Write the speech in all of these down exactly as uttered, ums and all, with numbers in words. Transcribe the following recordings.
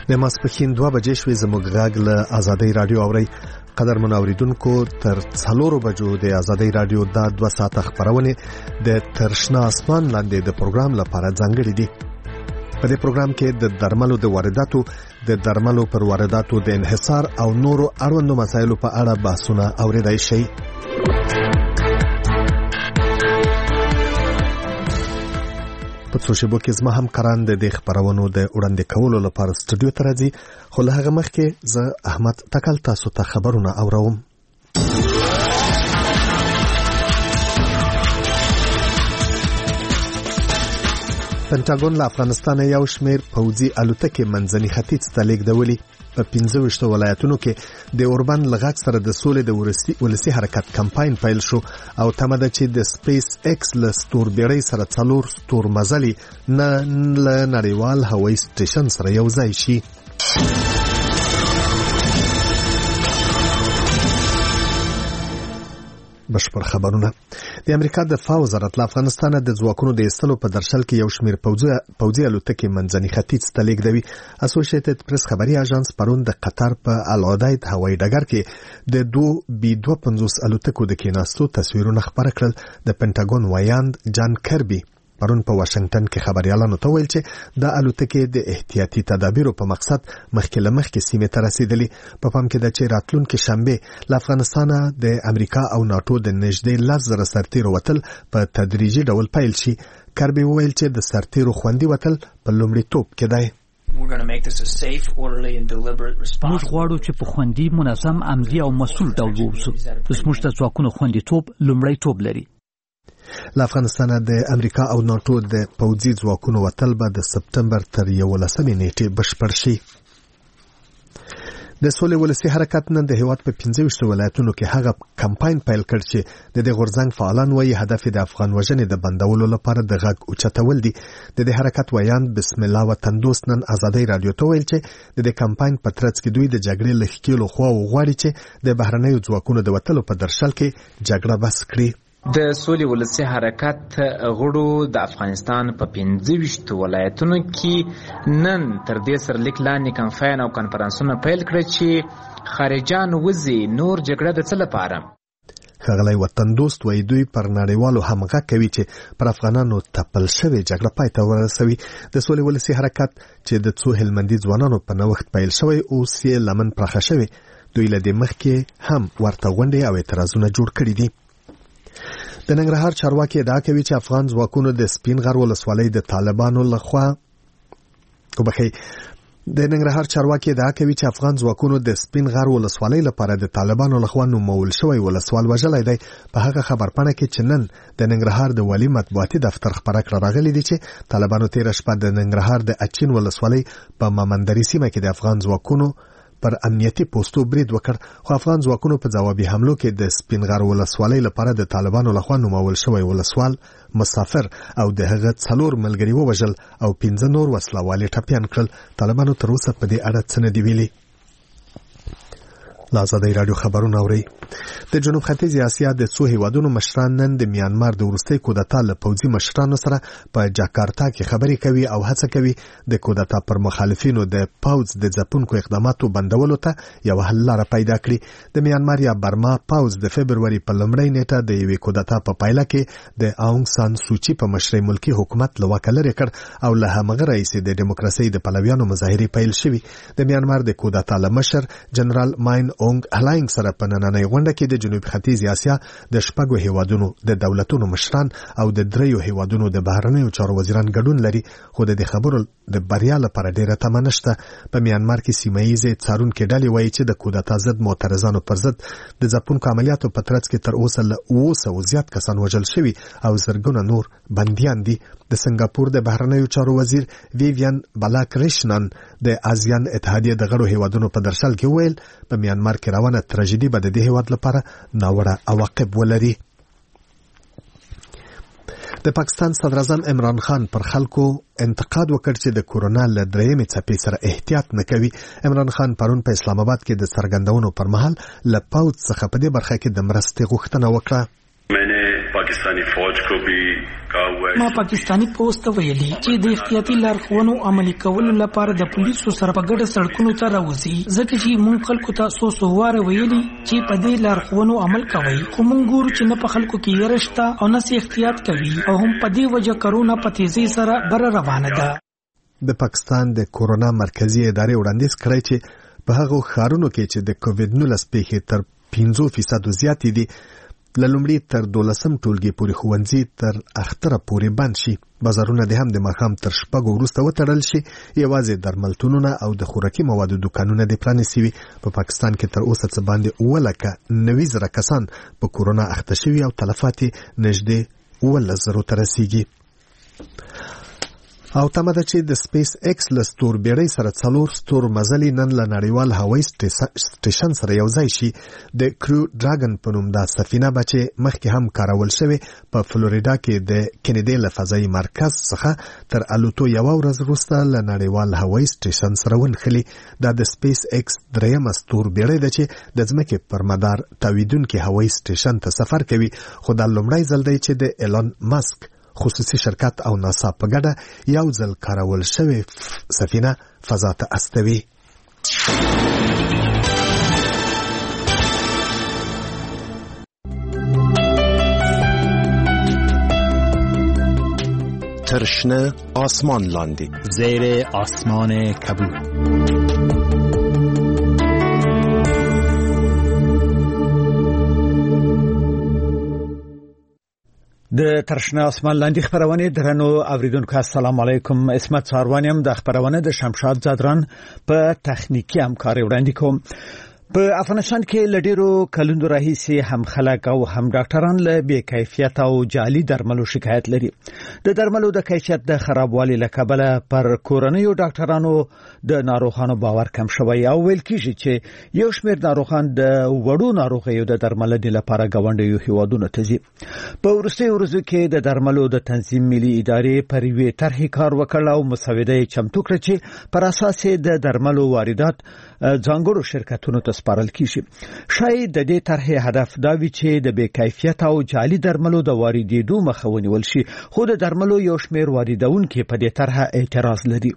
د ماسپښین دوه بجې شوې. زموږ غږ له آزادۍ رادیو اورئ. قدرمن اوریدونکو، تر څلورو بجو د آزادۍ رادیو دا دوه ساعته خبرونه د تر شنه اسمان لاندې د پروګرام لپاره ځانګړي دي. په دې پروګرام کې د درملو د وارداتو، د درملو پر وارداتو د انحصار او نورو اړوندو مسایلو په اړه بحثونه اوریدای شي. په څو شیبو کې زما همکاران د دې خبرونو د وړاندې کولو لپاره سټوډیو ته راځي، خو له هغه مخکې زه احمد تکل تاسو ته خبرونه اوروم. پنټاګون له افغانستان یو شمېر پوځي الوتکې منځني ختیځ ته لیږدولې. په پنځه ویشت ولایتونو کې د اوربند لغاک سره د سولې د ولسی حرکت کمپاین پیل شو او تمه ده چې د سپیس ایکس له ستوربېړۍ سره څلور ستورمزلي نه له نړیوال هوایي سټیشن سره یو ځای شي. بشپړ خبرونه. د امریکا د دفاع وزارت له افغانستان د ځواکونو د ایستلو په درشل کې یو شمېر پوځي الوتکې منځني ختیځ ته لیږدوي. اسوسییټډ پریس خبري اژانس پرون د قطر په العدید هوایي ډګر کې د دوه بي دوه پنځوس الوتکو د کېناستو تصویرونه خبر کړل. د پنټاګون وایاند جان کربي پرون په واشنگټن کې خبريالانو ته ویل چې د الوتکې د احتیاطي تدابیرو په مقصد مخکې له مخکې سیمې ته رسیدلې. په پام کې ده چې راتلونکي شنبه له افغانستان د امریکا او ناتو د نږدې لس زره سرتیرو وتل په تدریجي ډول پیل شي. کربي ویل چې د سرتیرو خوندي وتل په لومړیتوب کې دی. موږ غواړو چې په خوندي، منظم، عملي او مسؤل ډول ووسو. زموږ د ځواکونو خوندیتوب لومړیتوب لري. له افغانستان د امریکا او ناتو د پوځي ځواکونو وتل به د سپتمبر تر یولسمې نیټې بشپړ شي. د سولې ولسی حرکت نن د هیواد په پنځه ویشت ولایتونو کې هغه کمپاین پیل کړ چې د دې غورځنګ فعالان وایي هدف د افغان وژنې د بندولو لپاره د غږ اوچتول دي. د دې حرکت ویاند بسم الله وطن دوست نن آزادۍ رادیو ته ویل چې د دې کمپاین په ترڅ کې دوی د جګړې له ښکېلو خواو غواړي چې د بهرنیو ځواکونو د وتلو په درشل کې جګړه بس کړي. د سولې ولسی حرکت غړو د افغانستان په پنځه ویشت ولایتونو کې نن تر دې سرلیک لاندې کمپاین او کنفرانسونه پیل کړل چې خارجان وځي نور جګړه د څه لپاره. ښاغلی وطن دوست وایي دوی پر نړیوالو همغږ کوي چې پر افغانانو تپل شوې جګړه پای ته ورسوي. د سولې ولسی حرکت چې د څو هلمندي ځوانانو په نوښت پیل شوی اوس یې لمن پراخه شوی. دوی له دې مخکې هم ورته غونډې او اعتراضونه جوړ کړي دي. د ننګرهار چارواکي ادعا کوي چې افغان ځواکونو د سپین غر ولسوالۍ د طالبانو لخوا وبخي د ننګرهار چارواکي ادعا کوي چې افغان ځواکونو د سپین غر ولسوالۍ لپاره د طالبانو لخوا نومول شوی ولسوال وژلی دی. په هغه خبرپاڼه کې چې نن د ننګرهار د والي مطبوعاتي دفتر خبره کړه راغلي دي چې طالبانو تېره شپه د ننګرهار د اچین ولسوالۍ په مامندري سیمه کې د افغان ځواکونو پر امنیتي پوسټو برید وکړ، خو افغان ځواکونو په ځوابي حملو کې د سپین غر ولسوالۍ لپاره د طالبانو لخوا نومول شوی ولسوال مسافر او د هغه څلور ملګري ووژل او پنځه نور وسله والي ټپیان کړل. طالبانو تر اوسه په دې اړه څه نه دي ویلي. له آزادۍ راډیو خبرونه اورئ. د جنوب ختیځې اسیا د څو هیوادونو مشران نن د میانمار د وروستۍ کودتا له پوځي مشرانو سره په جاکارتا کې خبرې کوي او هڅه کوي د کودتا پر مخالفینو د پوځ د ځپونکو اقداماتو بندولو ته یو حل لاره پیدا کړي. د میانمار یا برما پوځ د فبروري په لومړۍ نیټه د یوې کودتا په پایله کې د اونګ سان سوچي په مشرۍ ملکي حکومت له واکه لرې کړ او له همغه راهیسې د ډیموکراسۍ د پلویانو مظاهرې پیل شوي. د میانمار د کودتا له مشر جنرال ماین اونګ هلاینګ سره په نننۍ غونډه کې د جنوب ختیځې اسیا د شپږو هیوادونو د دولتونو مشران او د دریو هیوادونو د بهرنیو چارو وزیران ګډون لري، خو د دې خبرو د بریا لپاره ډیره تمه نشته. په میانمار کې سیمه ییزې څارونکي ډلې وایي چې د کودتا ضد معترضانو پر ضد د ځپونکو عملیاتو په ترڅ کې تر اوسه له اوه سوو زیات کسان وژل شوي او زرګونه نور بندیان دي. د سنگاپور د بهرنیو چارو وزیر ویویان بالاکریشنن د آسیان اتحادیه د غړو هیوادونو په درشل کې ویل په میانمار کې روانه تراژیدي به د دې هیواد لپاره ناوړه عواقب ولري. د پاکستان صدر اعظم عمران خان پر خلکو انتقاد وکړ چې د کورونا له درېیمې څپې سره احتیاط نه کوي. عمران خان پرون په اسلام آباد کې د څرګندونو پر مهال له پوځ څخه په دې برخه کې د مرستې غوښتنه وکړه. मैंने पाकिस्तानी फौज को भी कहा हुआ है। ما پاکستانی پوسټ ویلي چې د احتیاطي لارښوونو عملي کولو لپاره د پولیسو سره په ګډه سړکونو ته راوځي، ځکه چې مونږ خلکو ته څو څو واره ویلي چې په دې لارښوونو عمل کوي، خو مونږ ګورو چې نه په خلکو کې یې رشته او نه احتیاط کوي او هم په دې وجه کرونا په تیزی سره بر روانه ده. د پاکستان د کورونا مرکزی ادارې وړاندیز کړی چې په هغو ښارونو کې چې د کووډ نولس پیښې تر پنځه فیصد زیاتې دي له لومړي تر دولسم ټولګي پورې ښوونځي تر اختره پورې بند شي، بازارونه د هم د ماښام تر شپږو وروسته وتړل شي، یوازې درملتونونه او د خوراکي موادو دوکانونه دې پرانیستي وي. په پاکستان کې تر اوسه څه باندې اووه لکه نوي زره کسان په کورونا اخته شوي او تلفات یې نږدې اوولس زرو ته رسیږي. او تمه ده چې د سپیس ایکس له ستوربیړۍ سره څلور ستور مزلې نن له نړیوال هوایي سټیشن سره یو ځای شي. د کریو ډراګن په نوم دا سفینه به چې مخکې هم کارول شوې په فلوریډا کې د کینیډي له فضایي مرکز څخه تر الوتو یوه ورځ وروسته له نړیوال هوایي سټیشن سره ونښلي. دا د سپیس ایکس دریمه ستوربیړۍ ده چې د ځمکې پر مدار تاویدونکي هوایي سټیشن ته سفر کوي، خو دا لومړی ځل دی چې د ایلون ماسک خصوصي شرکت او ناسا په ګډه یو ځل کارول شوی سفینه فضا ته استوي. ترشنه آسمان لاندی زیر آسمان کبود. د ترشنه آسمان لاندې خبرونه درنو اوریدونکو السلام علیکم. اسمت ساروانیم د خبرونه د شمشاد زادران په تخنیکی همکاري وړاندې کوم. په افغانستان کې لډیرو کلوندو راهیسي هم خلک او هم ډاکټران له بې کیفیت او جعلي درملو شکایت لري. د درملو د کیفیت د خرابوالي له کبله پر کورنیو ډاکټرانو د ناروغانو باور کم شوی او ویل کیږي چې یو شمېر ناروغان د وړو ناروغیو د درملنې لپاره ګاونډیو هیوادونو ته ځي. په وروستیو ورځو کې د درملو د تنظیم ملي ادارې پر یوې طرحې کار وکړ او مسوده یې چمتو کړه چې پر اساس د درملو واردات ځانګړو شرکتونو ته سپارل کیږي. شاید د دې طرحې هدف دا وي چې د بې کیفیت او جعلي درملو د واردېدو مخه ونیول شي، خو د درملو یو شمېر واردونکي په دې طرحه اعتراض لري.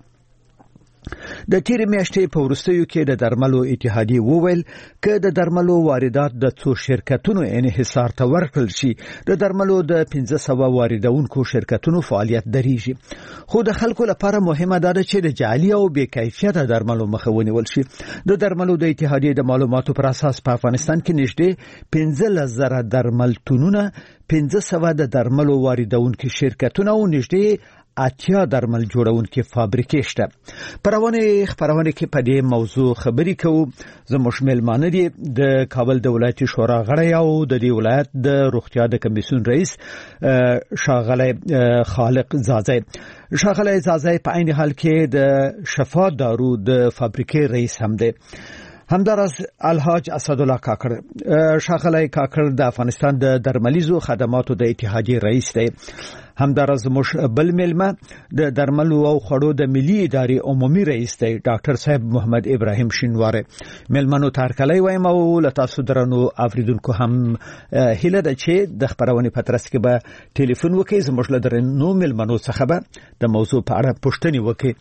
د تیرې میاشتې په وروستیو کې د درملو اتحادیې وویل که د درملو واردات د څو شرکتونو انحصار ته ورکړل شي، د درملو د پنځه سوه واردونکو شرکتونو فعالیت درېږي. خو د خلکو لپاره مهمه ده چې د جعلي او بې کیفیته درملو مخه ونیول شي. د درملو د اتحادیې د معلوماتو پر اساس په افغانستان کې نږدې پنځلس زره درملتونونه، پنځه سوه د درملو واردونکو شرکتونه او نږدې اتیا درمل جوړونکي فابریکې شته. پرونه خبرونه کې په دې موضوع خبرې کوو. زموږ مېلمانه دي د کابل د ولایتي شورا غړی او د دې ولایت د روغتیا د کمیسیون رئیس ښاغلی خالق زازی. ښاغلی زازی په عین حال کې د شفا دارو د فابریکې رئیس هم دی. همدارس الحاج اسدالله کاکړ. ښاغلی کاکړ د افغانستان د درملیزو خدماتو د اتحادیې رئیس دی. همدارس مش بل ملما د درملو او خړو د ملي ادارې عمومي رئیس دی ډاکټر صاحب محمد ابراهیم شینواره. ملمنو تارکلای وایم او لتاسو درنو اوریدونکو هم هله د چې د خبرونه پترس کې به ټلیفون وکړي، زموږ له درنو ملمنو څخه به د موضوع په اړه پوښتنه وکړي.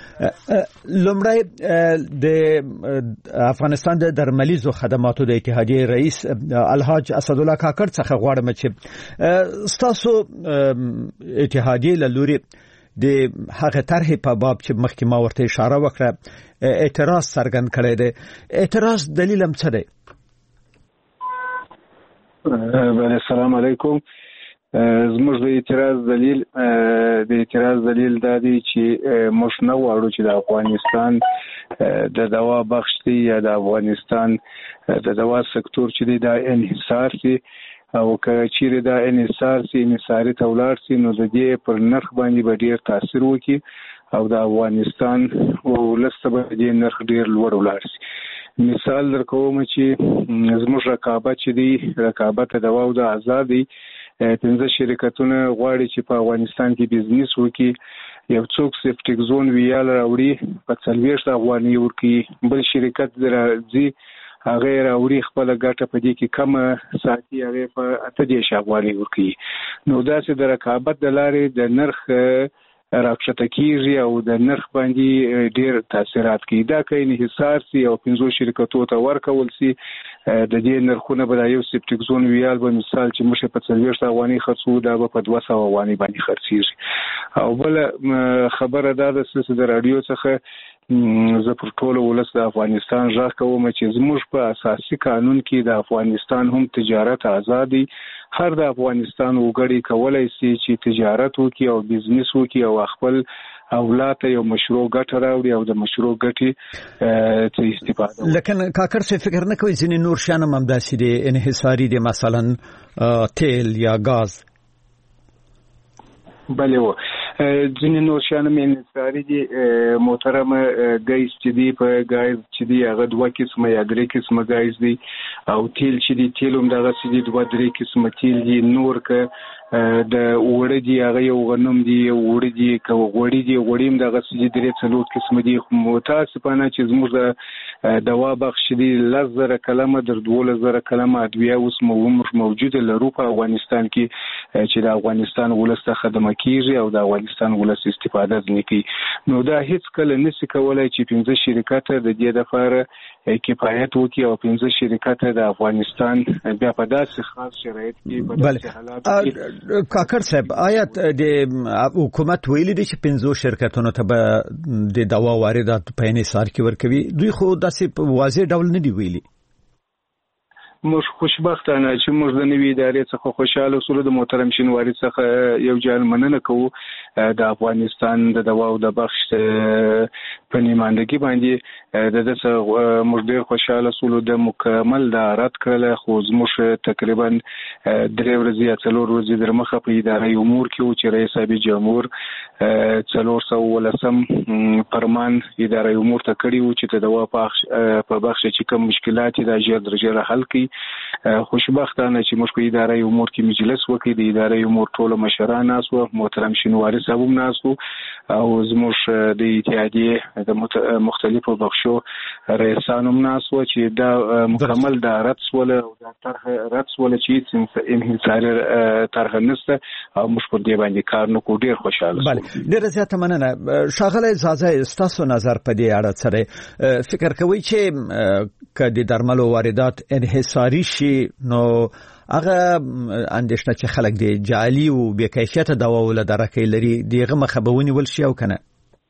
لومړی د افغانستان د درملیزو خدماتو د اتحادیې رئیس الحاج اسدالله کاکړ څخه غواړم چې تاسو اتحادیې له لوري د هغه طرحې په باب چې مخکې ما ورته اشاره وکړه اعتراض څرګند کړی دی. اعتراض دلیل هم څه دی؟ بله السلام علیکم. زموږ د اعتراض دلیل د اعتراض دلیل دا دی چې موږ نه غواړو چې د افغانستان د دوا بخش دی یا د افغانستان د دوا سکتور چې دی دا انحصار شي، او که چیرې دا انحصار شي انحصاري ته ولاړ شي نو د دې پر نرخ باندې به ډېر تاثیر وکړي او د افغانستان ولس ته به دې نرخ ډېر لوړ ولاړ شي. مثال در کوم چې زموږ رقابت چې دی رقابت د دوا او د آزادي پنځه شرکتونه غواړي چې په افغانستان کې بزنس وکړي. یو څوک سیفټیک زون ویال راوړي په څلوېښت افغانۍ ورکړي، بل شرکت راځي هغه راوړي خپل ګټه په دې کې کم ساتي، هغه په اته دېرش افغانۍ ورکړي. نو داسې د رقابت د لارې د نرخ راکښته کیږي او د نرخ باندې ډیر تاثیرات کوي. دا که انحصار سي او پنځو شرکتو ته ورکول سي د دې نرخونه به یو سپټیک زون ویال به مثال چې موږ په څلوېښت افغاني خرڅو دا به په دوه سوه افغاني باندې خرڅیږي. او بل خبره دا ده چې د رادیو څخه زه پر ټولو ولس د افغانستان غږ کوم چې زموږ په اساسي قانون کې د افغانستان هم تجارت آزادي هر د افغانستان وګړي کولای شي چې تجارت وکړي او بزنس وکړي او خپل اولاد یو مشروع ګټه راوړي او د مشروع ګټې څخه استفاده وکړي. لکه کاکر څه فکر نه کوي ځینې نور شان هم داسې دي انحصاري دي مثلا تیل یا غاز؟ بله و ځینې نور شان هم انحصاري دي محترمه. ګاز چې دی په ګاز چې دی هغه دوه قسمه یا درې قسمه ګاز دی او تیل چې دی تیل هم دغه چې دی دوه درې قسمه تیل دي. نور که د وړه دي هغه یو غنم دي وړه دي که غوړي دي غوړي هم دغه چې درې څلور قسمه دي. خو متاسفانه چې زموږ د دوا بخش دي لس زره کلمه در دولس زره کلمه ادویه اوس موجوده لرو په افغانستان کې چې د افغانستان ولس ته خدمت کیږي او د افغانستان ولس استفاده ځنې کوي. نو دا هیڅ کله نشي کولای چې پنځه شرکت د دې لپاره کفایت وکړي او پنځه شرکت د افغانستان بیا په داسې خاص شرایط کې په داسې حالات کې. کاکر صاحب آیا د حکومت ویلي دي چې پنځو شرکتونو ته به د دوا واردات په انحصار کې ورکوي؟ دوی خو داسې په واضح ډول نه دی ویلي. موږ خوشبختانه چې موږ د نوې ادارې څخه خوشاله سول د محترم شینواری څخه یو ځل مننه کوو د افغانستان د دوا او د بخش په نیماندګي باندې د دغه موږ ډیر خوشاله سول د مکمل د رات کړل. خو زموږ تقریبا درې ورځې یا څلور ورځې در مخه په ادارې امور کې و چې رئیس صاحب جمهور څلور سوه ولسم فرمان ادارې امور ته کړی و چې د دوا په بخش چې کوم مشکلات د ژر درجه حل کړي. خوشبختانه چې موږ په ادارې امور کې مجلس وکړي د ادارې امور ټول مشران ناس و محترم شینواری صاحب هم ناس و او زموږ د اتحادیې د مختلفو بخشو رئیسان هم ناس و چې دا مکمل د رد سوله او د طرح رد سوله چې انحصاري طرح نشته او موږ په دې باندې کار نه کوو. ډیر خوشاله. بله ډیره زیاته مننه. ښاغلی زازا ستاسو نظر په دې اړه سره فکر کوئ چې که د درملو واردات انحصاري شي نو هغه اندېښنه چې خلک د جعلي او بې کیفیته دواو له درکې لري دغه مخه به ونیول شي او کنه؟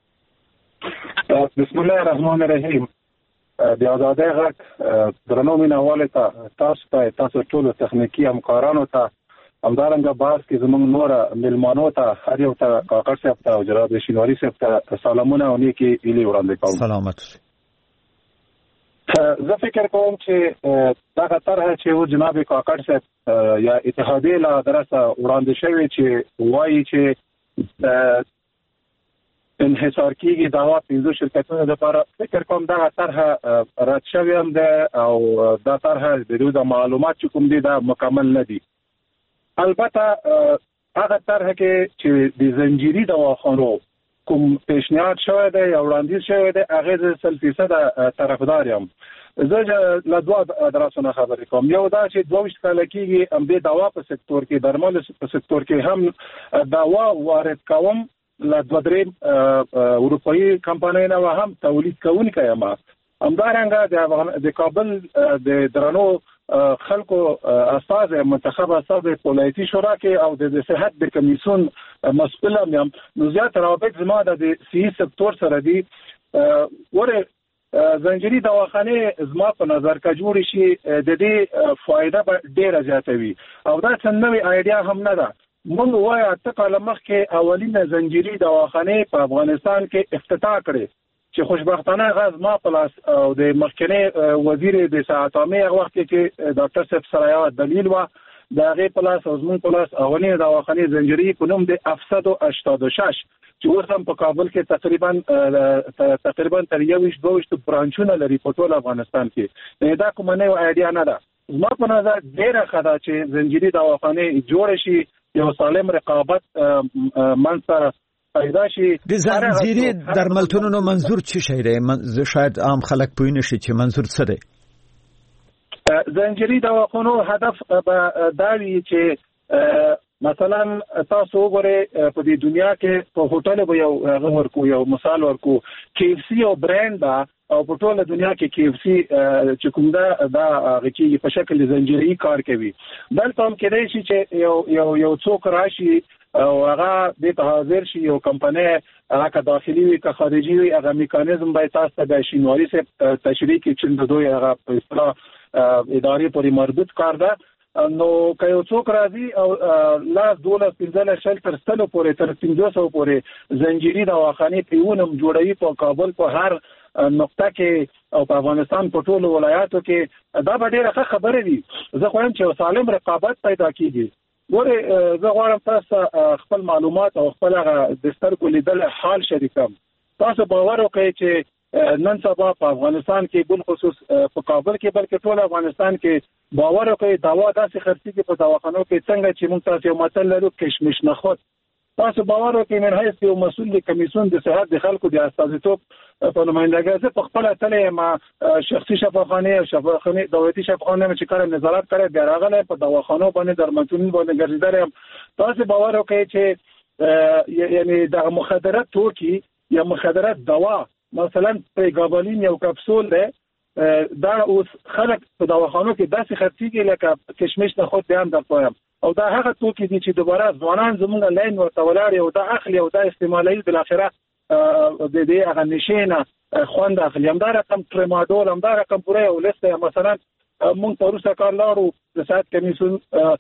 بسم الله الرحمن الرحیم. د آزادۍ غږ درنو مینوالو ته تاسو ته تاسو ټولو تخنیکي همکارانو ته همدارنګه بحث کې زموږ نور مېلمانو ته هر یو ته کاکړ صاحب ته او جناب شینواري صاحب ته سلامونه او نیکې هیلې وړاندې کوم. سلامت. زه فکر کوم چې دغه طرحه چې و جناب کاکړ صاحب یا اتحادیې له درسه وړاندې شوی چې وایي چې انحصار کیږي دوا پنځو شرکتونو لپاره، فکر کوم دغه طرحه رد شوی هم ده او دا طرحه د دوی د معلومات چې کوم دي دا مکمل نه دي. البته هغه طرحه کې چې د زنجیري دواخانو کوم پیشنهاد شوی دی یا وړاندیز شوی دی هغه د سل فیصد طرفدار یم. زه له دوه دراسونه خبرې کوم. یو دا چې دوه ویشت کاله کېږي هم د دوا په سکتور کې درمل په سکتور کې هم دوا وارد کوم له دوه درې اروپایي کمپنۍ نه هم تولید کوونکی یم. همدارنګه د کابل د درنو خلکو استاد منتخب استاد ولایتي شورا کې او د صحت د کمیسیون مسؤل یم. نو زیات روابط زما د سی سکتور سره دي. ور زنجیري دواخانه زما په نظر کې جوړ شي د دې فائدہ ډیره زیاته وي او دا څنګه نوې آیډیا هم نه ده. موږ وایو چې کله مخکې اولینه زنجیري دواخانه په افغانستان کې افتتاح کړي چې خوشبختانه غاز ما پلاس او د مخکنی وزیر د صحت عامه هغه وخت کې ډاکټر صاحب سره یو دلیل و د هغه پلاس او زمون پلاس اولینه دواخانه زنجیري په نوم د هفتصد و هشتاد و شش چې اوس هم په کابل کې تقریبا تقریبا تر یو ویشت دوه ویشت برانچونه لري په ټول افغانستان کې. دا کومه نه آیډیا نه ده. زما په نظر ډیره ښه ده چې زنجیري دواخانه جوړ شي، یو سالم رقابت منځ پیدا شي. د زنجیري درملتونونو منظور څه شی دی؟ شاید عام خلک پوه نشي چې منظور څه دی. زنجیري دواخانو هدف به دا وي چې مثلا تاسو وګورئ په دې دنیا کې په هوټل به یو هغه ورکو یو مثال ورکو کې اف سی او برانډ دا او په ټوله دنیا کې کې اف سی چې کوم دا دا غچي په شکل زنجیري کار کوي دلته هم کېدای شي چې یو یو یو څوک راشي او هغه د ته حاضر شي یو کمپنی هغه داخلي وي که خارجي وي هغه میکانیزم به تاسو ته د شینواري سره تشریح کې چې د دوی هغه په اصطلاح ادارې پورې مربوط کار ده نو که یو څوک راځي او لاس دولس پنځه شل تر ستلو پورې تر پنځه سوه پورې زنجیري دواخانې پیونم جوړوي په کابل په هر نقطه کې او په افغانستان په ټولو ولایاتو کې دا به ډېره ښه خبره وي زه خوایم چې سالم رقابت پیدا کیږي ګورئ زه غواړم تاسو خپل معلومات او خپل هغه د سترګو لیدل حال شریکم تاسو باور وکړئ چې نن سبا په افغانستان کې بل خصوص په کابل کې بلکې ټول افغانستان کې باور وکړئ دوا داسې خرڅي کې په دواخانو کې څنګه چې موږ تاسو یو متل لرو کشمش نه خود تاسو باور وکړئ من حیث یو مسؤل د کمیسیون د صحت د خلکو د استازیتوب په نمائندګۍ زه په خپل تلې ما شخصي شفاخانه او شفاخانه دولتي شفاخانه چې کار نظارت کړی بیا راغلی په دواخانو باندې درملتونونو باندې ګرځېدلی تاسو باور وکړئ چې یعنی د مخدرات توکي یا مخدرات دوا مثلا پریګابالین یو کپسول ده دا اوس خلک په دواخانو کې داسې خرڅيږي لکه کشمش نه خود بیان در پویم او دا هغه توکي دي چې دوباره ځوانان زموږ لاین ورته ولاړ یو دا اخلي او دا استعمالي بل اخره د دې هغه نشینه خوند اخلي هم دا رقم ترمادول هم دا رقم پوره یو لسته مثلا مونږ پروسه کار لارو د سات کمیسیون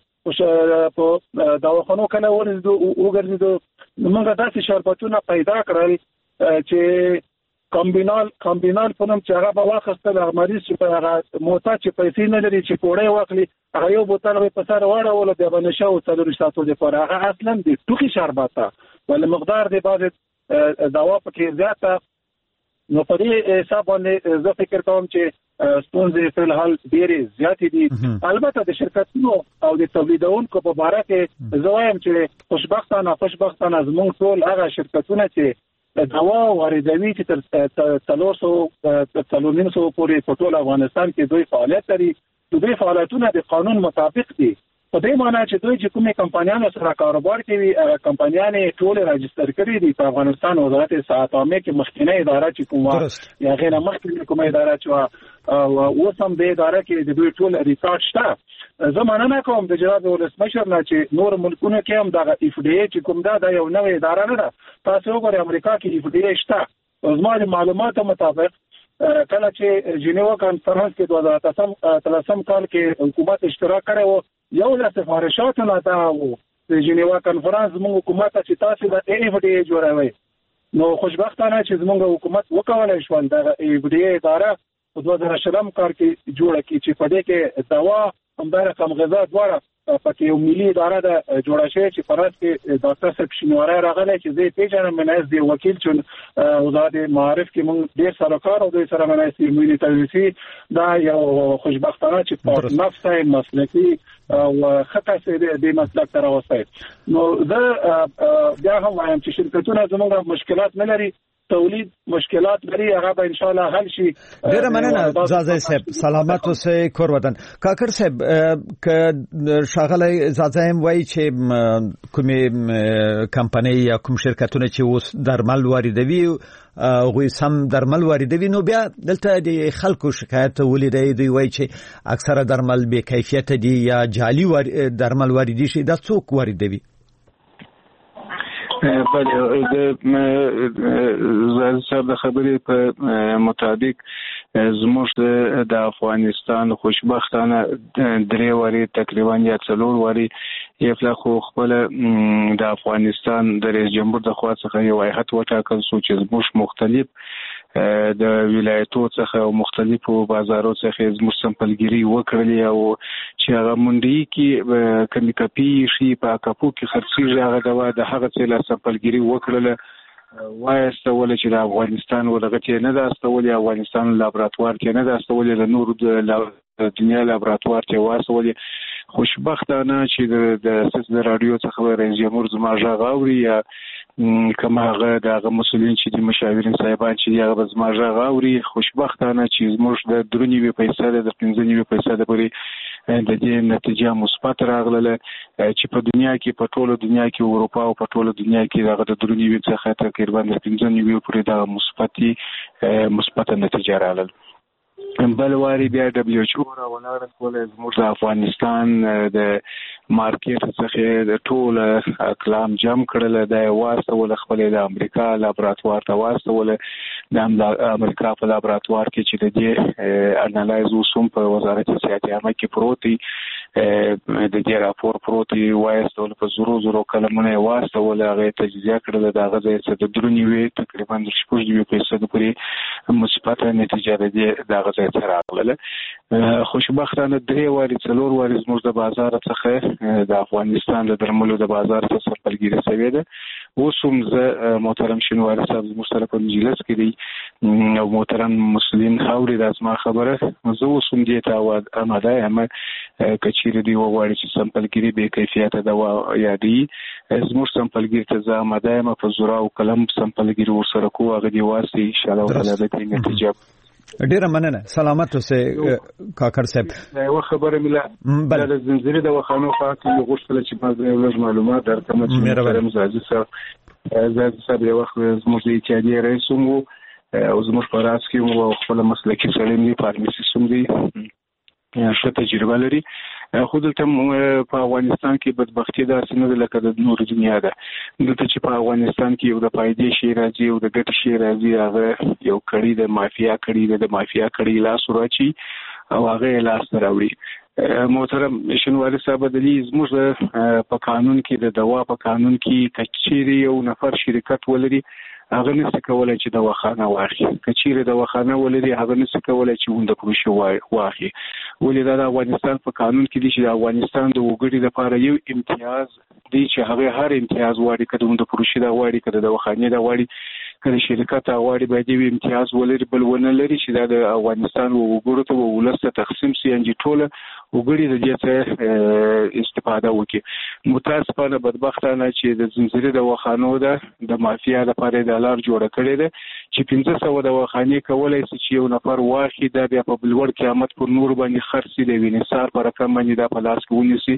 په دواخانو کله ورزدو وګرځیدو موږ داسې شربتونه پیدا کړل چې کمبینال کمبینال په نوم چې هغه به واخیستل هغه مریض چې په هغه موتا چې پیسې نه لري چې کوړی واخلي هغه یو بوتل به په سر واړولو بیا به نشه او څلور ساعتو دپاره هغه اصلا د ټوکي شربت ده ولې مقدار د بعضې دوا پکې زیاته نو په دې حساب باندې زه فکر کوم چې ستونزې په الحال ډېرې زیاتې دي البته د شرکتونو او د تولیدونکو په باره کې زه وایم چې خوشبختانه خوشبختانه زموږ ټول هغه شرکتونه چې دوا واردوي چې تر څلور سوه تر څلور نیم سوه پورې په ټول افغانستان کې دوی فعالیت لري دوی فعالیتونه د قانون مطابق دي په دې معنی چې دوی چې کومې کمپنیانو سره کاروبار کوي هغه کمپنیانې ټول راجستر کړي دي په افغانستان وزارت صحت عامه کې مخکینه اداره چې کومه یا غیر مخکینه کومه اداره چې او اوس هم د اداره کې د دوی ټول ریکارډ شته زه مننه کوم د جناب ولسمشر نه چې نور ملکونو کې هم د اف ډي ای چې کوم دا د یو نوې اداره نه ده تاسو وګورئ امریکا کې اف ډي ای شته زما د معلوماتو مطابق کله چې جنیوا کانفرنس کې دوه هزار اتلسم کال کې حکومت اشتراک کړی و یو له سفارشاتو نه دا و د جنیوا کانفرنس زموږ حکومت چې تاسو د اف ډي ای جوړوي نو خوشبختانه چې زموږ حکومت وکولای شو د اف ډي ای اداره په دوه زره شلم کال کې جوړه کی چې په دې کې دوا همدار کم غذا دواړه پکې یو ملي اداره ده جوړه شوې چې فرض کې ډاکټر صاحب شینواری راغلی چې زه پیژنم منځ دی وکیل چون وزارت معارف کې موږ ډېر سره کار او دوی سره مناسب ملي تدریسي دا یو خوشبختانه چې په نفسه مسلکي او خطا سي د مسلک تر اوسه نو زه بیا هم وایم چې شرکتونه زموږ مشکلات نه لري تولید مشکلات لري هغه به ان شاء الله حل شي ډیره مننه زازای صاحب سلامت اوسئ کور ودان کاکر صاحب ک شاغلی زازایم وای چې کومې کمپنی یا کوم شرکتونه چې اوس درمل واردوي غوي سم درمل واردوي نو بیا دلته د خلکو شکایت ولیدای دی وای چې اکثره درمل بې کیفیت دي یا جعلي درمل واردي شي دا څوک واردوي بله د صاحب د خبرې په مطابق زموږ د افغانستان خوشبختانه درې واري تقریبا یا څلور واري یو خو خپل د افغانستان د رئیس جمهور د خوا څخه یو هیئت وټاکل شو چې زموږ مختلف د ولایتو څخه او مختلفو بازارو څخه زموږ سمپلګری وکړلې او چې هغه منډي کې کمی کپی شي په کاپو کې خرڅیږي هغه دوا د هغه څه لا سمپلګری وکړله وایستول چې د افغانستان ولغته نه د استول افغانستان لابراتوار کې نه د استول د نور د دنیا لابراتوار کې واسول خوشبختانه چې د سیس د رادیو څخه رئیس جمهور زما ژغ اوري یا کما هغه دغه مسولین چې د مشاورین صاحبان چې هغه زما ژغ اوري خوشبختانه چې زموږ د درونی پیسې د پنځه نیمه پیسې د پوري د دې نتیجه مثبت راغله چې په دنیا کې په ټوله دنیا کې اروپا او په ټوله دنیا کې دغه د درونی وی څخه تقریبا د پنځه نیو پورې د مثبتي مثبت نتیجه راغله. بل واری بیا دبليو ایچ او را ولاړ کول زموږ د افغانستان د مارکیټ څخه د ټول اقلام جمع کړل د واسطه خپل د امریکا لابراتوار ته واسطه د امریکا په لابراتوار کې چې د دې انالایز وسوم په وزارت صحت عامه کې پروتي د دې راپور پروتي وایسته په زرو زرو کلمونه واسطه ولغه تجزیه کړل د غزې څخه د درونی وی تقریبا شپږ فیصد پورې مثبت نتیجه ده د غزې څخه راغله. خوشبختانه درې واري څلور واري زموږ د بازار څخه د افغانستان د درملو د بازار څخه سرپلګیری شوی ده. اوسم زه محترم شینواری صاحب زموږ سره په مجلس کې دی او محترم مسلم خاوري د اسما خبره زه اوسم دې ته آماده یم کچېر دی وغواړي چې سمپلګیری به کیفیت دوا یادي زموږ سمپلګیری ته زه آماده یم په زورا او قلم سمپلګیری ورسره کوو هغه دی واسي ان شاء الله تعالی به نتیجه. ډیره مننه. سلامت اوسه کاکړ صاحب. یو خبره مله د زنجیري د وخانو خاطر یو غوښتل چې ما د لږ معلومات درکړم چې محترم زاجي صاحب زاجي صاحب یو وخت زموږ د اتحادیې رئیس وو او زموږ په راس کې مو خپل مسلکي سړی دی فارمیسیست هم دی ښه تجربه لري خو دلته په افغانستان کې بدبختی داسې نه ده لکه د نور دنیا ده. دلته چې په افغانستان کې یو د فائدې شی راځي او د ګټې شی راځي هغه یو کړي د مافیا کړي د مافیا کړي لاس ورچی او هغه لاس راوړي. محترم شینواری صاحب د دې زموږ په قانون کې د دوا په قانون کې کچيري یو نفر شرکت ولري هغه نشي کولای چې د وخانه واخلي کچيره د وخانه ولري هغه نشي کولای چې وند پروشي واخلي. ولې دا د افغانستان په قانون کې دي چې د افغانستان د وګړي لپاره یو امتیاز دی چې هغه هر امتیاز واړي کده وند پروشي دا واړي کده د وخانه دا واړي کله شرکت واړي باید یو امتیاز ولري بل ونه لري چې دا د افغانستان وګړو ته ولسته تقسیم شي ان ټوله وګړي د دې څخه استفاده وکړي. متاسفانه بدبختانه چې د زنجیري د وخانو ده د مافیا لپاره د لار جوړه کړې ده چې پنځه سوه د وخانې کولای شي چې یو نفر واخی دا بیا په بلوړ قیامت پر نور باندې خرڅي دی وینسار پر رقم باندې دا په لاس کې ونیسي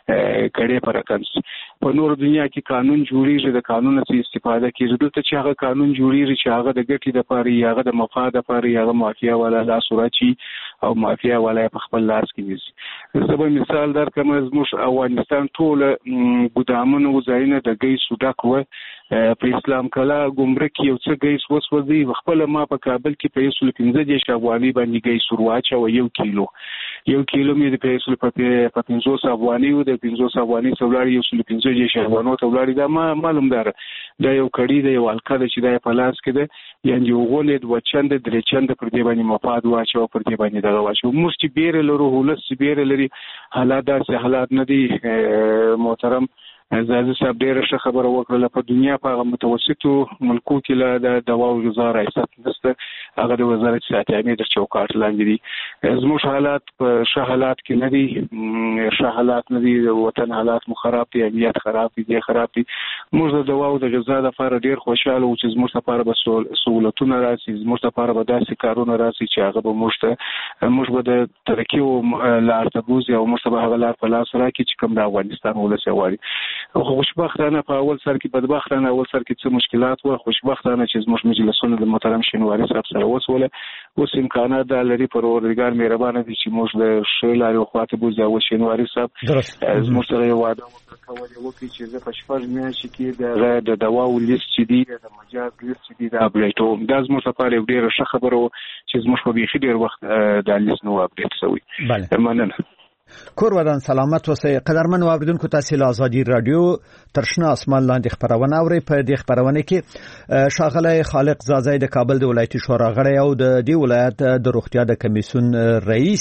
کړي پر رقم په نور دنیا کې قانون جوړیږي د قانون څخه استفاده کیږي دلته چې هغه قانون جوړیږي چې هغه د ګټې لپاره یا هغه د مفاد لپاره یا هغه مافیا والا لاس ورچی او مافیا والا په خپل لاس کې نیسي. زه به مثال درکړم زموږ افغانستان ټول ګدامونه وزاینه د ګیسو ډک و په اسلام کلا ګمرک یو څه ګیس وسوځي خپل ما په کابل کې په یو سل پنځه دیش افغاني باندې ګیس ورواچو یو کیلو یو کیلو مې په یو سل په پنځوس افغاني او د پنځوس افغاني څولاري یو سل پنځه دیش افغانو څولاري دا ما معلوم ده دا یو کړي دی یو الکاده چې دا په لاس کې ده یعنی یو غولې د وچند درې چند پر دې باندې مفاد واچو پر دې باندې دغه واچو موږ چې بیر لرو هولس بیر لري حالات داسې حالات نه دي. محترم زاده صاحب ډیره ښه خبره وکړه په دنیا په متوسطو ملکو کې له د دوا او غذا ریاست نشته هغه د وزارت صحت عامه د چوکاټ لاندې دي. زموږ حالات په ښه حالات کې نه دي ښه حالات نه دي وطن حالات مو خراب دي امنیت خراب دي خراب دي. موږ د دوا او د غذا لپاره ډیر خوشاله او چې زموږ لپاره به سہولتونه راسي زموږ لپاره به داسې کارونه راسي چې هغه به موږ ته موږ به د ترقی او لار ته بوزي او موږ به هغه لار په لاس راکړي چې کوم د افغانستان ولس غواړي. خوشبختانه په اول سر کې بدبختانه اول سر کې څه مشکلات و خوشبختانه چې زموږ مجلسونه د محترم شینواری صاحب سره وسوله اوس امکانات د لري پروردګار مهربانه دي چې موږ د شې لارې خواته بوزي او شینواری صاحب زموږ سره یو وعده وکړه وکړي چې زه په شپږ میاشتې کې د دوا او لیست چې دی د مجاز لیست چې دی د اپډیټو دا زموږ لپاره یو ډېر ښه خبره و چې زموږ په بيخي ډېر وخت د لیست نو اپډیټ شوی. مننه. کور ودان سلامت اوسئ. قدرمن اوریدونکو تاسو له ازادي رادیو ترشنا اسمان لاندې خبرونه اورئ. په دې خبرونه کې شاغله خالق زازای د کابل د ولایتي شورا غړی او د دې ولایت د روغتیا د کمیسیون رئیس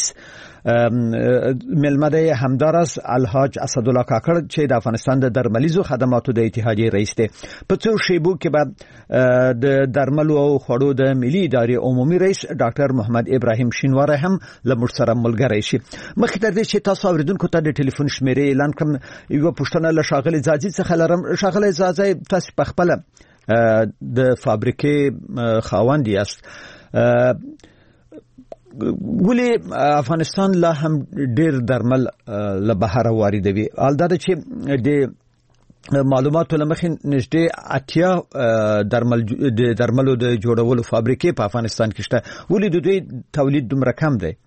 ملمده همدارس الحاج اسد الله کاکړ چې د افغانستان د درملیزو خدماتو د اتحادیې رئیس دی. په څو شیبو کې بعد د درملو او خوړو د ملي ادارې عمومي رئیس ډاکټر محمد ابراهیم شینواری هم له موږ سره ملګری شي. مخکې تر دې چې تاسو اوریدونکو ته د ټلیفون شمیرې اعلان کړم یو پوښتنه له شاغلي زازي څخه لرم. شاغلي زازي تاسو په خپل د فابریکې خاوند یاست ولې افغانستان لا هم ډېر درمل له بهر واردوي الدا چې د معلوماتو لمخې نږدې اتیا درمل د درملو د جوړولو فابریکې په افغانستان کې شته ولې د دوی تولید دومره کم دی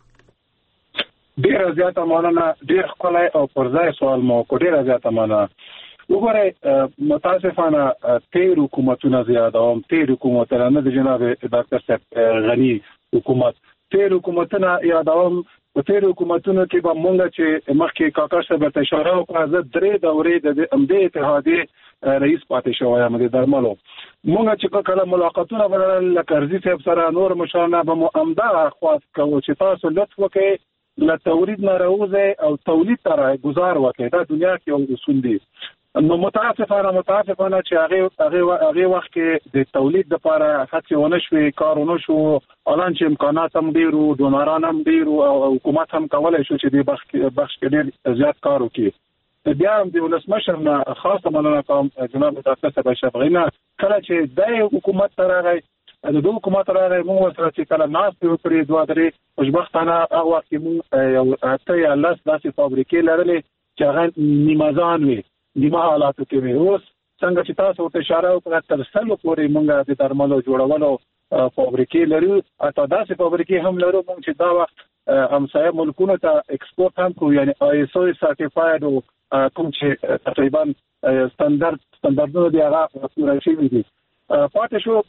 ډیر زیاته ماننه ډیر خلای او پرځای سوال مو کو ډیر زیاته ماننه وګوره متاسفانه تیر حکومتونه زیاده هم تیر حکومتونه نه د جناب ډاکټر صاحب غنی حکومت تیر حکومتونه یادوم په تیر حکومتونو کې به مونږ چې مخکې کاکا صاحب ته اشاره وکړه زه درې دورې د امدې اتحادیې رئیس پاتې شوی یم د درملو مونږ چې کله ملاقاتونه ولرل لکرزي صاحب سره نور مشرانه به مو امدا خواست کوو چې تاسو لطف وکړئ له تولید نه راوځي او تولید ته گزار وکړي دا دنیا کې یو اصول دی نو متاسفانه متاسفانه چې هغه هغه هغه وخت کې د تولید لپاره هڅه ونه شوې کارونه شو الان چې امکانات هم ډیرو ډونران هم ډیرو او حکومت هم کولای شو چې د بخش بخش کې ډیر زیات کار وکړي بیا هم د ولسمشر نه خاصه مننه کوم جناب ډاکټر صاحب شفقینا کله چې د حکومت ترغه د دوه حکومت راغی موږ سره چې کله ناس په پرې دوه درې خوشبختانه هغه وخت کې موږ یو اته یا لاس داسې فابریکې لرلې چې هغه نیمازان وي نیمه حالاتو کې وي اوس څنګه چې تاسو ته اشاره وکړه تر سلو پورې موږ د درملو جوړولو فابریکې لرو اته داسې فابریکې هم لرو موږ چې دا وخت همسایه ملکونو ته ایکسپورت هم کوو یعنی آی اس او سرټیفاید او کوم چې تقریبا ستاندرد ستاندردونه دی هغه پوره شوي دي پاتې شو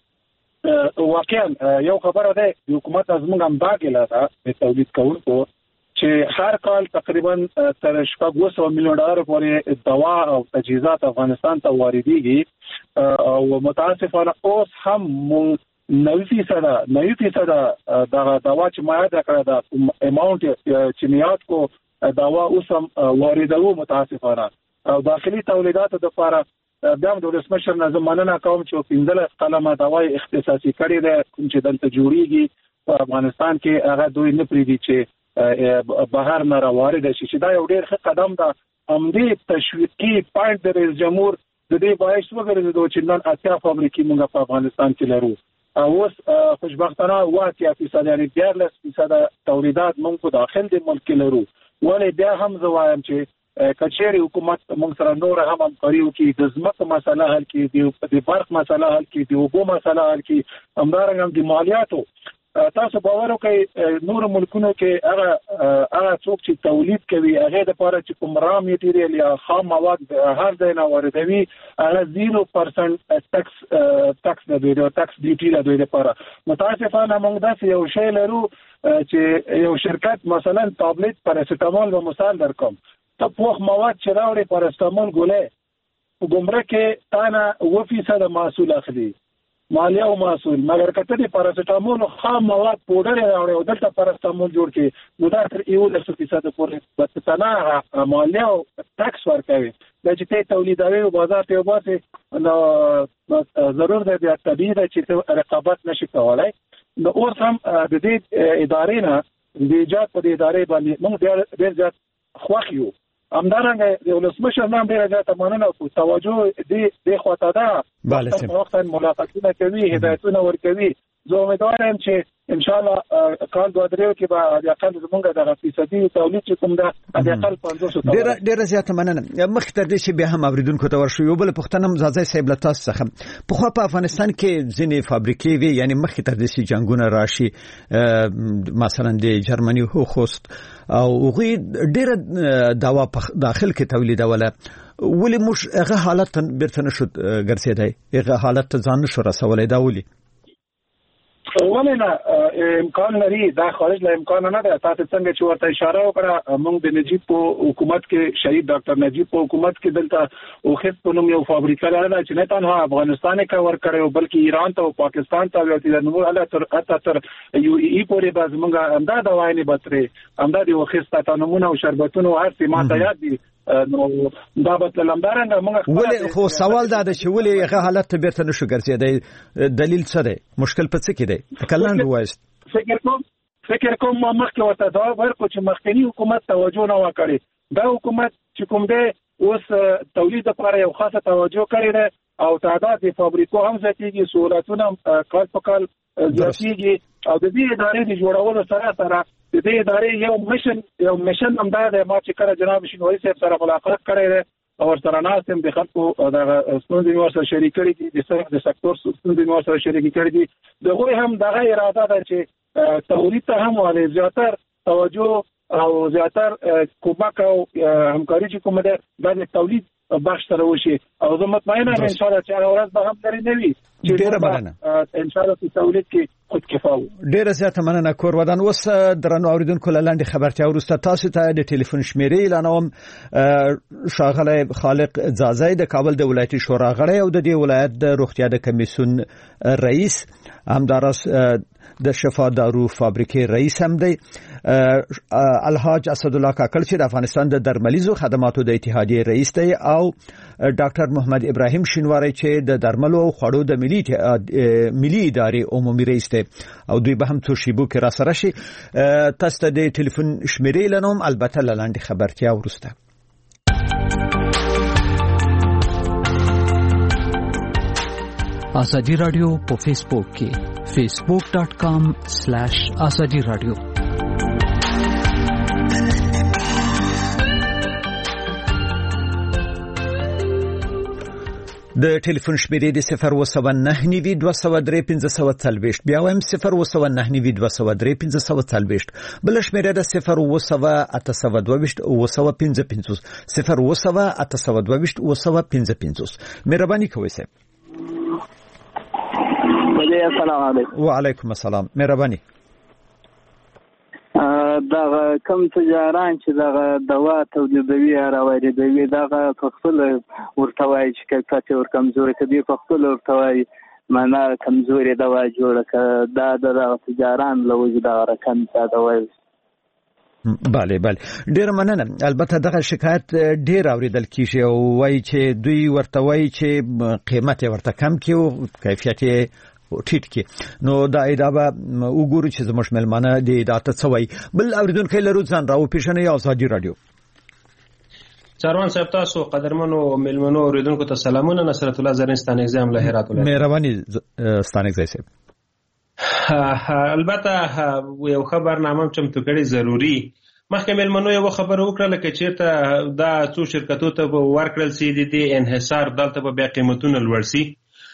واقعا یو خبره ده حکومت از موږ هم دا ګیله ده د تولید کوونکو چې هر کال تقریبا تر شپږ سوه میلیون ډالر پورې دوا او تجهیزات افغانستان ته واردېږي او متاسفانه اوس هم نوي فیصد نوي فیصد دغه دوا چې ما یاد کړه د اماونټ چې نیات کو دوا اوس هم واردوو متاسفانه او داخلي تولیداتو لپاره بیا هم د ولسمشر نه زه مننه کوم چې پنځلس قلمه دوای اختصاصي کړې ده کوم چې دلته جوړیږي په افغانستان کې هغه دوی نه پرېږدي چې بهر نه راوارد شي چې دا یو ډېر ښه قدم ده همدې تشویقي پاینټ د رئیس جمهور د دې باعث وګرځېدو چې نن اتیا فابریکې موږ په افغانستان کې لرو او اوس خوشبختانه اوه اتیا فیصد یعنې دیارلس فیصده تولیدات موږ په داخل د ملک کې لرو ولې بیا هم زه وایم چې کچېری حکومت موږ سره نور هم همکاري وکړي د ځمکو مسله حل کړي د برق مسله حل کړي د اوبو مسله حل کړي همدارنګه هم د مالیاتو تاسو باور وکړئ نور ملکونو کې هغه هغه څوک چې تولید کوي هغه د لپاره چې کوم را میټیریل یا خام مواد هر ځای نه واردوي هغه زیرو پرسنټ ټکس ټکس د دوی د ټکس ډیوټي د دوی لپاره متاسفانه موږ داسې یو شی لرو چې یو شرکت مثلا تابلت پاراسټامول به مثال درکوم ته پوخ مواد چې راوړي پاراسټامول ګولې ګمرک کې تانه اوه فیصده محصول اخلي مالیه او محصول مګر کته د پاراسټامول خام مواد پوډر راوړي او دلته پاراسټامول جوړ کړي نو دا تر یولس فیصده پورې په تنه مالیه او ټکس ورکوي دا چې ته تولیدوي او بازار ته وباسي نو ضرور دی بیا طبیعي ده چې رقابت نشي کولای نو اوس هم د دې ادارې نه د ایجاد په دې ادارې باندې موږ ډېر زیات خوښ یو همدارنګه د ولسمشر نام ډېر زیاته مننه او توجه دې دې خواته ده په وخت ملاقاتونه کوي هدایتونه ورکوي زه امیدوار یم چې ان شاء الله کال دوه درې کې به د اقل زمونږ د فیصدي تولید چې کوم ده د اقل پنځوس ډېر ډېر زیاته مننه مخکې تر دې چې بیا هم اوریدونکو ته ورشو یو بل پښتنه مزازي صاحب له تاسو څخه په خو په افغانستان کې ځینې فابریکې وي یعنی مخکې تر دې چې جنگونه راشي مثلا د جرمني هوخوست او هغوی ډېر دوا په داخل کې تولیدوله ولې موږ هغه حالت بیرته نشو ګرځېدای هغه حالت ځان نشو رسولای دا ولې ولې نه امکان لري دا خارج له امکان نه ده تاسو څنګه چې ورته اشاره وکړه موږ د نجیب په حکومت کې شهید ډاکټر نجیب په حکومت کې دلته او خص په نوم یو فابریکه لرله چې نه تنها افغانستان کې ور کړو بلکې ایران ته او پاکستان ته ورته نو الله تر اته تر یو ای پورې باز موږ امداد وایي بتري امداد یو خص ته نمونه او شربتونه هر څه ما ته یاد دي نو دا به لمدارنګ موږ ولې خو سوال دا ده چې ولې هغه حالت بیرته نشو ګرځېدای دلیل څه دی مشکل په څه کې دی کلان وایست فکر کوم فکر کوم ما مخکې ورته دا ورکو چې مخکنی حکومت توجه نه وکړي دا حکومت چې کوم دی اوس تولید لپاره یو خاصه توجه کړی دی او تعداد د فابریکو هم زیاتېږي سہولتونه کال په کال زیاتېږي او د دې ادارې د جوړولو سره سره د دې ادارې یو مشن یو مشن هم دا دی. ما چې کله جناب شینواري صاحب سره ملاقات کړی دی او ورسره ناست یم، د خلکو دغه ستونزې مې ورسره شریک کړي دي، د سکتور ستونزې مې ورسره شریک کړي دي. د هغوی هم دغه اراده ده چې تولید ته هم ولې زیاتر توجه او زیاتر کومک او همکاري چې کومه ده دا د تولید بخش سره وشي او زه مطمئنه یم ان شاء الله چې هغه ورځ به هم لري نه وي چې ډېره مننه ان شاء الله په تولید کې خود کفا وو. ډېره زیاته مننه کور ودان. اوس درنو اوریدونکو لاندې خبرتیا وروسته تاسو ته د ټلیفون شمیرې اعلانوم. ښاغلی خالق ځاځی د کابل د ولایتي شورا غړی او د دې ولایت د روغتیا د کمیسیون رئیس، همداراز د شفا دارو فابریکې رئیس هم دی. الحاج اسدالله کاکړ چې د افغانستان د درملیزو خدماتو د اتحادیې رئیس دی او ډاکټر محمد ابراهیم شینواری چې د درملو او خوړو د ملي ملي ادارې عمومي رئیس دی او دوی به هم څو شیبو کې را سره شي. تاسو ته د ټلیفون شمیرې اعلانوم، البته لاندې خبرتیا وروسته. آزادی رادیو په فیسبوک کې facebook dot com slash azadi radio. د ټلیفون شمیرې د صفر و سوه نهه نوي دوه سوه درې پنځه سوه څلوېښت، بیا وایم صفر و سوه نهه نوي دوه سوه درې پنځه سوه څلوېښت، بل شمیره د صفر و سوه اته سوه دوه ویشت اوه سوه پنځه پنځوس، صفر و سوه اته سوه دوه ویشت اوه سوه پنځه پنځوس. مهرباني کوئ صاحب. السلام علیکم. وعلیکم السلام. مهرباني. دا کوم تجاران چې دا دوا تولیدوي او واردوي دا په خپل ورتوي چې کیفیت ور کمزوري کوي، په خپل ورتوي معنا کمزوري دوا جوړه دا د تجاران له وجې دا رقم دا وایي. بله بله ډیر مننه. البته دغه شکایت ډیر اوریدل کیږي او وایي چې دوی ورته وایي چې قیمت ورته کم کړي او کیفیت ټیټ کی. نو دا ادابه وګورو چې زموږ ملمانه د اداته څوي. بل اوریدونکو لرو ځان راو پیښنې آزادي رادیو. چاروان صاحب تاسو قدرمنو ملمنو اوریدونکو ته سلامونه. نصرت الله زرین ستانګزام له هرات ولایت. مهرباني ستانګزای صاحب. البته یو خبرنامه چمتو کړي ضروری. مخکې ملمنو یو خبر وکړه لکه چیرته دا څو شرکتو ته ورکړل سي دي انحصار دلته به قیمتونه لوړ سي.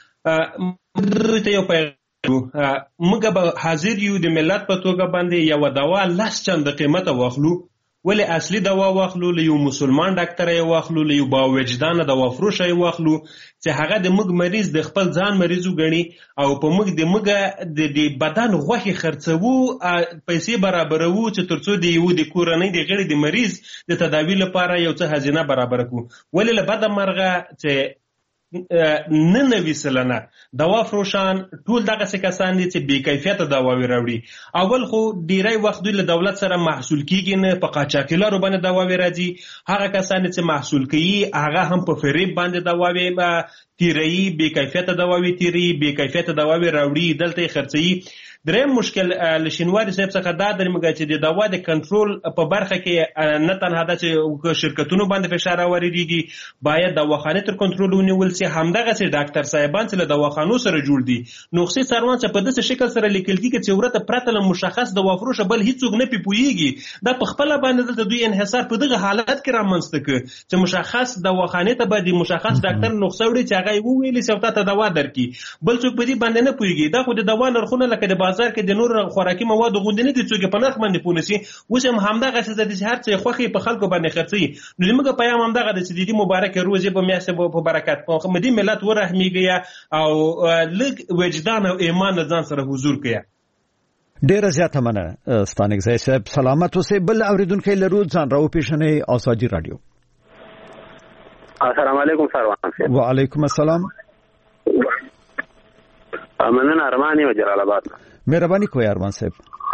ته یو پیغام موږ به حاضر یو د ملت په توګه باندې یو دوا لس چند قیمت واخلو، ولی اصلي دوا واخلو، له یو مسلمان ډاکټر یې واخلو، له یو با وجدان دوا فروش یې واخلو چې هغه د موږ مریض د خپل ځان مریض وګڼي او په موږ د موږ د بدن غوښې خرڅوو، پیسې برابروو چې ترڅو د یو د کورنۍ د غړي د مریض د تداوی لپاره یو څه هزینه برابر کړو. ولی له بده مرغه چې نه نوي سلنه دوا فروشان ټول دغه څه کسان دي چې بې کیفیته دواوې راوړي. اول خو ډیری وخت دوی له دولت سره محصول کیږي نه، په قاچاقلارو باندې دواوې راځي. هغه کسان چې محصول کوي هغه هم په فریب باندې دواوې تیري، بې کیفیته دواوې تیري، بې کیفیته دواوې راوړي، دلته یې خرڅوي. دریم مشکل لشینواري صاحب څخه دا درمګه چې د دوا د کنټرول په برخه کې نه تنها د شرکتونو باندې فشار راوړيږي، باید دواخانه تر کنټرول ونیول سي. همدغه سي ډاکټر صاحبان چې له دواخانو سره جوړ دي نوښتي څاروان چې په داسې شکل سره لیکل کیږي چې ورته پرته له مشخص دوا فروش بل هیڅوک نه پیپويږي. دا په خپل باندې دلته دوی انحصار په دغه حالت کې رامنځته کوي چې مشخص دواخانه ته به د مشخص ډاکټر نسخه وړي چې هغه وویلي سوتا ته دوا درکې، بل څوک په دې باندې نه پويږي. دا خو د دوا نرخونه لکه د بازار کې د نور خوراکي موادو غوندې دي چې په نرخ باندې پونسي. اوس هم همدغه څه د هر څه خوخي په خلکو باندې خرڅي. نو موږ پیغام همدغه د دې مبارک روزي په میاشت په برکت په مدي ملت ورحميږي او لګ وجدان او ایمان ځان سره حضور کوي. ډیر زیاته مننه ستانګزای صاحب. سلامت اوسئ. بل اوریدونکو لرو ځان راو پیښنې آزادي رادیو. السلام علیکم سروان صاحب. وعلیکم السلام. مننه ارمانی و جلال آباد. مهرباني کوئ ارمان صاحب.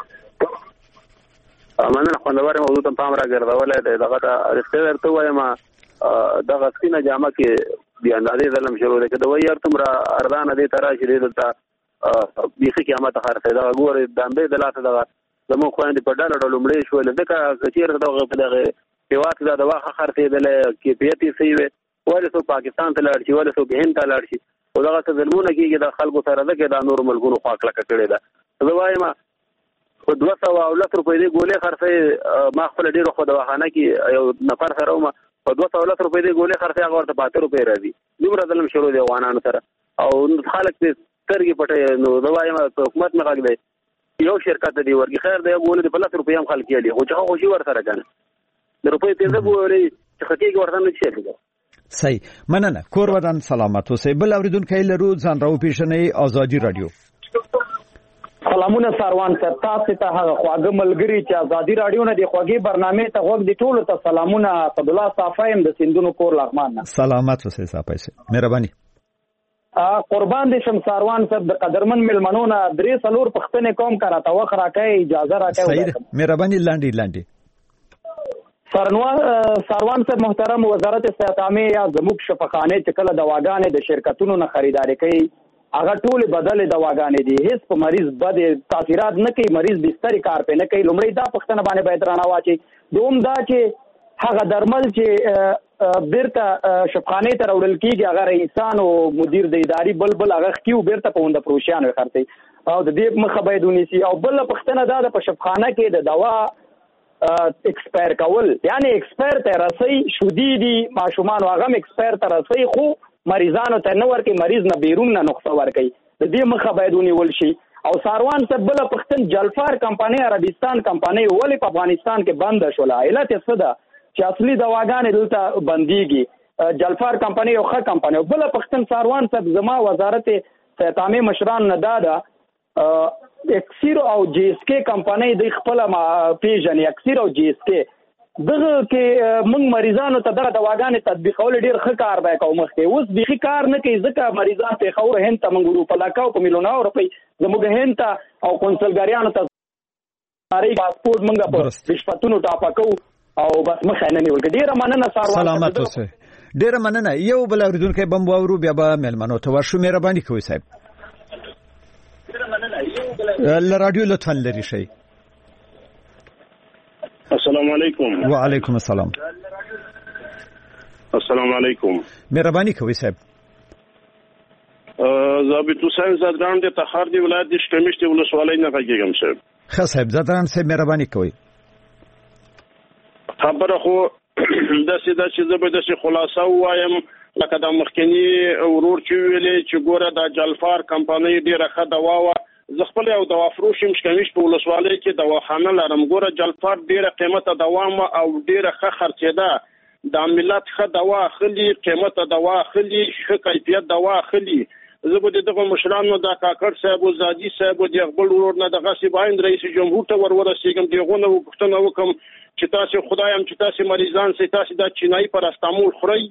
مننه خوندور موضوع ته پام را ګرځولای دی. دغه رښتیا درته وایم دغه سپینه جامه کې بیا اندازې ظلم شروع دی. که د وایي ارتم را اردانه دی ته راشي دی دلته بیخي قیامت خرڅوي. دغه ګورې دامبې د لاسه دغه زموږ خویندې په ډله ډله مړې شولې. ځکه که چېرته دغه په دغه هېواد کې دا دوا ښه خرڅېدلی، کیفیت یې صحیح وی، ولې څوک پاکستان ته لاړ شي، ولې څوک هند ته لاړ شي. او دغه ظلمونه کېږي د خلکو سره ده کې دا نور ملکونو خوا کلکه کړې ده. زه وایم په دوه سوه او لس روپۍ دې ګولې خرڅوي، ما خپله ډېره خو دواخانه کې یو نفر سره وم په دوه سوه لس روپۍ دې ګولې خرڅوي، هغه ورته په اته روپۍ راځي. دومره ظلم شروع دی افغانانو سره او خلک دې سترګې پټوي. نو زه وایم حکومت نه غږ دی، یو شرکت دی ورکړي خیر دی، ګولې د په لس روپۍ هم خلک یالي، خو چې هغه خوشي ورسره که نه د روپۍ پنځه ګولې چې ښه کېږي ورته نه شي کېږي. صحیح، مننه. کور ودان سلامت اوسئ. بل اورېدونکی لرو، ځان راوپېژنئ. ازادي راډیو. سلامونه ساروان صاحب، تاسو ته هغه خواږه ملګري چې ازادي راډیو نه دی خوږې برنامې ته غوږ دي، ټولو ته سلامونه. عبدالله صافی د سیندونو کور لغمان نه. سلامت اوسئ صافی صاحب، مهرباني. قربان دې شم ساروان صاحب، د قدرمن ملمنو نه درې څلور پښتنې قوم کا راته وخت راکړئ، اجازه راکړئ. صحیح، مهرباني. لاندې لاندې ساروان صاحب محترم، وزارت صحت عامه یا زموږ شفاخانه چې کله دواګانې د شرکتونو نه خریداري کوي هغه ټول بدل دواګانې دي، هیڅ په مریض بد تاثیرات نه کوي، مریض بستر کار په نه کوي. لومړی دا پښتنه باندې باید رانه واچي. دوم دا چې هغه درمل چې بیرته شفاخانه ته راوړل کیږي هغه رئیسان او مدیر د اداري بل بل هغه کیو بیرته په وند پروشیان ورخرتي او د دې مخه باید ونیسي. او بل پښتنه دا د شفاخانه کې د دوا ایکسپایر کول، یعنی ایکسپایر ته رسي شودي دي ماشومان هغه ایکسپایر ته رسي، خو مریضانو ته نه ورکي، مریض نه بیرون نه نقصه ورکي. د دې مخه باید ونیول شي. او ساروان صاحب بل پښتن جلفار کمپنی عربستان کمپنی ولې په افغانستان کې بند شوله؟ علت یې څه ده چې اصلي دواګانې دلته بنديږي؟ جلفار کمپنی یو ښه کمپنی. بل پښتن ساروان صاحب زما وزارت صحت عامه مشران نه دادا اکسیر او جی اس کے کمپنی د خپل پیژنې، اکسیر او جی اس کے دغه کې موږ مریضانو ته دغه دواګانې تطبیقول ډیر ښه کار دی کوم مخکې، اوس بيخي کار نه کوي ځکه مریضان په خور هند ته موږ په لاکاو په میلیونو روپۍ زموږ هند ته او کنسلګریانو ته اړای پاسپورت موږ په رشوتونو ټاپکو او بس مخه نه نیول. ډیره مننه ساروان. سلامت اوسئ. ډیره مننه. یو بل اوریدونکی بم وورو بیا به ملمنو ته ورشو. مهرباني کوئ صاحب. ډیره مننه. یو بل ل رادیو لطفا لري شي. السلام علیکم. وعلیکم السلام. السلام علیکم. مهرباني کوئ صاحب. ضابط حسین زادران د تخار دی ولایت د شکمشت ولسوالۍ نه غږیږم صاحب. ښه صاحب زادران صاحب مهرباني کوئ. خبره خو د سیده چې زه به د خلاصه وایم لکه د مخکنی ورور چې ویلې چې ګوره د جلفار کمپنی ډیره ښه دوا وه. زه خپل یو دوا فروش یم شکمشت په ولسوالۍ کې دواخانه لرم. ګوره جلفار ډیره قیمته دوا مه او ډیره ښه خرڅېده. د ملت ښه دوا اخلي، قیمته دوا اخلي، ښه کیفیت دوا اخلي. زه به د دغه مشرانو د کاکړ صاحب او زادي صاحب او د خپل ورور نه دغسې باید رئیس جمهور ته ور ورسېږم، د هغو نه پوښتنه وکړم چې تاسې خدایم چې تاسې مریضان سئ، تاسې دا چینایي پاراستامول خورئ؟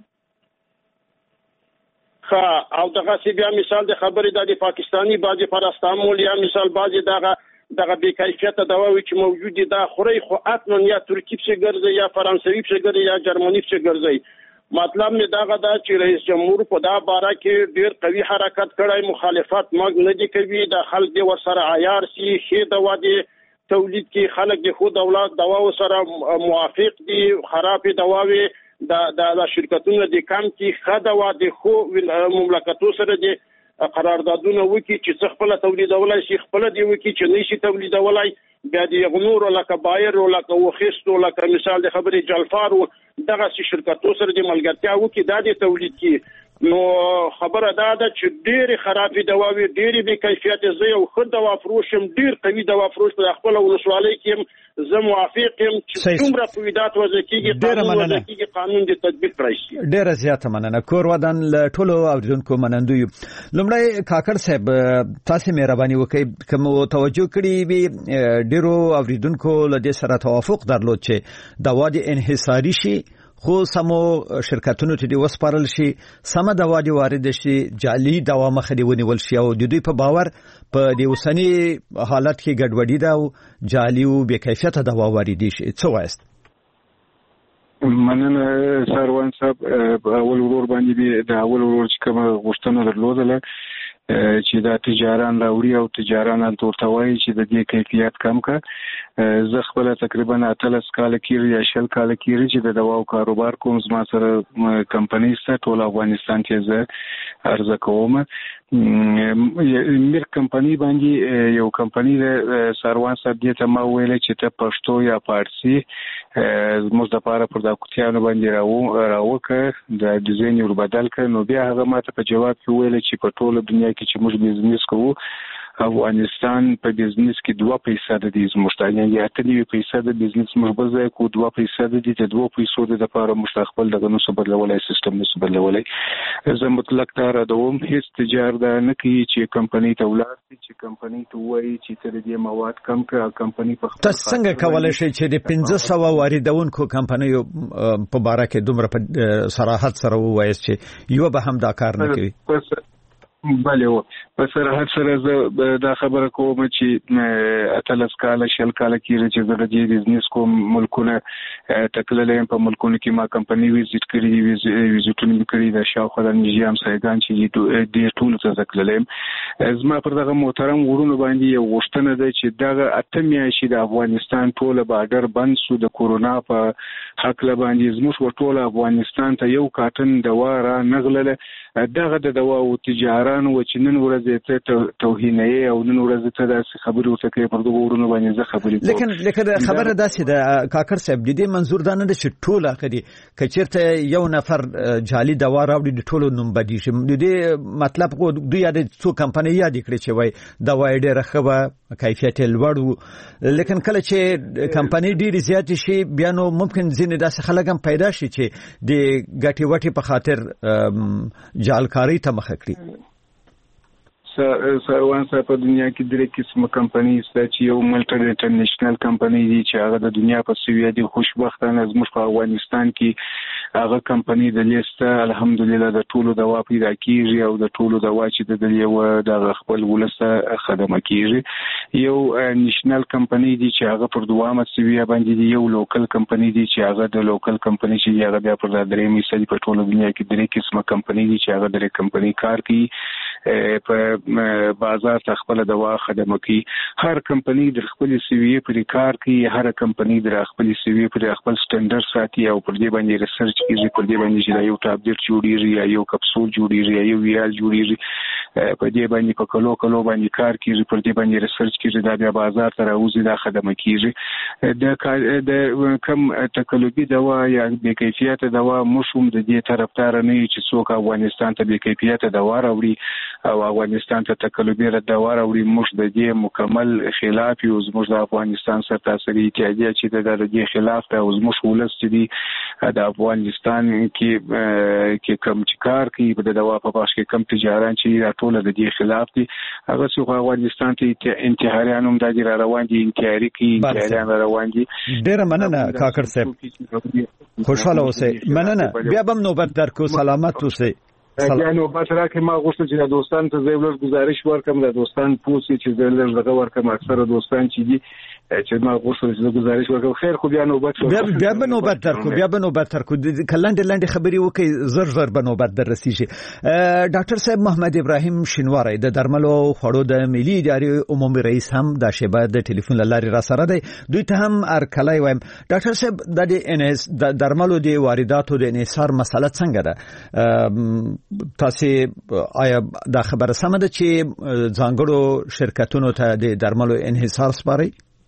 او دغه بیا مثال د خبرې د پاکستانی بعضی پاراستامول یا مثال بعضی دغه دغه بې کیفیته دواوې چې موجود دي دا خوري، خو حتما یا ترکی پسې ګرځي یا فرانسوي پسې ګرځي یا جرمني پسې ګرځي. مطلب مې دغه دا چې رئیس جمهور په دا باره کې ډېر قوي حرکت کړی، مخالفت موږ نه دي کوي، د خلک دې ورسره عیار سي، ښې دوا دې تولید کې خلک د خو دولت دواو سره موافق دي، خرابې دواوې د د شرکتونو د کم کې ښه دوا د خو مملکتو سره د قراردادونه وکړي چې څه خپله تولیدولی شي، خپله دې وکړي چې نه شي تولیدولی، بیا د هغو نورو لکه بایر او لکه وخیستو لکه مثال د خبرې جلفار و دغسې شرکتو سره د ملګرتیا وکړي، دا دې تولید کړي. نو خبره دا ده چې ډېرې خرابې دواوې، ډېرې بې کیفیته، زه یو ښه دوا فروش یم، ډېر قوي دوا فروش په خپله ولسوالۍ کې یم، زه موافق یم چې څومره تولیدات وضع کېږي، قانون وضع کېږي، قانون دې تطبیق کړی شي. ډېره زیاته مننه. کور ودان له ټولو اورېدونکو منندو یو. لومړی کاکړ صاحب تاسې مهرباني وکړئ، که مو توجه کړې وي ډېرو اورېدونکو له دې سره توافق درلود چې دوا دې انحصاري شي، خو سمو شرکتونو ته دې وسپارل شي، سمه دوا دې وارد شي، جعلي دوا مخه دې ونیول شي. او د دوی په باور په دې اوسني حالت کې ګډوډي ده او جعلي او بې کیفیته دوا واردې شي. څه وایست؟ مننه ساروان صاحب. اول ورور باندې د اول ورور چې کومه غوښتنه درلودله چې دا تجاران راوړي او تجاران ورته وایي چې د دې کیفیت کم کړه. زه خپله تقریبا اتلس کاله کېږي یا شل کاله کېږي چې د دواو کاروبار کوم، زما سره کمپنۍ شته ټول افغانستان کې. زه عرضه کوم. میر کمپنی باندې یو کمپنی د ساروان صاحب دې ته ما ویل چې ته پښتو یا فارسی زموږ د لپاره پر د کوټیانو باندې راو راوکه د ډیزاین ور بدل کړ. نو بیا هغه ماته په جواب کې ویل چې په ټوله دنیا کې چې موږ بزنس کوو افغانستان په بزنس کې دوه فیصد دي زموږ ته یا اتلې فیصد بزنس موږ به ځای کو دوه فیصد دي د دوه فیصد د لپاره مستقبل دغه نو بدلولای سیستم نو بدلولای. زه مطلق تر دوم هیڅ تجارت نه کوي چې کمپني ته ولر چې کمپني ته وایي چې تر دې مواد کم کړه کمپني په خپل تاسو څنګه کولای شئ چې د پنځه سوه واردونکو کمپنیو په باره کې دومره په صراحت سره ووایي چې یو به هم دا کار نه کوي؟ بله و په صراحت سره زه دا خبره کوم چې اتلس کاله شل کاله کېږي چې زه د دې بزنس کوم ملکونه تکللی یم. په ملکونو کې ما کمپني ویزیټ کړي ویزیټونه مې کړي د شاوخوا د نږدې همسایګان چې ډېر ټولو ته زه تللی یم. زما پر دغه محترم ورونو باندې یو غوښتنه ده چې دغه اته میاشتې د افغانستان ټوله بارډر بند شو د کورونا په هکله باندې زموږ ټوله افغانستان ته یو کارټن دوا را نغلله. دغه د دوا او تجارانو چې نن ورځ ته توهینه او نن ورځ ته د خبرو ته کې پر دغه ورونو باندې زه خبرې کوم. لیکن لیکن خبره داسې د کاکر صاحب د دې منظور دا نه ده چې ټوله کدي کچرته یو نفر جعلي دوا راوړي د ټولو نوم بدی شي. د دې مطلب کو دوی د څو کمپنۍ یاد کړي چې وای دوا ډېره ښه کیفیت لوړ وو. لیکن کله چې کمپنۍ ډېر زیات شي بیا نو ممکن ځینې داسې خلک هم پیدا شي چې د ګټي وټي په خاطر جعلکاری ته مخه کړي. ساروان صاحب په دنیا کې درې قسمه کمپنۍ شته چې یو ملټي انټرنیشنل کمپنۍ دي چې هغه د دنیا په سویه دي. خوشبختانه زموږ په افغانستان کې هغه کمپنۍ د لیسته الحمدلله د ټولو دوا پیدا کیږي او د ټولو دوا چې د یو د خپل ولسته خدمت کیږي. یو نېشنل کمپنۍ دي چې هغه پر دوامه سویه باندې دي. یو لوکل کمپنۍ دي چې هغه د لوکل کمپنۍ چې هغه بیا پر درې مثال په ټولو دنیا کې درې قسمه کمپنۍ دي چې هغه درې کمپنۍ کار کوي په بازار ته خپل دوا خدمت کوي. هر کمپنۍ د خپل سیوی پر کار کوي. هر کمپنۍ د خپل سیوی پر خپل سټانډرډ ساتي او پر دې باندې ریسرچ کوي. پر دې باندې چې یو ټابلیټ جوړیږي یا یو کپسول جوړیږي یا یو ویال جوړیږي په دې باندې په کلو کلو باندې کار کوي. پر دې باندې ریسرچ کوي دا بیا بازار ته راوځي دا خدمت کوي. د د کم تکلوبي دوا یا بې کیفیت دوا مشوم د دې طرفدار نه چې څوک افغانستان ته بې کیفیت دوا راوړي او افغانستان ته تکلوبي دوا راوړي. موږ د دې مکمل خلاف یو. زموږ د افغانستان سره تاسو اتحادیه چې د دې خلاف ته زموږ ولس چې د افغانستان کې کې کم کار کوي په دوا په باش کې کم تجاران چې ټول د دې خلاف دي. هغه څو افغانستان ته انتحاریان هم د دې روان دي انتحاري کوي انتحاریان روان دي. ډېر مننه کاکر صاحب خوشاله اوسئ. مننه بیا به نوبت درکو. سلامت اوسئ. بیا نو بس راکې ما غوښتل چې د دوستان ته زه ولر گزارش ورکم. د دوستان پوسې چې زه لږ دغه ورکم. اکثره دوستان چې دي چې ما غوښتل چې گزارش ورکم. خیر خو بیا نوبت بیا بیا به نوبت درکو بیا به نوبت درکو کلاند لاندې خبرې وکي زر زر به نوبت در رسیږي. ډاکټر صاحب محمد ابراهیم شینواری د درملو خوړو د ملي ادارې عمومي رئیس هم د شیبه د ټلیفون لارې را سره دی. دوی ته هم ارکلای وایم. ډاکټر صاحب د انس د درملو د وارداتو د انحصار مسله څنګه ده؟ تاسو آیا دا خبره سمه ده چې ځانګړو شرکتونو ته د درملو انحصار سپاري؟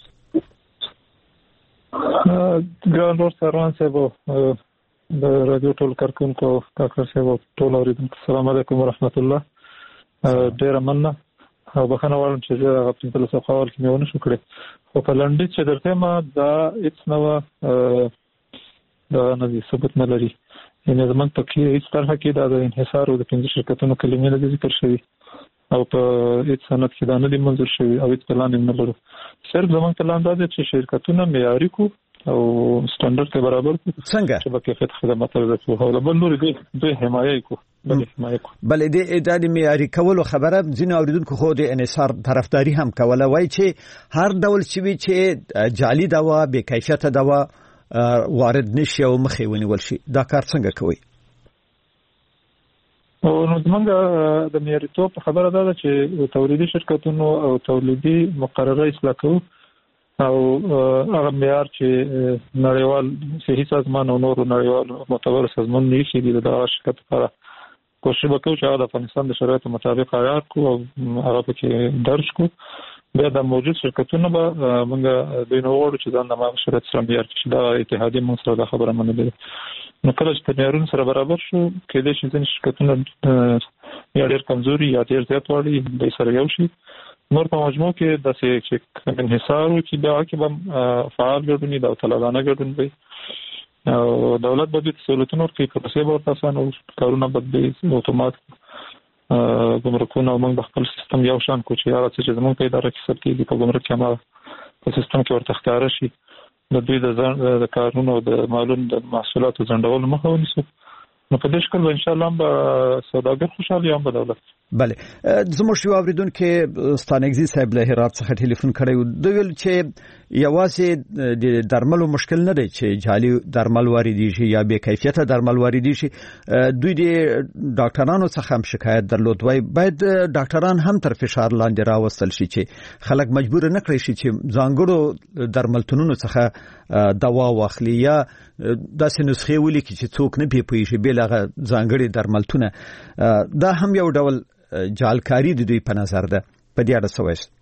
ګران ورته سروان صاحب د رادیو ټول کارکونکو کاکر صاحب ټول اوریدونکو السلام علیکم ورحمت الله. ډیر مننه او بخښنه غواړم چې زه هغه په تل څه خبر کې مې ونه شو کړې. خو په لنډیز چې درته ما دا هیڅ نو دا نه ثبوت نه لري. یعنی زمونږ په کې هیڅ طرح کې دا د انحصار او د پنځه شرکتونو کلمې نه ذکر شوي او په هیڅ سند کې دا نه دي منظور شوي او هیڅ پلان نه لرو. صرف زمونږ پلان دا دی چې شرکتونه معیاري کو او سټانډرډ ته برابر کو څنګه چې په کیفیت خدمات ورکړو او بل نور دې دې حمایت کو بل حمایت کو. بل دې د معیاري کولو خبره ځینې اوریدونکو خو د انحصار طرفداري هم کوله. وایي چې هر ډول چې چې جعلي دوا بې کیفیت دوا وارد نشي او مخې ونیول شي. دا کار څنګه کوي؟ او نو زمونږ د معیاریتوب خبره ده چې تولیدي شرکتونو او تولیدي مقرره اصلاح کوو او هغه معیار چې نړیوال صحي سازمان او نور نړیوال معتبر سازمان نشي دي د شرکت لپاره کوشش وکړو چې هغه د افغانستان د شرایطو مطابق عیار کړو او هغه پکې درج کړو. بیا د موجود شرکتونو به موږ دوی نه وغواړو چې ځان د هغه شرایط سره معیار کړي چې دا اتحادیه موږ سره دا خبره منلې ده. نو کله چې په معیارونو سره برابر شو کېدای شي ځینې شرکتونه یا ډېر کمزوري یا ډېر زیات واړي دوی سره یو شي. نور په مجموع کې داسې چې انحصار وکړي بیا هغه کې به فعال ګډون وي، داوطلبانه ګډون وي او دولت به دې سهولتونه ورکړي، پروسې به ورته اسانه وي، کارونه به دې اتومات ګمرکونه او موږ د خپل سیستم یو شان کړو چې هغه څه چې زموږ په اداره کې ثبت کېږي په ګمرک کې هماغه په سیستم کې ورته ښکاره شي. د دوی د کارونو او د مالونو د محصولاتو ځنډولو مخه ونیسو. نو په دې شکل به انشاءالله هم به سوداګر خوشحال یا هم به دولت. بله زموږ یو اوریدونکو ستانکزي صاحب له هرات څخه ټلیفون کړی و، دوی ویل چې یوازې د درملو مشکل نه دی چې جعلي درمل واردی شي یا بې کیفیته درمل واردی شي، دوی د ډاکټرانو څخه هم شکایت درلود. وای باید ډاکټران هم تر فشار لاندې راوستل شي چې خلک مجبور نه کړي شي چې ځانګړو درملتونونو څخه دوا واخلي یا داسې نسخې ولیکي چې څوک نه پوهیږي شي بل هغه ځانګړي درملتونه. دا هم یو ډول جعلکاری د دوی په نظر ده. په دې اړه څه وایي؟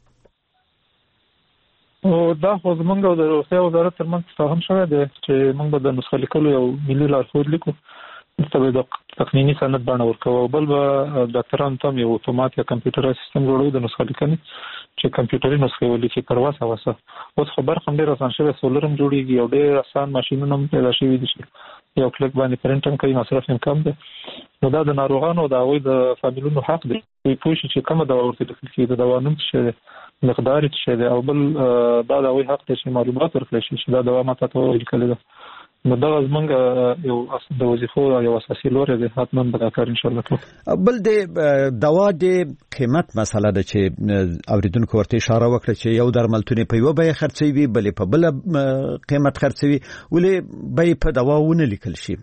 او دا خو زمونږ او د روغتیا وزارت ترمنځ تفاهم شوی دی چې موږ به د نسخه لیکلو یو ملي لارښود لیکو، ته به د تقنیني سند بڼه ورکوو او بل به ډاکټرانو ته یو اتومات یا کمپیوټرایز سیستم جوړوو د نسخه لیکنې چې کمپیوټري نسخې ولیکي پر واسه واسه. اوس خو برخه ډېر اسان شوی، سولر هم جوړیږي او ډېر اسان ماشینونه هم پیدا شوي دي چې یو کلیک باندې پرنټ هم کوي، مصرف هم کم دی. نو دا د ناروغانو او د هغوی د فامیلونو حق دی دوی پوه شي چې کومه دوا ورته لیکل کېږي، د دوا نوم څه شی دی، مقدار یې څه شی دی، او بل دا د هغوی حق دی چې معلومات ورکړی شي چې دا دوا ما ته ولیکلې ده. نو دا زمونږ یو د وظیفو یو اساسي لوری دی، حتما به دا کار انشاءالله کوو. بل د دوا د قیمت مسله ده چې اوریدونکو ورته اشاره وکړه چې یو درملتون په یو بیه خرڅوي بلې په بل قیمت خرڅوي، ولې بیه په دوا ونه لیکل شي؟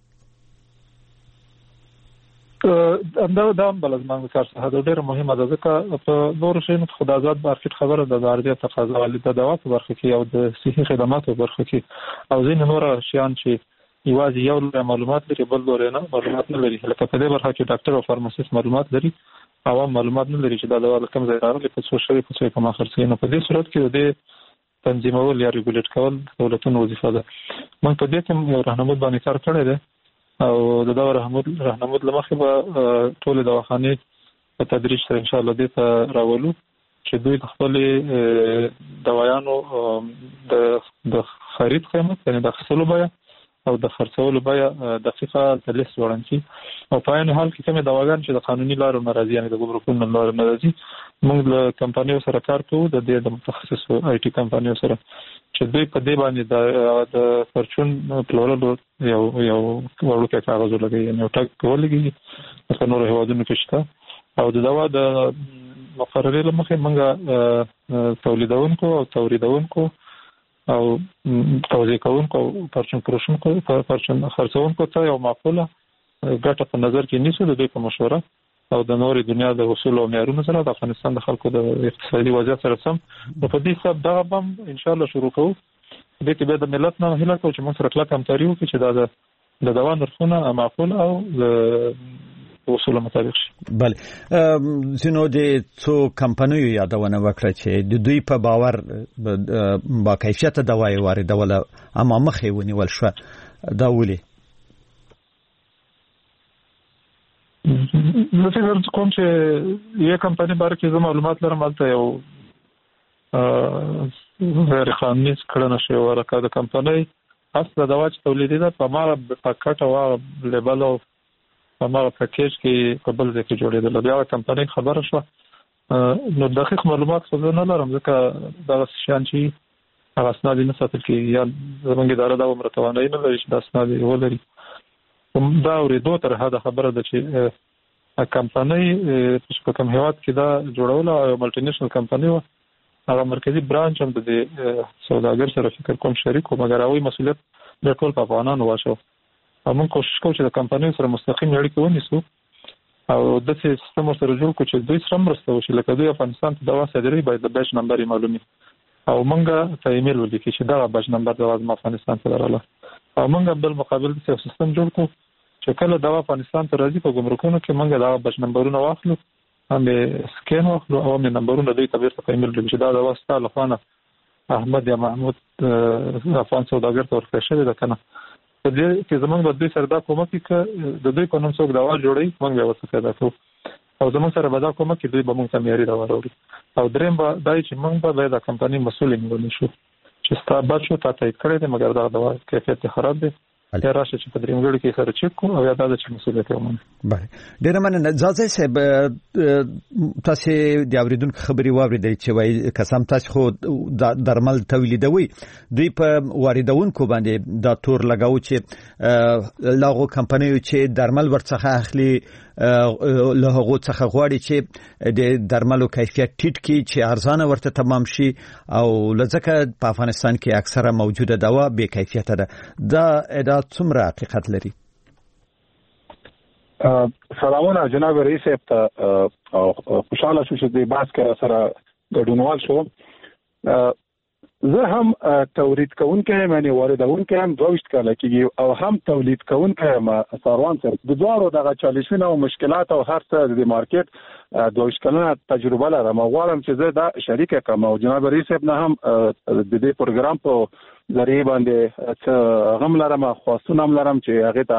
دا دا هم بل زموږ کار څخه دا ډېره مهمه ده، ځکه په نورو شیانو خو د آزاد مارکیټ خبره ده، د عرضې تقاضا ولې د دوا په برخه کې او د صحي خدماتو په برخه کې او ځینې نور شیان چې یوازې یو لوی معلومات لري بل لوی نه معلومات نه لري. لکه په دې برخه کې ډاکټر او فارماسیست معلومات لري، عوام معلومات نه لري چې دا دوا له کوم ځای راغلي، په څو شوي، په څو کومه خرڅوي. نو په دې صورت کې د دې تنظیمول یا ریګولیټ کول دولتونو وظیفه ده. موږ په دې کې یو راهنمود باندې کار کړی دی او د دا راهنمود راهنمود لمخې به ټول دواخانې په تدریج سره ان شاء الله دې ته راولو چې دوی د خپل دوايانو د د خرید قیمت یعنی د خرڅولو بیه او د خرڅولو بیه دقیقه د لیست وړاندې او په عین حال کې کومه دواګان چې د قانوني لارو ناراضي یعنی د ګمرکونو لارو ناراضي موږ له کمپنیو سره کار کوو د دې د متخصصو آی ټي کمپنیو سره چې دوی په دې باندې د د پرچون پلورلو یو یو ورکه کاغذ لګي یعنی یو ټاک کولګي په نورو هوادونو کې شته او د دوا د مقررې لمخې موږ تولیدونکو او تولیدونکو او توزیع کوونکو پرچون پروشونکو پرچون خرڅونکو ته یو معقوله ګټه په نظر کې نیسو د دوی په مشوره او د نورې دنیا د اصول او معیارونو سره د افغانستان د خلکو د اقتصادي وضعیت سره سم نو په دې سبب دغه بم ان شاء الله شروع کوو. د دې به د ملت نه هیله کوو چې موږ سره کلک همکاري وکړي چې دا د دوا نرخونه معقول او د اصول مطابق شي. بله زینو د څو کمپنیو یادونه وکړه چې د دوی په باور با کیفیت دوايي واردول اما مخې ونیول شو دا ولې؟ زه فکر کوم چې یو کمپنی باره کې زه معلومات لرم هلته یو غیر قانوني کړنه شوې وه لکه د کمپنۍ اصله دوا چې تولیدېده په هماغه پاکټ او هغه لیبل او په هماغه پیکیج کې په بل ځای کې جوړېدله. بیا هغه کمپنۍ خبره شوه نو دقیق معلومات خو زه نه لرم ځکه دغه شیان چې هغه اسناد یې نه ساتل کېږي یا زموږ اداره دا عمره توانایي نه لري چې دا اسناد یې ولري. دا اورېدو تر حده خبره ده چې کمپنۍ چې په کوم هېواد کې دا جوړوله او ملټي نیشنل کمپنۍ وه هغه مرکزي برانچ هم د دې سوداګر سره فکر کوم شریک و مګر هغوی مسؤلیت ډېر ټول په افغانانو واچو او موږ کوشش کوو چې د کمپنیو سره مستقیم اړیکې ونیسو او داسې سیستم ورسره جوړ کړو چې دوی سره مرسته وشي لکه دوی افغانستان ته دوا صادروي باید د بیچ نمبر یې معلوم وي او موږ ته ایمیل ولیکي چې دغه بیچ نمبر دوا زما افغانستان ته راغله او موږ بل مقابل داسې یو سیستم جوړ کړو چې کله دوا افغانستان ته راځي په ګمرکونو کې موږ دا بچ نمبرونه واخلو هم سکین واخلو او هم نمبرونه دوی ته بیرته په ایمیل لګو چې دا دوا ستا لخوا احمد یا محمود افغان سوداګر ته ورکړل شوې ده که نه. په دې کې زموږ به دوی سره دا کومک وکړي د دوی په نوم څوک دوا جوړوي موږ به ورته پیدا کوو او زموږ سره به دا کومک وکړي دوی به موږ ته معیاري دوا راوړي. او درېیم به دا چې موږ به د کمپنۍ مسؤل نیولی شو چې ستا بد شو تا تایید کړی دی مګر دغه دوا کیفیت یې خراب دی یا راشه چې په درېمګړو کې سره چک کو او یا دا چې مسؤلیت یې ومني. بله ډېره مننه. ځاځی صاحب تاسې د اورېدونکو خبرې واورېدلې چې وایي قسم تاسې خو درمل تولیدوي دوی په واردونکو باندې دا تور لګاو چې له هغو کمپنیو چې درمل ورڅخه اخلي له هغو څخه غواړي چې د درملو کیفیت ټیټ کړي چې ارزانه ورته تمام شي او لځکه په افغانستان کې اکثره موجوده دوا بې کیفیته ده. دا دا څومره حقیقت لري؟ سلامونه جناب رئیس صاحب ته خوشاله شو چې د باس کې سره ګډونوال شو. زه هم تولید کوونکی یم یعنې واردونکی هم دوه ویشت کاله کېږي او هم تولید کوونکی یم ساروان صاحب. د دواړو دغه چالشونه او مشکلات او هر څه د مارکېټ دوه ویشت کلنه تجربه لرم او غواړم چې زه دا شریکه کړم او جناب رئیس صاحب نه هم د دې پروګرام په ذریعه باندې څه غم لرم خواستونه هم لرم چې هغې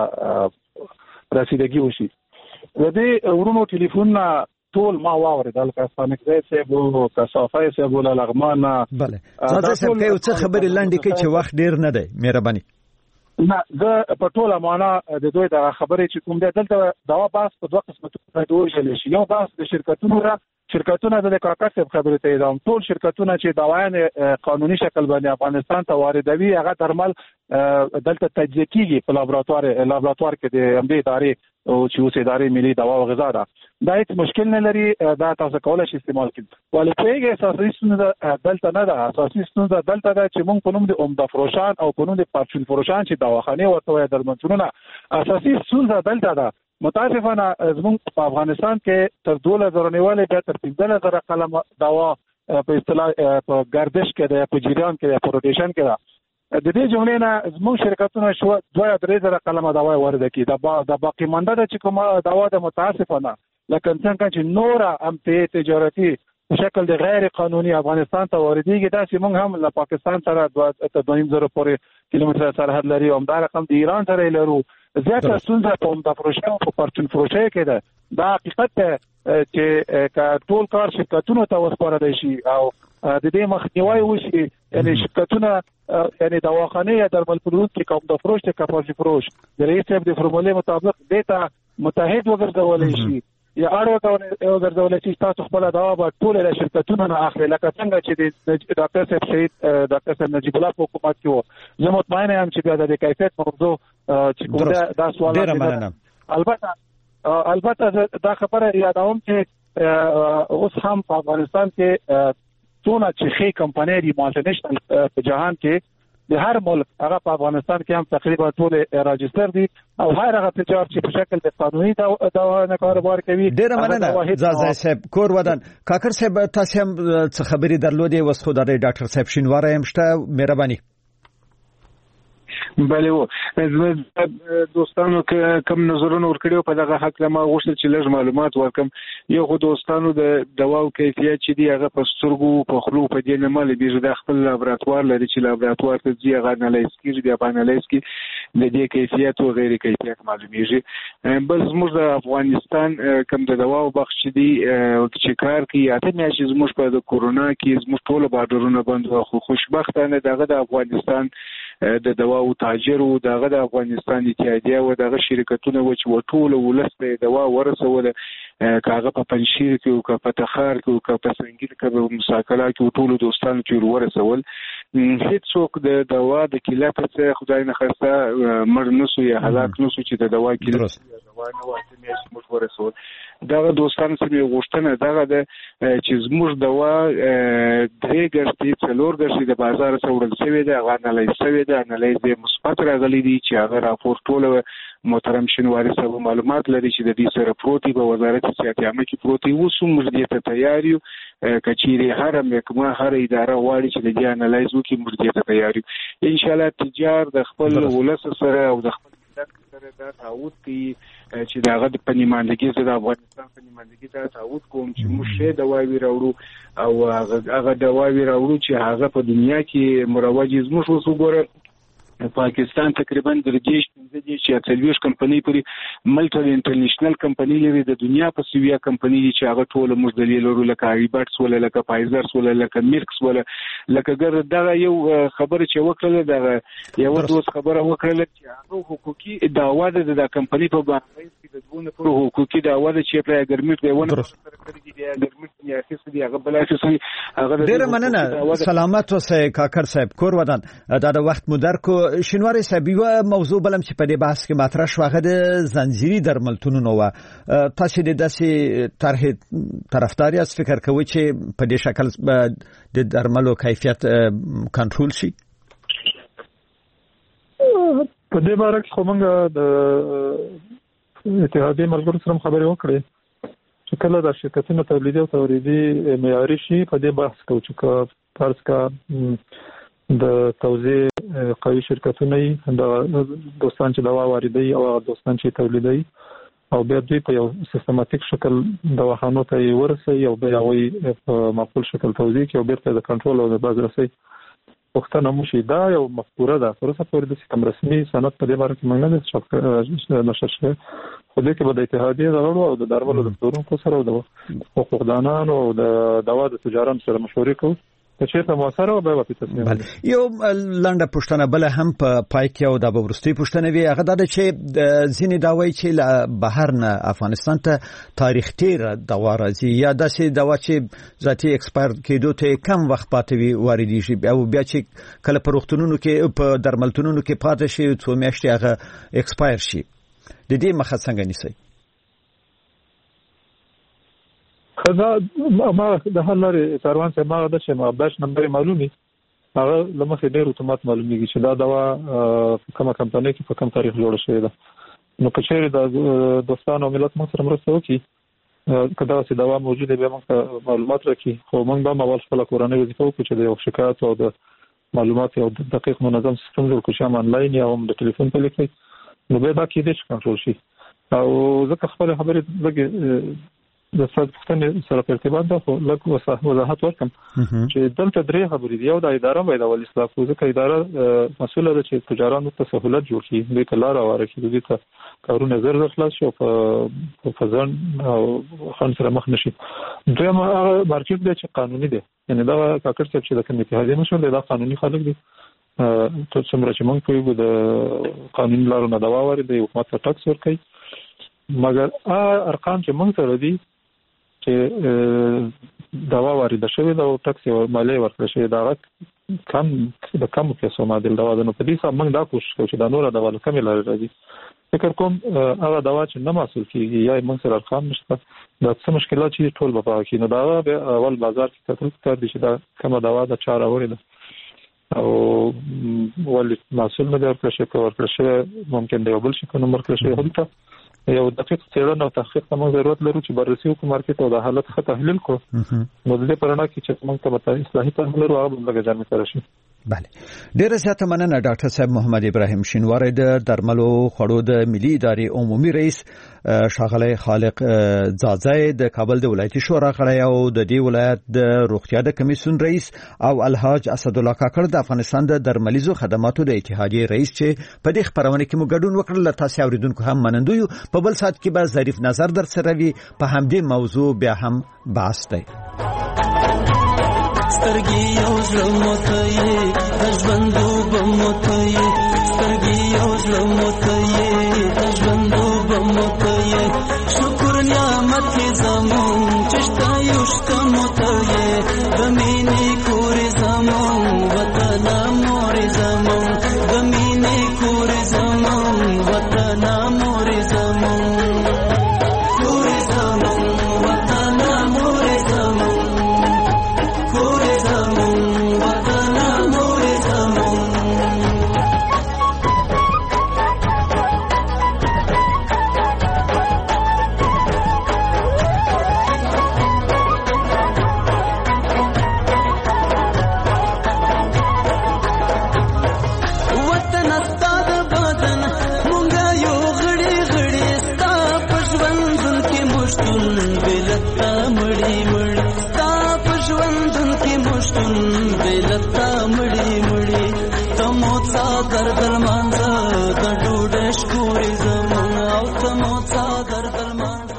ته رسیدګي وشي. د دې ورونو ټلیفونونه ټول ما واورېدل که سانکزی صاحب او که صافی صاحب او لغمان. بله ځاځی صاحب که یو څه خبرې لنډې کوي چې وخت ډېر نه دی مهرباني. نه زه په ټوله معنا د دوی دغه خبرې چې کوم دی دلته دوا بحث په دوه قسمتونو وویشلی شي. یو بحث د شرکتونو را شرکتونه د کاکړ صاحب خبرې ته ادام ټول شرکتونه چې دوايان قانوني شکل باندې افغانستان ته واردوي هغه درمل دلته تجزیه کیږي په لابراتوار لابراتوار کې د امدې ادارې او چې اوس ادارې ملي دوا او غذا ده. دا هیڅ مشکل نه لري دا تاسو کولای شئ استعمال کړئ. ولې پیګه اساسي ستونزه دلته نه ده. اساسي ستونزه دلته ده چې موږ په نوم د عمده فروشان او په نوم د پرچون فروشان چې دواخانه ورته وایي درملتونونه اساسي ستونزه دلته ده. متاسفانه زموږ په افغانستان کې تر دوه زره نیولې بیا تر پنځه زره قلم دوا په اصطلاح په گردش کې ده په جریان کې ده په روټیشن کې ده. د دې جملې نه زموږ شرکتونه شو دوه درې زره قلم دوا وارد کړي. دا د باقي مانده ده چې کومه دوا د متاسفانه لکه څنګه چې نور هم ته تجارتي په شکل د غیر قانوني افغانستان ته واردېږي داسې موږ هم له پاکستان سره دوه نیم زره پورې کیلومتره سرحد لري او دا رقم د ایران سره لرو. زیاته ستونزه په عمده فروشي او په پرچون فروشي کې ده. دا حقیقت ده چې ټول کار شرکتونو ته وسپارل شي او د دې مخنیوي وشي یعنی شرکتونه یعنی دواخانه یا درمل پلورونکي کوم د فروش ته کپاسي فروش د رئیس صاحب د فرمولې مطابق دیتا متحد وګرځول شي یا اړه وګرځول شي تاسو خپل دوا به ټول له شرکتونو نه اخلي لکه څنګه چې د ډاکټر صاحب شهید ډاکټر صاحب نجیب الله په حکومت کې و. زه مطمئن یم چې بیا د کیفیت موضوع چې کوم دا سوال البته البته دا خبره یادوم چې اوس هم په افغانستان کې څونه چې خې کمپنۍ دي مالټینیشنل په جهان کې د هر ملک هغه په افغانستان کې هم تقریبا ټول راجستر دي او هر هغه تجار چې په شکل د قانوني دوا نه کاروبار کوي. ډېر مننه ځاځی صاحب کور ودان. کاکر صاحب تاسو هم څه خبرې درلودې وس خو د ډاکټر صاحب شینواره هم شته مهرباني. بله و دوستانو که کم نظرونه ورکړیو په دغه حق لما غوښتل چې لږ معلومات ورکم. یو خو دوستانو د دواو کیفیت چې دی هغه په سترګو په خلو په دې نه مال بیږي د خپل لابراتوار لري چې لابراتوار ته ځي هغه انالیز کیږي د انالیز کې د دې کیفیت او غیر کیفیت معلومیږي. بل زموږ د افغانستان کم د دواو بخش دی چې کار کوي اته میاشتې زموږ په د کورونا کې زموږ ټول بارډرونه بند و خو خوشبختانه دغه د افغانستان د دواو تاجر او دغه د افغانستان اتحادیه او دغه شرکتونه و چې وټول ولسته دوا ورسول کاغه په پنځیر کې او په تخار کې او په سنگیر کې په مساکله کې ټول دوستانو چې ورسول. هیڅ څوک د دوا د کیلات څخه خدای نه خسته مړ نسو یا هلاک نسو چې د دوا کیلات دوا نه واته میاشت موږ ورسول. دغه دوستانو سره غوښتنه دغه د چې زموږ دوا درې ګرځي څلور ګرځي د بازار څخه ورل شوی دی هغه انالیز شوی دی انالیز یې مثبت راغلی دی چې هغه راپور ټول محترم شینواری صاحب معلومات لري چې د دې سره پروتي په وزارت صحت عامه کې پروتي وسو موږ دې ته تیار یو کچيري هر محکمه هر اداره واړي چې د دې انالیز وکړي موږ دې ته تیار یو ان شاء الله تجار د خپل ولس سره او د شدت سره دا تعهد کوي چې داغه د پنیماندګي زړه افغانستان پنیماندګي دا تعهد کوم چې موږ شه دواوی راوړو او هغه دواوی راوړو چې هغه په دنیا کې مروج زموږ اوس وګوره پاکستان تقریبا درجه پنځه دي چې اتلويش کمپنۍ پوری ملټي انټرنیشنل کمپنۍ لري د دنیا په سویا کمپنۍ چې هغه ټول موږ د لیلورو لکه ایبټس ولا لکه فایزر ولا لکه میرکس ولا لکه ګر دغه یو خبره چې وکړه دغه یو دوس خبره وکړه چې هغه حقوقي دعوا ده د کمپنۍ په باندې چې د دونه پر حقوقي دعوا ده چې پر ګرمټ دیونه سره کړی دی ګرمټ یې اساس دی هغه بل اساس هغه ډیر مننه سلامت اوسه کاکر صاحب کور ودان دا د وخت مدر کو شینواری صاحب یو موضوع بلم چې په دې بحث کې مطرح شو هغه د زنجیري درملتونو نو تاسو د داسې طرح طرفداري اس فکر کوي چې په دې شکل د درملو کیفیت کنټرول شي په دې باره کې کومه د اتحادیې ملګرو سره خبرې وکړې چې کله د شرکتونو تولیدي او تولیدي معیاري شي په دې بحث کوو چې فرض کا د توزیع قوي شرکتونه د دوستان چې دوا واردوي او دوستان چې تولیدوي او بیا دوی په یو سیستماتیک شکل دواخانو ته ورسي او بیا وي په معقول شکل توزیع کوي او بیرته د کنټرول او د بازرسي وختونه مشي دا یو مفکوره ده ترڅو پورې د کوم رسمي سند په دې باره کې موږ نه څه نشو شوی خو دې کې به د اتحادیې ضرورت او د درملو د دورونکو سره او د حقوقدانانو او د دوا د تجارت سره مشورې کوو چې ته موثر او به وپیتاسي بل یو لنډه پښتنه بل هم په پای کې او د ورستي پښتنه وی هغه د چې ځینې داوی چې بهر نه افغانستان ته تاریخ تیر دوا راځي یا داسې دوا چې ذاتي ایکسپایر کېدو ته کم وخت پاتې وي واردې شي او بیا چې کله په روغتونونو کې په درملتونونو کې پاتې شي څو میاشتې هغه ایکسپایر شي د دې مخه څنګه نیسي خدا ما د هر لارې کاروان څخه ما د چې ما باش نمبر معلومي هغه لمخې ډېر اتومات معلومیږي چې دا دوا کومه کمپنۍ کې په کوم تاریخ جوړ شوی ده نو کچېره د دوستانو ملت مو سره مرسته وکړي کدا چې دوا موجوده به موږ معلومات راکړي خو موږ به اول خپل کورنۍ وظیفه وکړو چې د شکایت او د معلومات او دقیق منظم سیستم جوړ کړو چې آنلاین یا هم د ټلیفون په لیکي نو به دا کې د کنټرول شي او ځکه خپل خبرې لګي د څه سره په ارتباط ده خو لږ وضاحت ورکم چې دلته درې خبرې دي یو د اداره باید اول اصلاح کوي ځکه اداره مسؤله ده چې تجارانو ته سہولت جوړ کړي د کلار اواره کړي د دې کارونه زر زر خلاص شي په فزان او خان سره مخ نشي دوی ما مارکیټ دی چې قانوني دی یعنی دا کاکر څه چې د کمیټې هدي مسول دی دا قانوني خلک دي ته څومره چې موږ کوو د قانوني لارو نه دوا وري د حکومت ته ټاکس ورکړي مګر ارقام چې موږ سره دي چې دوا وارد شوی دا او ټاکس او مالیه ورکړل شوی دا کم د کم پیسو معادل دوا ده نو په دې سره موږ دا کوشش کوو چې دا نور دوا له کمې لارې راځي فکر کوم هغه دوا چې نه محصول کیږي یا موږ سره ارقام نشته دا څه مشکلات چې ټول به پاکي نو دا اول بازار کې تطبیق کړ دي چې دا کومه دوا د چاره اوري ده او ولې محصول نه ورکړل شي په ورکړل شي ممکن دی بل شي کوم ورکړل شي هلته یو دقیق څېړنه او تحقیق ته موږ ضرورت لرو چې بررسي وکړو مارکیټ او د حالت ښه تحلیل کړو نو د دې پرنا کې چې موږ ته به اصلاحي تحلیل ورو هغه موږ ځان سره شي بله ډیره زیاته مننه ډاکټر صاحب محمد ابراهیم شینواری د درملو خړو د ملي ادارې عمومي رئیس شاغلی خالق زازای د کابل د ولایتي شورا غړی او د دې ولایت د روغتیا د کمیسیون رئیس او الحاج اسد الله کاکړ د افغانستان د درملیزو خدماتو د اتحادیې رئیس چې په دې خبرونه کې مو ګډون وکړل تاسو اوریدونکو هم منندو په بل سات کې به ظریف نظر در سره وي په همدې موضوع بیا هم بحث دی سترګي یو ځل موته یې د ژوندو به موته یې سترګي یو ځل موته یې د ژوندو به موته یې شکر نعمت یې زمون چې شته یو شته موته یې د مینې کورې زمون وطن مور زمون د مینې کورې زمون وطن مور زمون کورې زمون وطن مور زمون مشتون بلتا مړی مړی ستا په ژوندون کې مشتون بلتا مړی مړی تمو څادر درمانځه د ډوډۍ شکورې زمون او تمو څادر درمانځه.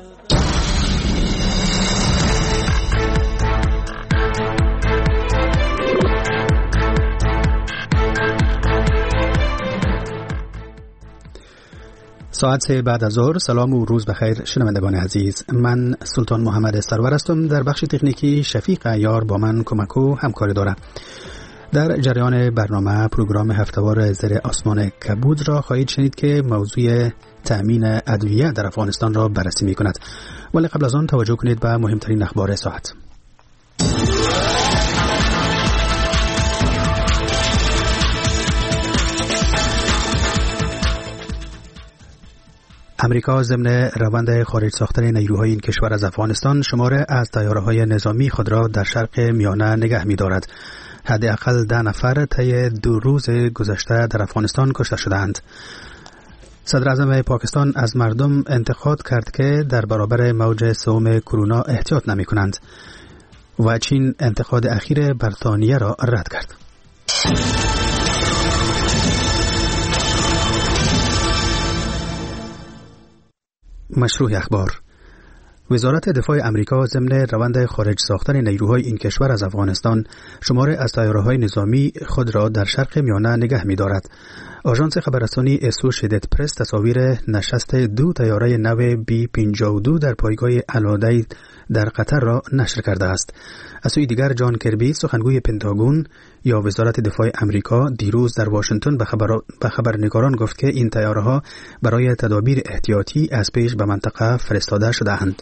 ساعت سه بعد از ظهر. سلام و روز بخیر شنوندگان عزیز، من سلطان محمد سرور هستم. در بخش تکنیکی شفیق عیار با من کمک و همکاری دارد. در جریان برنامه پروگرام هفته‌وار زیر آسمان کبود را خواهید شنید که موضوع تأمین ادویه در افغانستان را بررسی می کند. ولی قبل از آن توجه کنید به مهمترین اخبار ساعت. امریکا ضمن روند خارج ساختن نیروهای این کشور از افغانستان شماره از طیاره‌های نظامی خود را در شرق میانه نگه می‌دارد. حداقل ده نفر طی دو روز گذشته در افغانستان کشته شدند. صدر اعظم پاکستان از مردم انتقاد کرد که در برابر موج سوم کرونا احتیاط نمی‌کنند و چین انتقاد اخیر بریتانیه را رد کرد. مشروع اخبار. وزارت دفاع امریکا ضمن روند خارج ساختن نیروهای این کشور از افغانستان شماره از طیاره‌های نظامی خود را در شرق میانه نگه می‌دارد. آژانس خبررسانی اسوشیتد پرس تصاویر نشست دو طیاره نو بی پنجاه و دو در پایگاه الادی در قطر را نشر کرده است. از سوی دیگر جان کربی سخنگوی پنتاگون یا وزارت دفاع امریکا دیروز در واشنگتن به خبر به خبرنگاران گفت که این طیاره‌ها برای تدابیر احتیاطی از پیش به منطقه فرستاده شده‌اند.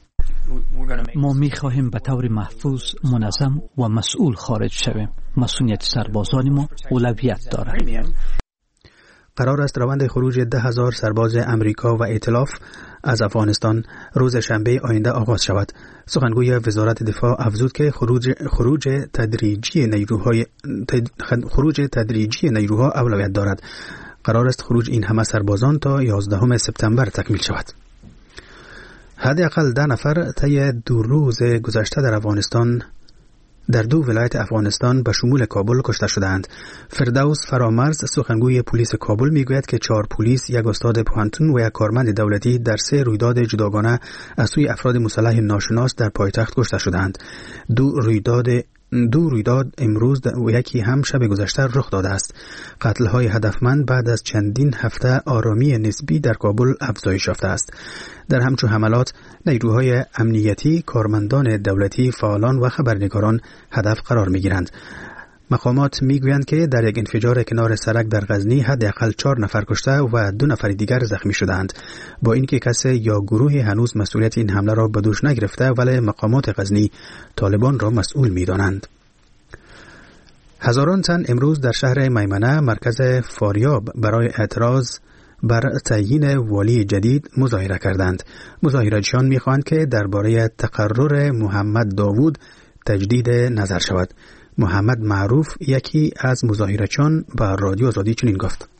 ما می خواهیم به طور محفوظ، منظم و مسئول خارج شویم. مسئولیت سربازان ما اولویت دارد. قرار است روند خروج ده هزار سرباز امریکا و ائتلاف از افغانستان روز شنبه آینده آغاز شود. سخنگوی وزارت دفاع افزود که خروج خروج تدریجی نیروهای تد... خروج تدریجی نیروها اولویت دارد. قرار است خروج این همه سربازان تا یازدهم سپتامبر تکمیل شود. حداقل ده نفر طی دو روز گذشته در افغانستان در دو ولایت افغانستان به شمول کابل کشته شدند. فردوس فرامرز سخنگوی پلیس کابل میگوید که چهار پلیس، یک استاد پوهنتون و یک کارمند دولتی در سه رویداد جداگانه از سوی افراد مسلح ناشناس در پایتخت کشته شدند. دو رویداد دو رویداد امروز و یکی هم شب گذشته رخ داده است. قتل‌های هدفمند بعد از چندین هفته آرامی نسبی در کابل افزایش یافته است. در همچون حملات نیروهای امنیتی، کارمندان دولتی، فعالان و خبرنگاران هدف قرار می‌گیرند. مقامات میگویند که در یک انفجار کنار سرک در غزنی حداقل چهار نفر کشته و دو نفر دیگر زخمی شدند. با اینکه کسی یا گروهی هنوز مسئولیت این حمله را به دوش نگرفته، ولی مقامات غزنی طالبان را مسئول می‌دانند. هزاران تن امروز در شهر میمنه مرکز فاریاب برای اعتراض بر تعیین والی جدید مظاهره کردند. مظاهره‌چیان می‌خواهند که درباره تقرر محمد داوود تجدید نظر شود. محمد معروف یکی از مظاهره‌چیان به رادیو آزادی چنین گفت: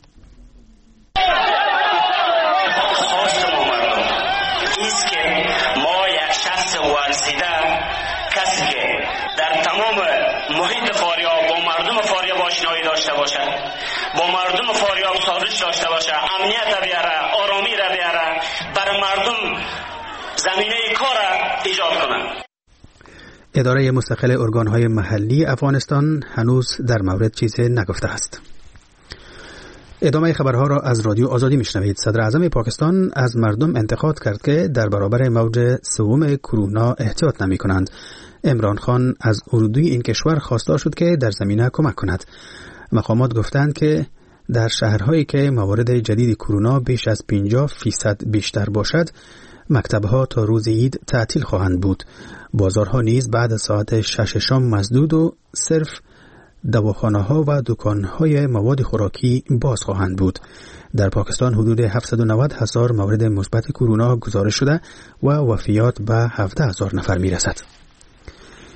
ما یک شخص ورزیده کسی که در تمام محیط فاریاب با مردم فاریاب آشنایی داشته باشد، با مردم فاریاب سازش داشته باشه، امنیت بیاره، آرامی را بیاره، بر مردم زمینه کار ایجاد کنه. اداره مستقل ارگان‌های محلی افغانستان هنوز در مورد چیزی نگفته است. ادامه خبرها را از رادیو آزادی میشنوید. صدر اعظم پاکستان از مردم انتقاد کرد که در برابر موج سوم کرونا احتیاط نمی کنند. عمران خان از اردوی این کشور خواستار شد که در زمینه کمک کند. مقامات گفتند که در شهرهایی که موارد جدید کرونا بیش از پنجاه فیصد بیشتر باشد، مکتبها تا روز عید تعطیل خواهند بود. بازارها نیز بعد ساعت شش شام مسدود و صرف دواخانه‌ها و دکان‌های مواد خوراکی باز خواهند بود. در پاکستان حدود هفتصد و نود هزار مورد مثبت کرونا گزارش شده و وفیات به هفده هزار نفر می‌رسد.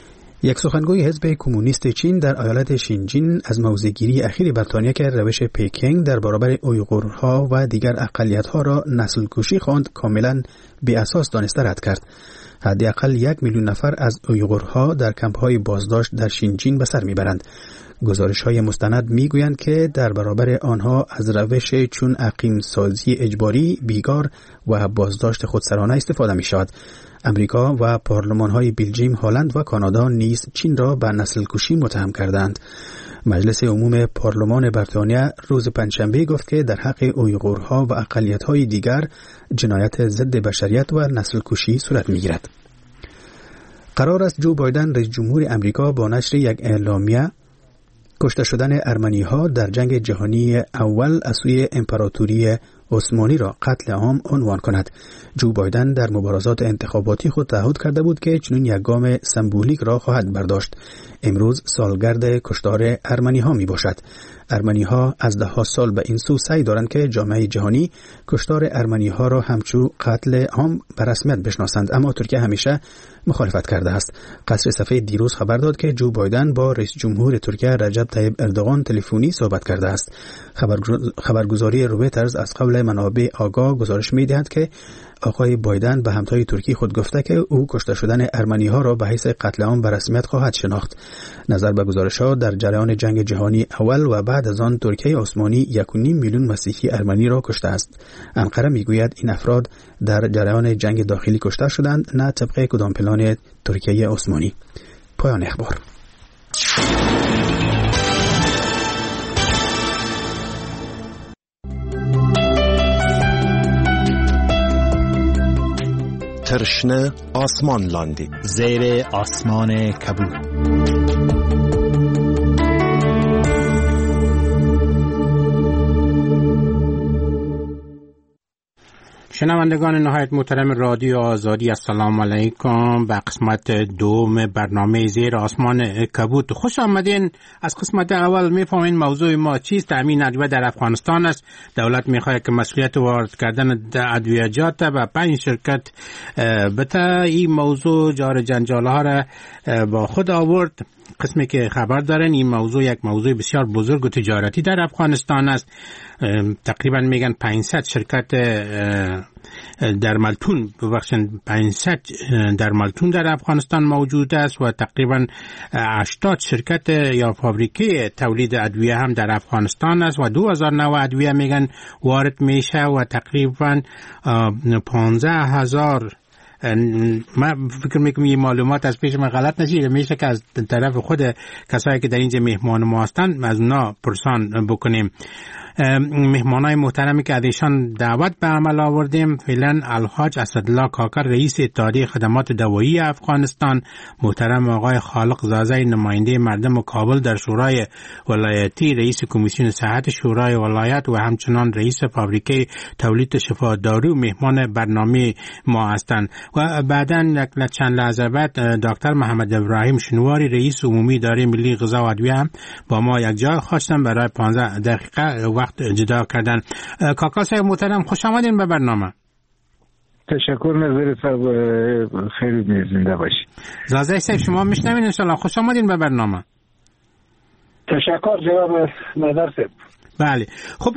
یک سخنگوی حزب کمونیست چین در ایالت شینجین از موضع‌گیری اخیر بریتانیا که روش پکینگ در برابر اویغورها و دیگر اقلیت‌ها را نسل کشی خواند کاملا بی اساس دانسته رد کرد. حداقل یک میلیون نفر از اویغورها در کمپ‌های بازداشت در شینجین به سر میبرند. گزارش‌های مستند میگویند که در برابر آنها از روش چون اقیم سازی اجباری، بیگار و بازداشت خودسرانه استفاده می‌شود. امریکا و پارلمان‌های بلژیم، هلند و کانادا نیز چین را به نسل کشی متهم کردند. مجلس عموم پارلمان بریتانیا روز پنجشنبه گفت که در حق اویغورها و اقلیت‌های دیگر جنایت ضد بشریت و نسل کشی صورت می‌گیرد. قرار است جو بایدن رئیس جمهور امریکا با نشر یک اعلامیه کشته شدن ارمنی‌ها در جنگ جهانی اول از سوی امپراتوری عثمانی را قتل عام عنوان کند. جو بایدن در مبارزات انتخاباتی خود تعهد کرده بود که چنین یک گام سمبولیک را خواهد برداشت. امروز سالگرد کشتار ارمنی‌ها می باشد. ارمنی‌ها از ده ها سال به این سو سعی دارند که جامعه جهانی کشتار ارمنی‌ها را همچون قتل عام به رسمیت بشناسند، اما ترکیه همیشه مخالفت کرده است. قصر سفید دیروز خبر داد که جو بایدن با رئیس جمهور ترکیه رجب طیب اردوغان تلفنی صحبت کرده است. خبرگزاری رویترز از قبل منابع آگاه گزارش می‌دهد که آقای بایدن به همتای ترکی خود گفته که او کشته شدن ارمنی‌ها را به حیث قتل عام به رسمیت خواهد شناخت. نظر به گزارش‌ها در جریان جنگ جهانی اول و بعد از آن ترکیه عثمانی یک و نیم میلیون مسیحی ارمنی را کشته است. انقره میگوید این افراد در جریان جنگ داخلی کشته شدند، نه طبق کدام پلان ترکیه عثمانی. پایان اخبار. ترشنه آسمان لاندی زیر آسمان کبود. شنوندگان نهایت محترم رادیو آزادی، السلام علیکم. به قسمت دوم برنامه زیر آسمان کبود خوش آمدین. از قسمت اول میفهمین موضوع ما چیست. امین ادویه در افغانستان است. دولت میخواد که مسئولیت وارد کردن ادویجات به پنج شرکت بده. این موضوع جار جنجال ها را با خود آورد. قسمی که خبر دارن این موضوع یک موضوع بسیار بزرگ و تجارتی در افغانستان است. تقریبا میگن پانصد شرکت در ملتون ببخشید پانصد در ملتون در افغانستان موجود است و تقریبا هشتاد شرکت یا فابریکه تولید ادویه هم در افغانستان است و دو هزار نوع ادویه میگن وارد میشه و تقریبا پانزده هزار. من فکر میکنم این معلومات از پیش من غلط نشه، میشه که از طرف خود کسایی که در اینجا مهمان ما هستند از اونا پرسان بکنیم. مهمانای محترمی که ازشان دعوت به عمل آوردیم فعلا الحاج اسدالله کاکر رئیس اتحادیه خدمات دوایی افغانستان، محترم آقای خالق زازی نماینده مردم کابل در شورای ولایتی، رئیس کمیسیون صحت شورای ولایت و همچنان رئیس فابریکه تولید شفا دارو مهمان برنامه ما هستند. و بعداً یک چند لحظه بعد دکتر محمد ابراهیم شنواری رئیس عمومی اداره ملی غذا و ادویه هم با ما یک جای خواستن برای پانزده دقیقه وقت جدا کردن. کاکا صاحب محترم خوش آمدین به برنامه. تشکر نظر صاحب، خیلی زنده باشید. زازی صاحب شما میشنوین ان شاء الله. خوش آمدین به برنامه. تشکر جناب نظر صاحب. بله خب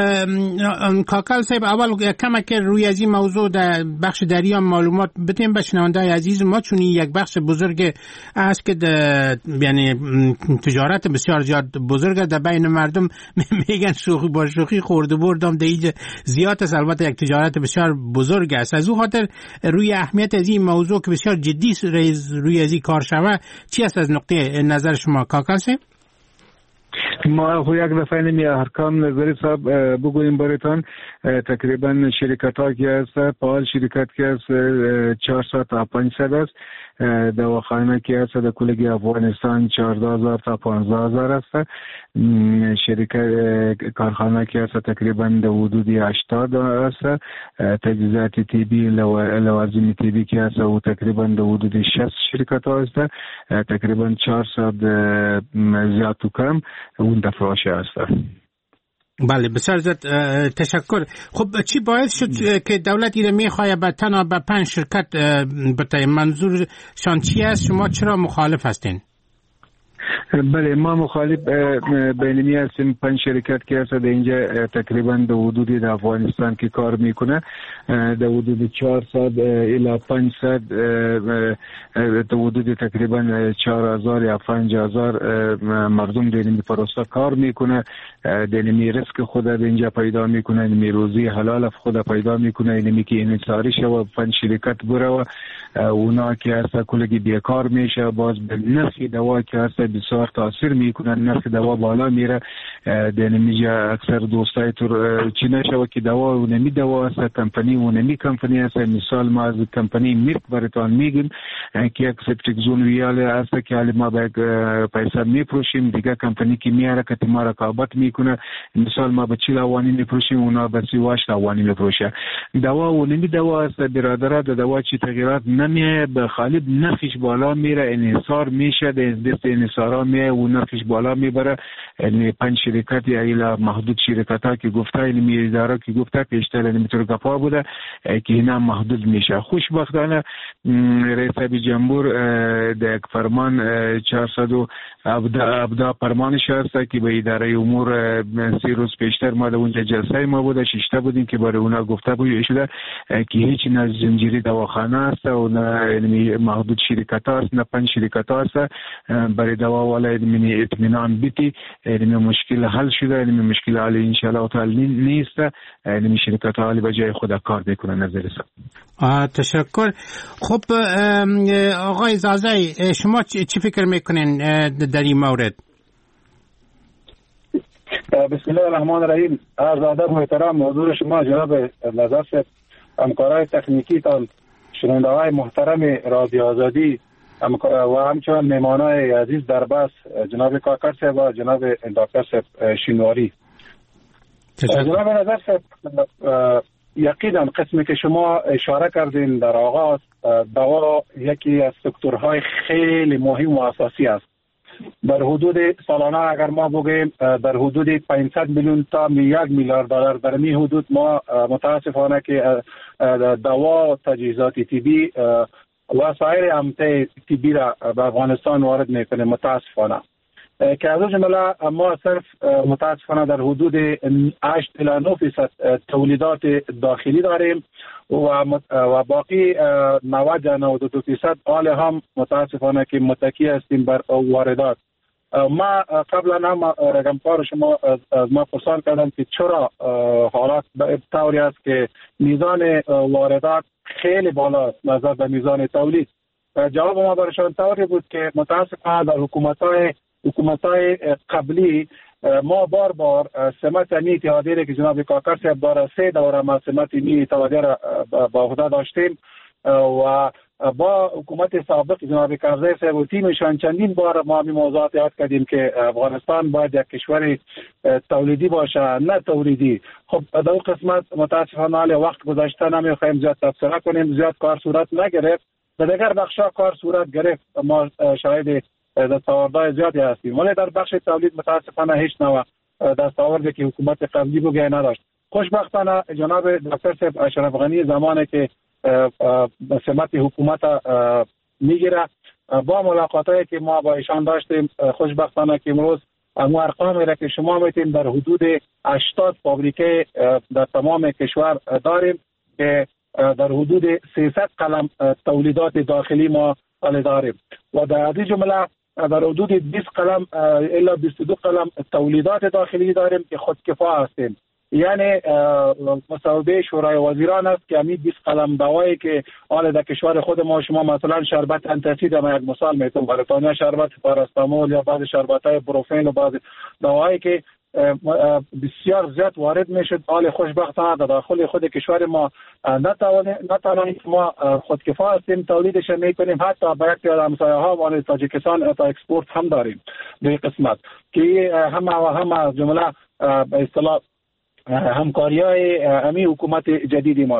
کاکل صاحب اول کم که روی از این موضوع در بخش دریا معلومات بدیم به شنونده‌های عزیز ما، چون یک بخش بزرگ است که یعنی تجارت بسیار زیاد بزرگ در بین مردم میگن شوخی با شوخی خورد و بردم دیگه زیاد است. البته یک تجارت بسیار بزرگ است. از اون خاطر روی اهمیت از این موضوع که بسیار جدی روی از این کار شوه چی است از نقطه نظر شما کاکل صاحب؟ ما خو یک دفعه نمی ارکان نظری صاحب بگوییم برایتان. تقریبا شرکت ها که است پال شرکت که است چهارصد تا پانصد است. دواخانه که است در کل افغانستان چهارده هزار تا پانزده هزار است. شرکت کارخانه که است تقریبا در حدود هشتاد است. تجهیزات طبی لوازم طبی که است او تقریبا در حدود شصت شرکت ها است. تقریبا چهارصد زیاد و کم اون دفعه است. بله بسیار زیاد تشکر. خب چی باعث شد که دولت ایره میخواه به تنها به پنج شرکت بتای؟ منظور شان چی است؟ شما چرا مخالف هستین؟ بله ما مخالف بینمی هستیم. پنج شرکت که هست در اینجا تقریبا در حدود در افغانستان که کار میکنه در حدود چهارصد الی پانصد در حدود تقریبا چهار هزار یا پنج هزار مردم در این پروسه کار میکنه. در این رزق خود در اینجا پیدا میکنه، این روزی حلال خود پیدا میکنه. اینمی که انحصاری شو پنج شرکت بره اونا که هست کلگی بیکار میشه، باز به نرخ دوا که هست بسیار تاثیر میکنه، نرخ دوا بالا میره. در اینجا اکثر دوستای تو چی نشوه که دوا اونمی دوا هست، کمپانی اونمی کمپانی هست. مثال ما از کمپانی میرک براتان میگیم که یک سپتیکزون ویاله هست که حالی ما به پیسه میپروشیم، دیگه کمپانی که میاره که ما رقابت میکنه. مثال ما به چیل اوانی میپروشیم، اونا به سی واشت اوانی میپروشه. دوا اونمی دوا هست برادرات، دوا چی تغییرات نمیه، به خالب نرخش بالا میره، انحصار میشه، دست انحصارا میه و نرخش بالا میبره. یعنی پنج شرکت یا ایلا محدود شرکت ها که گفته، این اداره که گفته پیشتر نمیتونه گفا بوده که اینا محدود میشه. خوشبختانه رئیس جمهور در یک فرمان چهارصد و ابدا فرمانش هست که به اداره امور سی روز پیشتر ما در اونجا جلسه ما بوده، ششته بودیم که برای اونا گفته بود شده که هیچ نه زنجیری دواخانه است و نه محدود شرکت هست، نه پنج شرکت هست برای دوا والا اطمینان بیتی. این مشکل حل شده، این مشکل حل انشاءالله تعالی نیست. این شرکت حالی به جای خود کار میکنه. نظر است. تشکر. خب آقای زازای شما چی فکر میکنین در این مورد؟ بسم الله الرحمن الرحیم. عرض ادب و احترام حضور شما جناب نظر صاحب، همکارای تکنیکی تان، شنونده های محترم رادیو آزادی و همچنان مهمانای عزیز در بس جناب کاکر صاحب و جناب دکتر صاحب شینواری. جناب نظر صاحب، یقینا قسمی که شما اشاره کردین در آغاز، دوا یکی از سکتورهای خیلی مهم و اساسی است. در حدود سالانه اگر ما بگیم در حدود پانصد میلیون تا یک میلیارد دلار در می حدود ما متاسفانه که دوا و تجهیزات طبی و سایر امته طبی را به افغانستان وارد میکنه متاسفانه. که از جمله ما صرف متاسفانه در حدود هشت الی نه فیصد تولیدات داخلی داریم و باقی نود تا نود و دو فیصد آل هم متاسفانه که متکی هستیم بر واردات. ما قبلا هم رقم‌ها شما از ما پرسان کردم که چرا حالات به طوری است که میزان واردات خیلی بالا است نظر به میزان تولید. جواب ما برشان طوری بود که متاسفانه در حکومت‌های حکومت‌های قبلی ما بار بار سمت می اتحادیه که جناب کاکر صاحب داره سه دوره ما سمت می اتحادیه را با عهده داشتیم و با حکومت سابق جناب کرزی صاحب و تیمشان چندین بار ما می موضوعات یاد کردیم که افغانستان باید یک کشور تولیدی باشه نه تولیدی. خب در اون قسمت متاسفانه وقت گذشته نمیخوایم زیاد تفسیر کنیم، زیاد کار صورت نگرفت. در دیگر بخشا کار صورت گرفت، ما شاهد دستاوردهای زیادی هستیم، ولی در بخش تولید متاسفانه هیچ نوع دستاوردی که حکومت قبلی بگه نداشت. خوشبختانه جناب دکتر صاحب اشرف غنی زمانی که سمت حکومت میگیره با ملاقاتایی که ما با ایشان داشتیم، خوشبختانه که امروز امو ارقامی را که شما میتین در حدود هشتاد فابریکه در تمام کشور داریم که در حدود سیصد قلم تولیدات داخلی ما داریم و در این جمله در حدود بیست قلم الا بیست و دو قلم تولیدات داخلی داریم که خودکفا هستیم. یعنی مصوبه شورای وزیران است که همین بیست قلم دوایی که حال در کشور خود ما شما مثلا شربت انتاسید ما یک مثال میتونم براتون، شربت پاراستامول یا بعض شربت‌های بروفین و بعض دوایی که بسیار زیاد وارد میشد، حال خوشبختانه در داخل خود کشور ما نتوانیم ما خودکفا هستیم، تولیدش میکنیم. حتی با یک از همسایه‌ها وانه تاجیکستان تا اکسپورت هم داریم به قسمت که همه و همه جمله به اصطلاح همکاری‌های همی حکومت جدیدی ماست.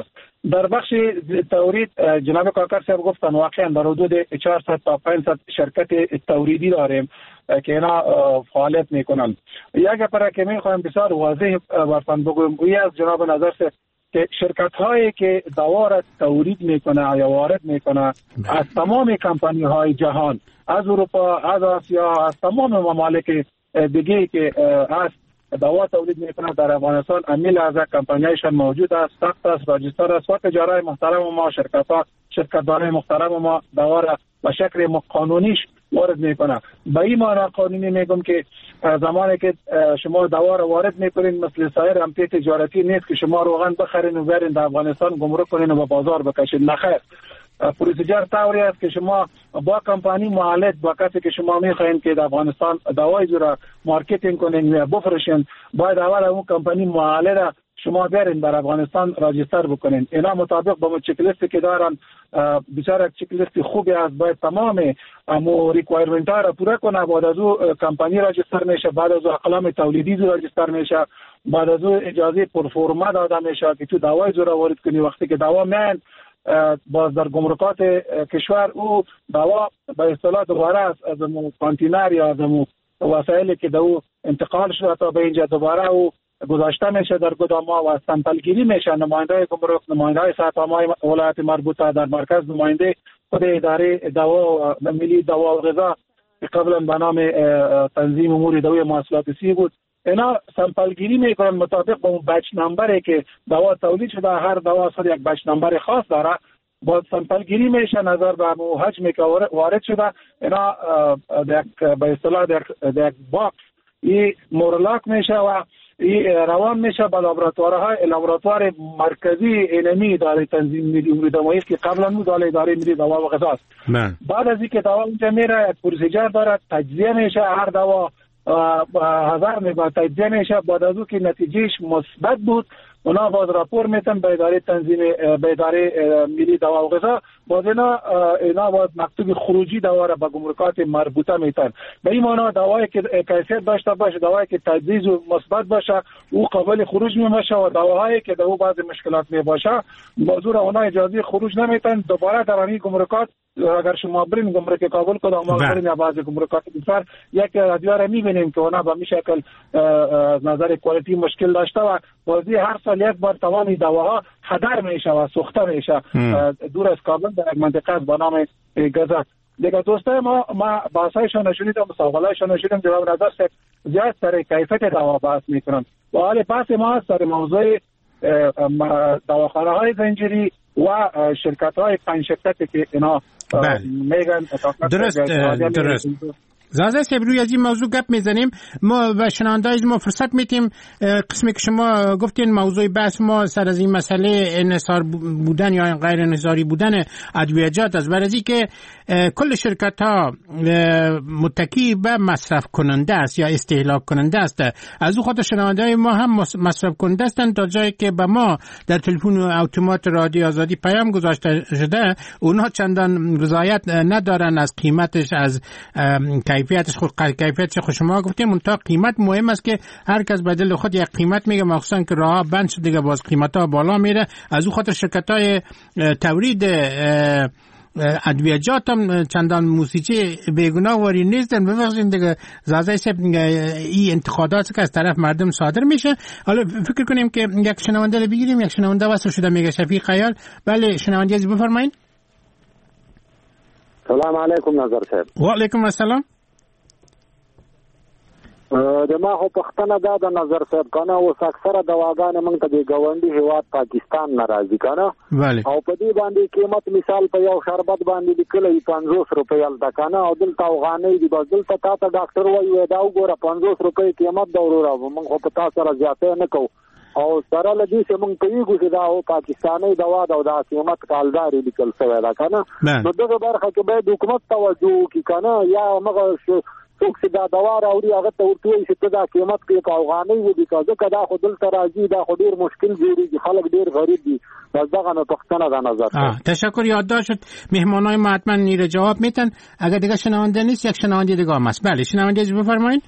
در بخش تورید جناب کاکر صاحب گفتن واقعا در حدود چهارصد تا پانصد شرکت توریدی داریم که اینا فعالیت میکنن. یک پر که میخوایم بسیار واضح براتون بگویم گویی از جناب نظر صاحب که شرکت هایی که دوا را تولید میکنه یا وارد میکنه از تمام کمپانی های جهان، از اروپا، از آسیا، از تمام ممالک دیگه که از دوا تولید میکنه در افغانستان، امیل از کمپانیایشان موجود است، ثبت است، راجستر است و تجارت محترم ما، شرکت ها شرکت‌های محترم ما دوا را به شکل قانونیش وارد میکنه. به این معنی قانونی میگم که زمانی که شما دوا را وارد میکنین مثل سایر امتی تجارتی نیست که شما روغن بخرین و برین در افغانستان گمرک کنین و به بازار بکشین. نخیر، پروسیجر طوری است که شما با کمپانی معالج با کسی که شما میخواین که در افغانستان دوای را مارکتینگ کنین یا بفروشین، باید اول اون کمپانی معالج شما برین در افغانستان راجستر بکنین. اینا مطابق با چک لیستی که دارن بسیار چک لیست خوبی است، باید تمام امو ریکوایرمنت ها را پورا کنه. بعد از او کمپانی راجستر میشه، بعد از او اقلام تولیدی راجستر میشه، بعد از او اجازه پرفورما داده میشه که تو دوای را وارد کنی. وقتی که دوا میان باز در گمرکات کشور او دوا به اصطلاح دوباره از از کانتینر یا از وسایلی که دو انتقال شده تا به اینجا دوباره او گذاشته میشه در گدام‌ها و سمپل گیری میشه. نماینده گمرک، نماینده ساتمای ولایت مربوطه در مرکز، نماینده خود اداره دوا ملی دوا و غذا که قبلا به نام تنظیم امور دوائی محصولات سی بود، اینا سمپل گیری میکنن مطابق با اون بچ نمبری که دوا تولید شده. هر دوا اصلا یک بچ نمبر خاص داره، با سمپل گیری میشه نظر به حجمی که وارد شده. اینا به اصطلاح در یک باکس این مورلاک میشه و این روان میشه به لابراتوارهای لابراتوار مرکزی اینمی داره تنظیم ملی امور دوایی که قبلا بود داره اداره ملی دوا و غذا است. بعد از اینکه دوا اونجا میره یک پروسیجر داره، تجزیه میشه، هر دوا هزار میگه تجزیه میشه. بعد از اون که نتیجهش مثبت بود اونا باز راپور میتن به اداره تنظیم به اداره ملی دوا و غذا، باز اینا اینا باز مکتوب خروجی دوا را به گمرکات مربوطه میتن. به این معنی دوایی که کیفیت داشته باشه، دوایی که تجزیه مثبت باشه او قابل خروج میشه و دواهایی که دو بعض مشکلات می باشه بازور اونا اجازه خروج نمیتن. دوباره در این گمرکات اگر شما برین گمرک کابل کدام ما برین یا بعض گمرکات دیگر یک ادویه میبینیم که اونا به می شکل نظر کوالیتی مشکل داشته و بازی هر سال یک بار تمام دواها هدر میشه و سوخته میشه دور از کابل در یک منطقه با نام گزک. دیگه دوستای ما ما بحثایشون نشونیدم، مسابقه‌ایشون نشونیدم، جواب نظر سے زیاد سر کیفیت دوا بحث میکنن و حال بحث ما سر موضوع دواخانه های زنجیری و شرکت های پنج شرکتی که اینا میگن درست درست زازه سب روی از این موضوع گپ میزنیم. ما و شنوندگان ما فرصت میتیم قسمی که شما گفتین موضوع بحث ما سر از این مسئله انحصار بودن یا غیر انحصاری بودن ادویجات است، برای اینکه کل شرکت ها متکی به مصرف کننده است یا استهلاک کننده است. از او خاطر شنوندگان ما هم مصرف کننده هستند تا جایی که به ما در تلفن اتومات رادیو آزادی پیام گذاشته شده اونها چندان رضایت ندارن از قیمتش، از کیفیتش. خود کیفیتش خود شما گفتیم منتها قیمت مهم است که هر کس به دل خود یک قیمت میگه، مخصوصا که راه بند شده دیگه باز قیمت ها بالا میره. از او خاطر شرکت های تولید ادویجات هم چندان موسیقی بیگناه واری نیستن. ببخشید دیگه زازه سب این انتقادات که از طرف مردم صادر میشه. حالا فکر کنیم که یک شنونده رو بگیریم. یک شنونده واسه شده میگه شفیق خیال. بله شنونده از بفرمایید. سلام علیکم نظر صاحب. و علیکم السلام. د ما خو پښتنه دا د نظر صاحب کنه اوس اکثره دواګانې موږ ته د ګاونډي هیواد پاکستان ناراضي کنه او په دې باندې قیمت مثال په یو شربت باندې لیکلی پنځوس روپۍ الته کنه او دلته افغانۍ دي بس دلته تا ته ډاکټر وایي دا وګوره پنځوس روپۍ قیمت دا وروره موږ خو په تا سره زیاتی نه کوو او سره له دې چې موږ پوهېږو چې دا پاکستاني دوا ده او دا قیمت کالدارې لیکل شوی ده که نه نو دغه برخه کې باید حکومت توجه وکړي که نه یا هغه څوک چې دا دوا راوړي هغه ته ورته وایي چې ته دا قیمت کې په افغانۍ ولیکه ځکه دا خو دلته راځي دا خو ډېر مشکل جوړېږي خلک ډېر غریب دي بس دغه نو پښتنه ده نظر. تشکر یادداشت شد. مهمانای ما حتما نیره جواب میتن. اگر دیگه شنونده نیست یک شنونده دیگه هم هست. بله شنونده از بفرمایید.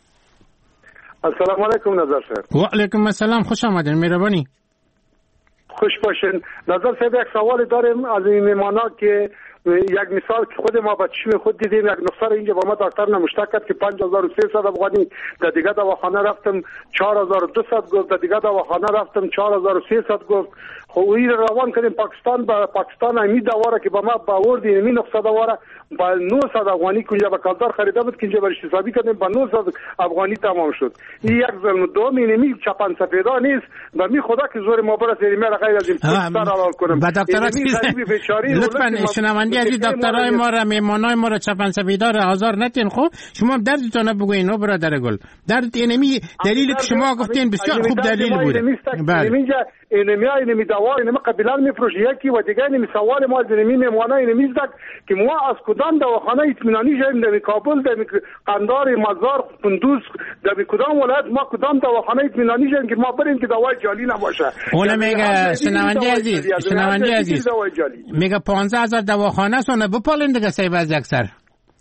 السلام علیکم نظر صاحب. و علیکم السلام، خوش آمدین، مهربانی. خوش باشین. نظر صاحب یک سوال داریم از این میمانا که یک مثال که خود ما به چشم خود دیدیم، یک نفر اینجا با ما دکتر نمشته کرد که پنج هزار و سیصد افغانی، در دیگه دواخانه رفتم چهار هزار و دویست گفت، در دیگه دواخانه رفتم چهار هزار و سیصد گفت. خب این روان کردیم پاکستان، با پاکستان امی دواره که با ما با ورد اینمی نقصه دواره با نهصد افغانی که با کالدار خریده بود که اینجا برش حسابی کردیم با نهصد افغانی تمام شد. این یک ظلم. دوم اینمی چپن سفیدا نیست و می خدا که زور ما برسه اینمی را غیر از این پاکستان حلال کنم. با دکترها لطفاً شنوندی از دکترای ما را میمانای ما را چپن سفیدا را آزار نتین. خب شما دردتون بگوین او برادر گل. درد اینمی دلیلی که شما گفتین بسیار خوب دلیل بوده. بله. اینمی اینمی دوا اینمی قبیلان میفروشه یکی و دیگه اینمی سوال ما از اینمی میمانه اینمی زد که ما از کدام دواخانه اطمینانی شدیم در کابل، در قندار، مزار، قندوز، در کدام ولایت ما کدام دواخانه اطمینانی شدیم که ما بریم که دوای جعلی نباشه. اون میگه شنونده عزیز، شنونده عزیز میگه پانزده هزار دواخانه سونه بپالین دیگه سیو از یک سر.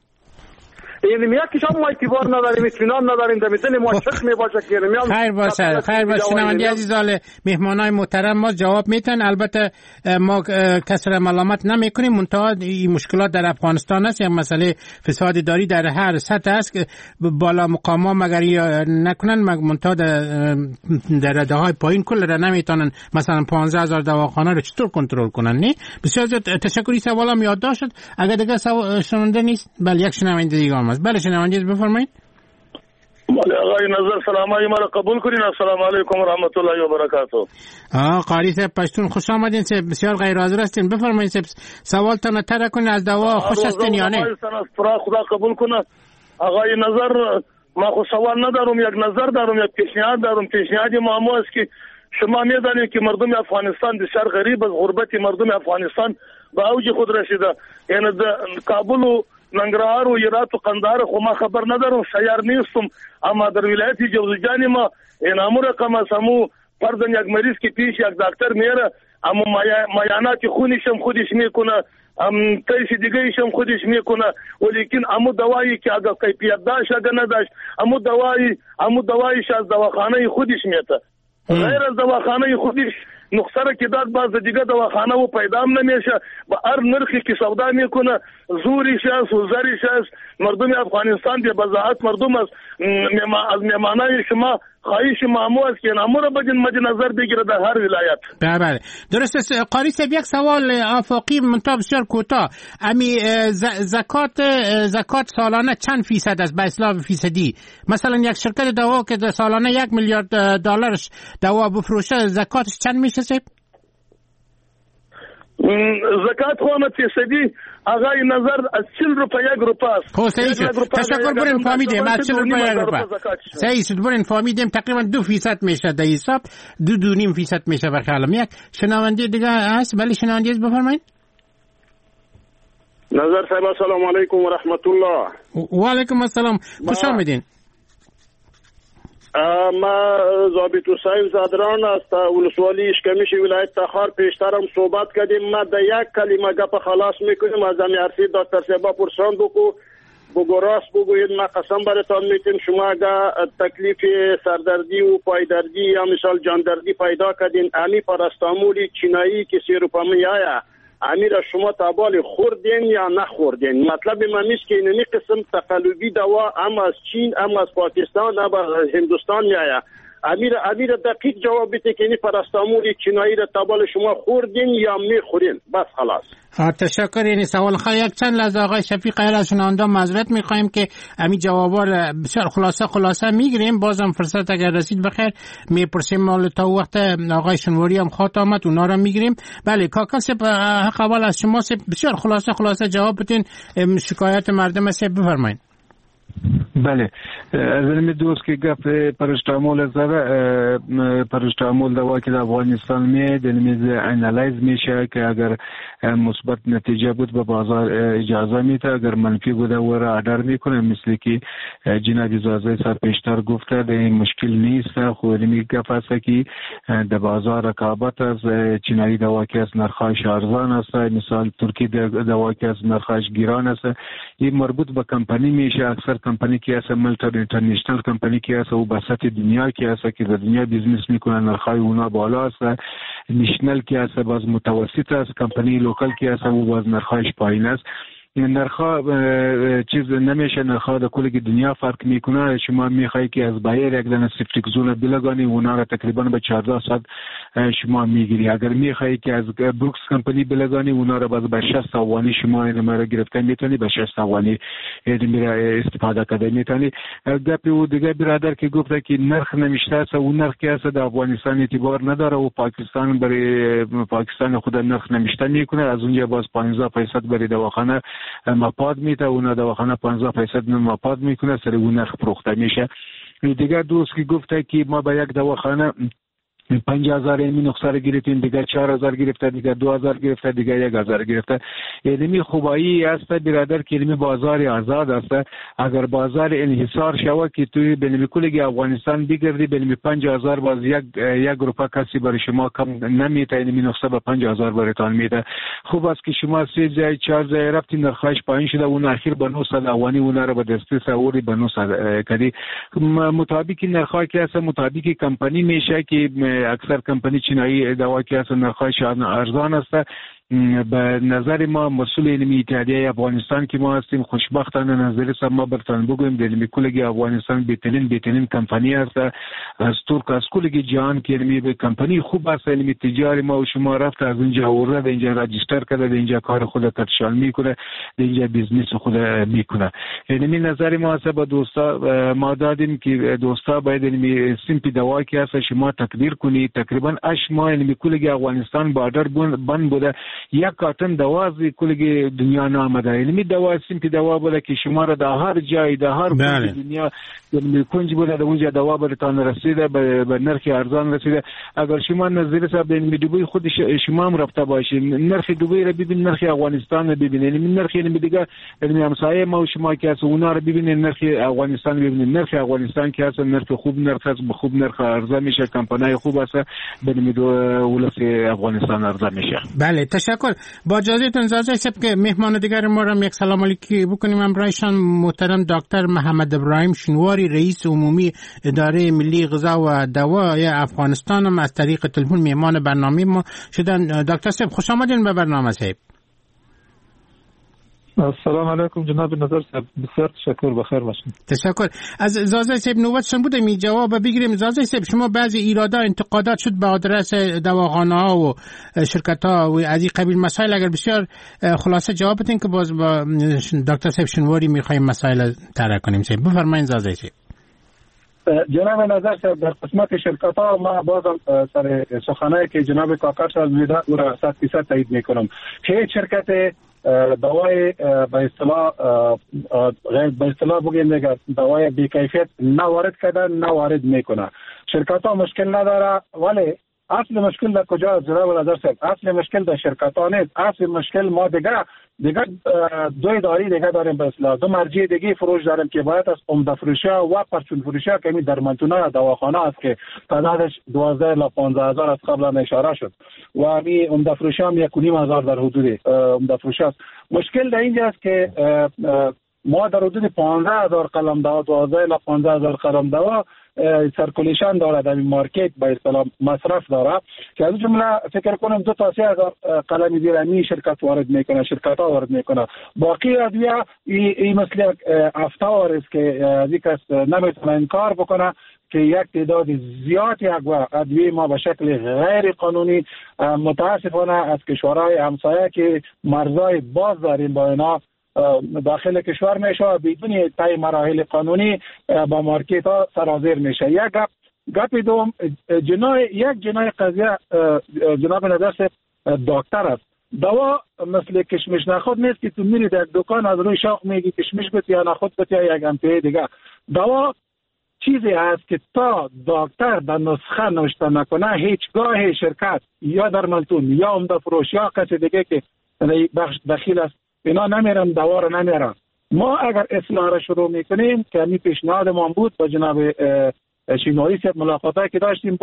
یعنی میاد که شما اعتبار نداریم، اطمینان نداریم، در مثل ما شک میباشه که میام. خیر باشه، خیر باشه. شنونده عزیزال مهمانای محترم ما جواب میتن. البته ما کسر ملامت نمیکنیم، منتها این مشکلات در افغانستان است، یک مسئله فساد داری در هر سطح است که بالا مقاما مگر نکنن، منتها در رده های پایین کل را نمیتونن مثلا پانزده هزار دواخانه رو چطور کنترل کنن. نه بسیار تشکری. سوالم یادداشت شد. اگر دیگه شنونده نیست، بله یک شنونده دیگه هم بله شنونده بفرمایید. بله آقای نظر سلامای ما را قبول کنین. السلام علیکم و رحمت الله و برکاته. آه قاری صاحب پشتون خوش آمدین. صاحب بسیار غیر حاضر هستین. بفرمایید صاحب سوالتون تر کنین از دوا خوش هستین یا نه؟ خدا قبول کنه. آقای نظر ما خو سوال ندارم، یک نظر دارم، یک پیشنهاد دارم. پیشنهاد ما است که شما میدانید که مردم افغانستان بسیار غریب از غربت مردم افغانستان به اوج خود رسیده. یعنی د کابل و ننگرهار و هرات و قندهار خو ما خبر ندارم، سیار نیستم، اما در ولایت جوزجان ما این امور رقم است. امو فرضاً یک مریض که پیش یک دکتر میره، اما مایانات خونش هم خودش میکنه، ام تیش دیگه هم خودش میکنه، ولیکن امو دوایی که اگر کیفیت داشت اگر نداشت، امو دوایی امو دوایش از دواخانه خودش میته، غیر از دواخانه خودش نقصه که داد باز دیگه دواخانه و پیدا نمیشه، با هر نرخی که سودا میکنه زوریش است و زریش است. مردم افغانستان به بضاعت مردم است. از میمانای شما خواهش مامو است که نامور بدین مد نظر بگیره در هر ولایت. بله درست است. قاری صاحب یک سوال آفاقی منتها بسیار کوتاه. امی زکات زکات سالانه چند فیصد است به اصطلاح فیصدی؟ مثلا یک شرکت دوا که سالانه یک میلیارد دلارش دوا بفروشه زکاتش چند میشه صاحب؟ زکات خونه فیصدی آقای نظر از چهل روپیه یک روپیه است. خب صحیح شد. تشکر برین فهمیدیم از چهل روپیه یک روپیه. صحیح شد برین فهمیدیم تقریبا دو فیصد میشه در حساب، دو دو نیم فیصد میشه به خیالم. یک شنونده دیگه هست. بله شنونده است بفرمایید. نظر صاحب السلام علیکم و رحمت الله. و علیکم السلام. خوش آمدین. ما ضابط حسین زادران است ولسوالی اشکمیش ولایت تخار پیشترم صحبت کردیم. ما در یک کلمه گپ خلاص میکنیم از امیرسی دکتر صاحب پرسان بگو بگو راست بگوید. ما قسم براتون میتیم شما اگر تکلیف سردردی و پایدردی یا مثال جاندردی پیدا کردین امی پرستامولی چینایی که سی روپا میایه امیر شما تابال خوردین یا نخوردین. مطلب من نیست که اینمی قسم تقلبی دوا هم از چین هم از پاکستان هم از هندوستان میایه. امیر امیر دقیق جواب بده که این پرستامول چینایی را تابال شما خوردین یا میخورین. بس خلاص. تشکر. این سوال خواهی یک چند لحظه آقای شفیق غیر از شنونده معذرت میخوایم که امی جوابا را بسیار خلاصه خلاصه میگیریم. بازم فرصت اگر رسید بخیر میپرسیم. مال تا وقت آقای شنواری هم خاط آمد اونا را میگیریم. بله کاکا سپ حق اول از شما سپ بسیار خلاصه خلاصه جواب بدین شکایت مردم سپ بفرمایید. بله از این دوست که گپ پرستامول زده پرستامول دوا که در افغانستان میاد دنمیز انالایز میشه که اگر مثبت نتیجه بود به بازار اجازه میده، اگر منفی بوده و را آردر میکنه. مثل که جناب زازه سر پیشتر گفته ده این مشکل نیست. خود می گپ است که در بازار رقابت از چینایی دوا که از نرخش ارزان است، مثال ترکی دوا که از نرخش گران است. این مربوط به کمپانی میشه. اکثر کمپانی که است، ملتی اینترنشنال کمپانی که است و بسط دنیا که است که در دنیا بیزنس میکنن، نرخ‌های اونا بالا است. نیشنل که است باز متوسط است، کمپانی لوکال که است و باز نرخ‌هاش پایین است. نرخ‌ها چیز نمیشه، نرخ‌ها در کل دنیا فرق میکنه. شما میخواهی که از بایر یک دانه سیفریکزون بلگانی اونا را تقریبا به چهارده صد شما میگیری. اگر میخواهی که از بروکس کمپانی بلگانی اونا را باز به شصت افغانی شما این را گرفته میتونی، به شصت افغانی این استفاده کرده میتونی. گپی و دیگه برادر که گفته که نرخ نمیشته است، اون نرخ که است در افغانستان اعتبار نداره و پاکستان برای پاکستان خود نرخ نمیشته میکنه. از اونجا باز پانزده درصد برای دواخانه مپاد میته، اون دواخانه پانزده درصد مپاد میکنه، سر اون نرخ فروخته میشه. دیگه دوست که گفته که ما به یک دواخانه پنج هزار این نقصه گرفتیم، دیگه چهار هزار گرفته، دیگه دو هزار گرفته، دیگه یک هزار گرفته. علمی خوبایی است برادر که علمی بازار آزاد است. اگر بازار انحصار شود که توی بین کل افغانستان بگردی بین پنج هزار باز یک یک روپا کسی برای شما کم نمیته، علمی نقصه به پنج هزار براتون میده. خوب است که شما سه جای چهار جای رفتی نرخش پایین شده، اون اخیر به نهصد افغانی اون را به دستی سواری به نهصد کردی. مطابق نرخی که است مطابق کمپانی میشه که اکثر کمپانی چینایی دوا که اصلا نرخش ارزان است. به نظر ما مسئول علمی اتحادیه افغانستان که ما هستیم خوشبختانه نظر سم ما برتان بگویم در علمی کلگی افغانستان بهترین بهترین کمپانی است از ترک از کلگی جهان که علمی به کمپانی خوب است. علمی تجاری ما و شما رفت از اینجا ورده اینجا راجستر کرده، اینجا کار خود ترشال میکنه، اینجا بیزنس خود میکنه. علمی نظر ما است با دوستا ما دادیم که دوستا باید علمی سیمپی دوا که است شما تقدیر کنید. تقریبا اش ماه علمی کلگی افغانستان بادر بند بوده، یک کارتن دوا از کل دنیا نامده. علمی دوا سیمپی دوا بوده که شما را در هر جای در هر دنیا کنج بوده، در اونجا دوا برتان رسیده، به نرخ ارزان رسیده. اگر شما نظر صاحب علمی دبی خود شما هم رفته باشید، نرخ دبی را ببین، نرخ افغانستان را ببین، علمی نرخ علمی دیگه علمی همسایه ما و شما که از اونا را ببین، نرخ افغانستان ببین. نرخ افغانستان که از نرخ خوب نرخ است، به خوب نرخ ارزان میشه، کمپانی خوب است، علمی دو ولس افغانستان ارزان میشه. بله تشکر. با اجازهتون اجازه است که مهمان دیگر ما را یک سلام علیکی بکنیم. همراهشان محترم دکتر محمد ابراهیم شنواری، رئیس عمومی اداره ملی غذا و دوای افغانستان هم از طریق تلفن مهمان برنامه ما شدن. دکتر صاحب خوش آمدین به برنامه صاحب. السلام علیکم جناب نظر صاحب، بسیار تشکر، بخیر باشین. تشکر. از زازه صاحب نوبتشون بوده می جواب بگیریم. زازه صاحب شما بعضی ایرادا انتقادات شد به آدرس دواخانه ها و شرکت ها و از این قبیل مسائل، اگر بسیار خلاصه جواب بدین که باز با دکتر صاحب شنواری میخوایم مسائل طرح کنیم. صاحب بفرمایید زازه صاحب. جناب نظر صاحب در قسمت شرکت ها ما بازم سر سخنایی که جناب کاکر صاحب میده او را صد درصد تایید میکنم. هیچ شرکت دوای به اصطلاح غیر به اصطلاح بگیم دیگه دوای بی کیفیت نه وارد کرده نه وارد میکنه. شرکت ها مشکل نداره، ولی اصل مشکل در کجا جناب نظر صاحب؟ اصل مشکل در شرکت ها نیست. اصل مشکل ما دیگه دیگه دو اداری دیگه داریم، به اصطلاح دو مرجع دیگه فروش داریم که باید از عمده فروشی و پرچون فروشی که می در منطقه دواخانه است که تعدادش دوازده الی پانزده هزار از قبل اشاره شد و همین عمده فروشی هم یک و نیم هزار در حدود عمده فروشی است. مشکل در اینجا است که ما در حدود پانزده هزار قلم دوا دوازده الی پانزده هزار قلم دوا سرکولیشن داره در این مارکت، به اصطلاح مصرف داره که از جمله فکر کنم دو تا سه هزار قلم دیرانی شرکت وارد میکنه، شرکت ها وارد میکنه. باقی ادویه این مثل افتار است که از یک کس نمیتونه انکار بکنه که یک تعداد زیادی ادویه ما به شکل غیر قانونی متاسفانه از کشورهای همسایه که مرزهای باز داریم با اینا داخل کشور میشه بدون طی مراحل قانونی با مارکت ها سرازیر میشه. یک گپ گپ دوم جنای یک جنای قضیه جناب نظر صاحب دکتر است. دوا مثل کشمش نخود نیست که تو میری در دکان از روی شاخ میگی کشمش بتی یا نخود بتی یا یک امپیه دیگه. دوا چیزی هست که تا دکتر در نسخه نوشته نکنه هیچگاه شرکت یا در ملتون یا عمده فروش یا کسی دیگه که بخش دخیل است اینا نمیرن دوا رو نمیرن. ما اگر اصلاح را شروع میکنیم که همین پیشنهاد ما بود با جناب شینواری صاحب ملاقاتی که داشتیم، باید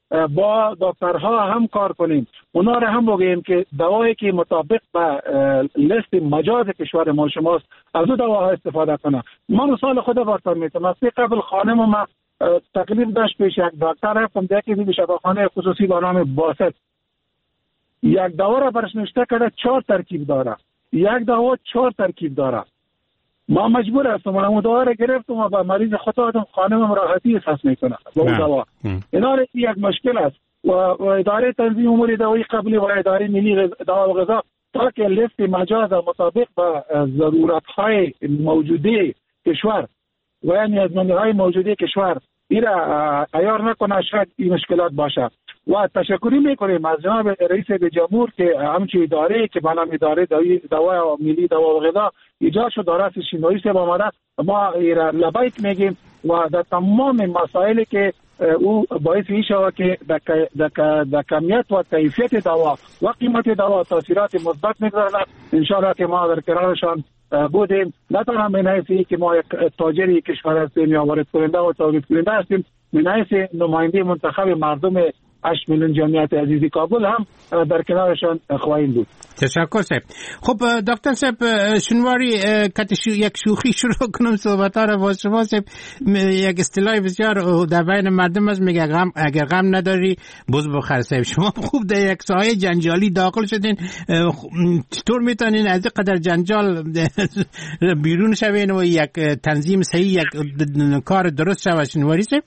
با دکترها هم کار کنیم، اونا را هم بگیم که دوایی که مطابق به لیست مجاز کشور ما شماست از او دواها استفاده کنه. من مثال خود براتون میتونم. از قبل خانم ما تکلیف داشت پیش یک دکتر رفتم دیگه به شفاخانه خصوصی با نام باسط، یک دوا را برش نوشته کرده چهار ترکیب داره، یک دوا چهار ترکیب داره. ما مجبور هستم اون دوا را گرفتم و به مریض خود دادم، خانمم راحتی احساس میکنه با اون دوا. اینا یک مشکل است و اداره تنظیم امور دوایی قبلی و اداره ملی دوا و غذا تا که لیست مجاز مطابق با ضرورت های موجوده کشور و یعنی از نیازهای موجوده کشور ایرا عیار نکنه، شاید این مشکلات باشه. و تشکری میکنیم از جناب رئیس جمهور که همچی اداره که به نام اداره دوا ملی دوا و غذا ایجاد شد، دارست شینویی سه آمده، ما ایرا لبیک میگیم و در تمام مسائلی که او باعث میشه که در کمیت و کیفیت دوا و قیمت دوا تاثیرات مثبت میگذارد. ان شاء الله که ما در کنارشان بودیم، نه تنها من حیثی که ما یک تاجری کشور هستیم یا وارد کننده و تولید کننده هستیم، من حیث نماینده منتخب مردم هشت میلیون جمعیت عزیزی کابل هم در کنارشان خواهیم بود. تشکر صاحب. خب دکتر صاحب شنواری کتشو یک شوخی شروع کنم صحبت ها را با شما صاحب. یک اصطلاح بسیار در بین مردم است، میگه غم اگر غم نداری بز بخر صاحب. شما خوب در یک سایه جنجالی داخل شدین، چطور میتونین از قدر جنجال بیرون شوین و یک تنظیم صحیح یک کار درست شود شنواری صاحب؟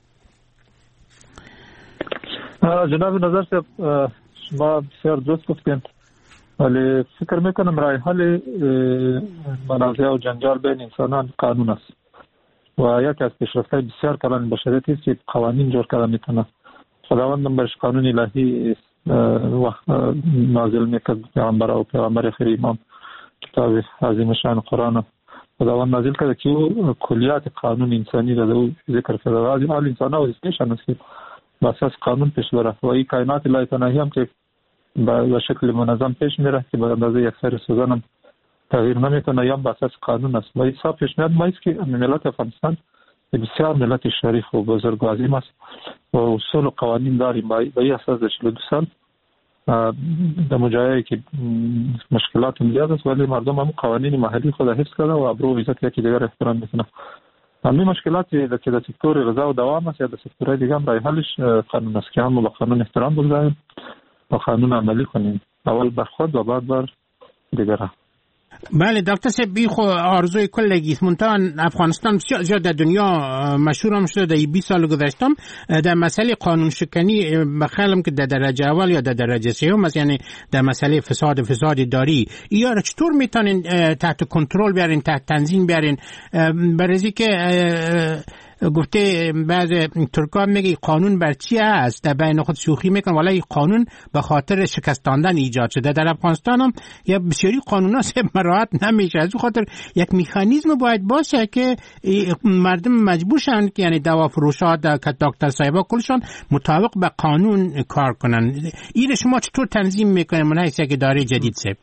جناب نظر صاحب شما بسیار درست گفتین، ولی فکر میکنم راه حل منازعه و جنجال بین انسانان قانون است و یکی از پیشرفت‌های بسیار کلان بشریت است که قوانین جور کرده میتونه. خداوند برش قانون الهی نازل میکرد، پیغمبر و پیغمبر خیر امام کتاب عظیم شان قرآن خداوند نازل کرده که او کلیات قانون انسانی را او ذکر کرده و از این حال انسان ها وزیستیشن است که با اساس قانون پیش بره و این کائنات الله تناهی هم که به شکل منظم پیش میره که به اندازه یک سر سوزن هم تغییر نمیکنه یا به اساس قانون است. و این صاحب پیشنهاد ما است که ملت افغانستان بسیار ملت شریف و بزرگ و عظیم است و اصول و قوانین داریم. به این اساس در چهل و دو سال در مجایه که مشکلات زیاد است ولی مردم هم قوانین محلی خود حفظ کرده و ابرو و عزت یکی دیگر احترام میکنه. همین مشکلاتی که در سکتور غذا و دوام است یا در سکتورهای دیگه هم راه حلش قانون است که هم با قانون احترام بگذاریم و قانون عملی کنیم، اول بر خود و بعد بر دیگران. بله دکتر صاحب، بی خو آرزوی کلگی است. منتها افغانستان بسیار زیاد در دنیا مشهور هم شده در بیست سال گذشته در مسئله قانون شکنی بخیالم که در درجه اول یا در درجه سوم است، یعنی در مسئله فساد فساد داری. یا را چطور میتونین تحت کنترل بیارین، تحت تنظیم بیارین؟ برای که گفته بعض ترکان میگه قانون بر چی است، در بین خود شوخی میکنن ولی قانون به خاطر شکستاندن ایجاد شده. در افغانستان هم یا بسیاری قانونا مراعات نمیشه، از خاطر یک مکانیزم باید باشه که مردم مجبور شن که یعنی دوا فروشا که دکتر صاحبا کلشان مطابق به قانون کار کنن. این شما چطور تنظیم میکنین من حیث یک اداره جدید صاحب؟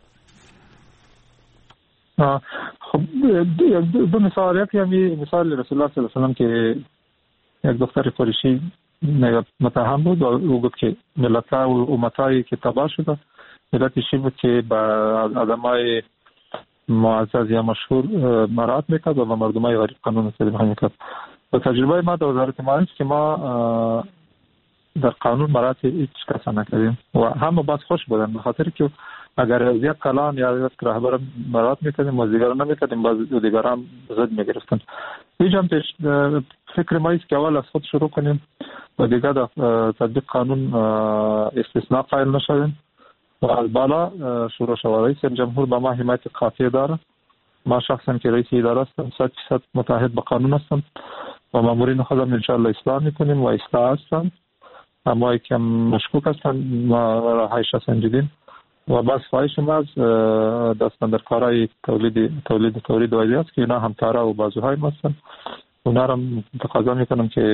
خب دو مثال، یکی همی مثال رسول الله صلی الله علیه وسلم که یک دختر قریشی متهم بود و او گفت که ملت‌ها و امت‌هایی که تباه شده ملتشی بود که با آدمای معزز یا مشهور مراعات میکرد و با مردمای غریب قانون استفاده میکرد. و تجربه ما در وزارت مالیه که ما در قانون مراعات هیچ کس نکردیم و همه باز خوش بودن، به خاطر که اگر از یک کلان یا یک رهبر مراعات میکردیم و دیگران نمیکردیم باز دیگران زد میگرفتن. هیچ هم فکر ما است که اول از خود شروع کنیم و دیگر در تطبیق قانون استثناء قائل نشویم و از بالا شروع شود. رئیس جمهور با ما حمایت قاطع داره. ما شخصا که رئیس اداره هستم صد درصد متحد با قانون هستم و مامورین خودم ان شاء الله اصلاح میکنیم و اصلاح هستن. اما که مشکوک هستن ما راهش سنجیدیم و بس خواهش ما از دستان در کارهای تولید تولید تولید ویدی است که اینا همکارا و بازوهای ما هستن. اونا را تقاضا میکنم که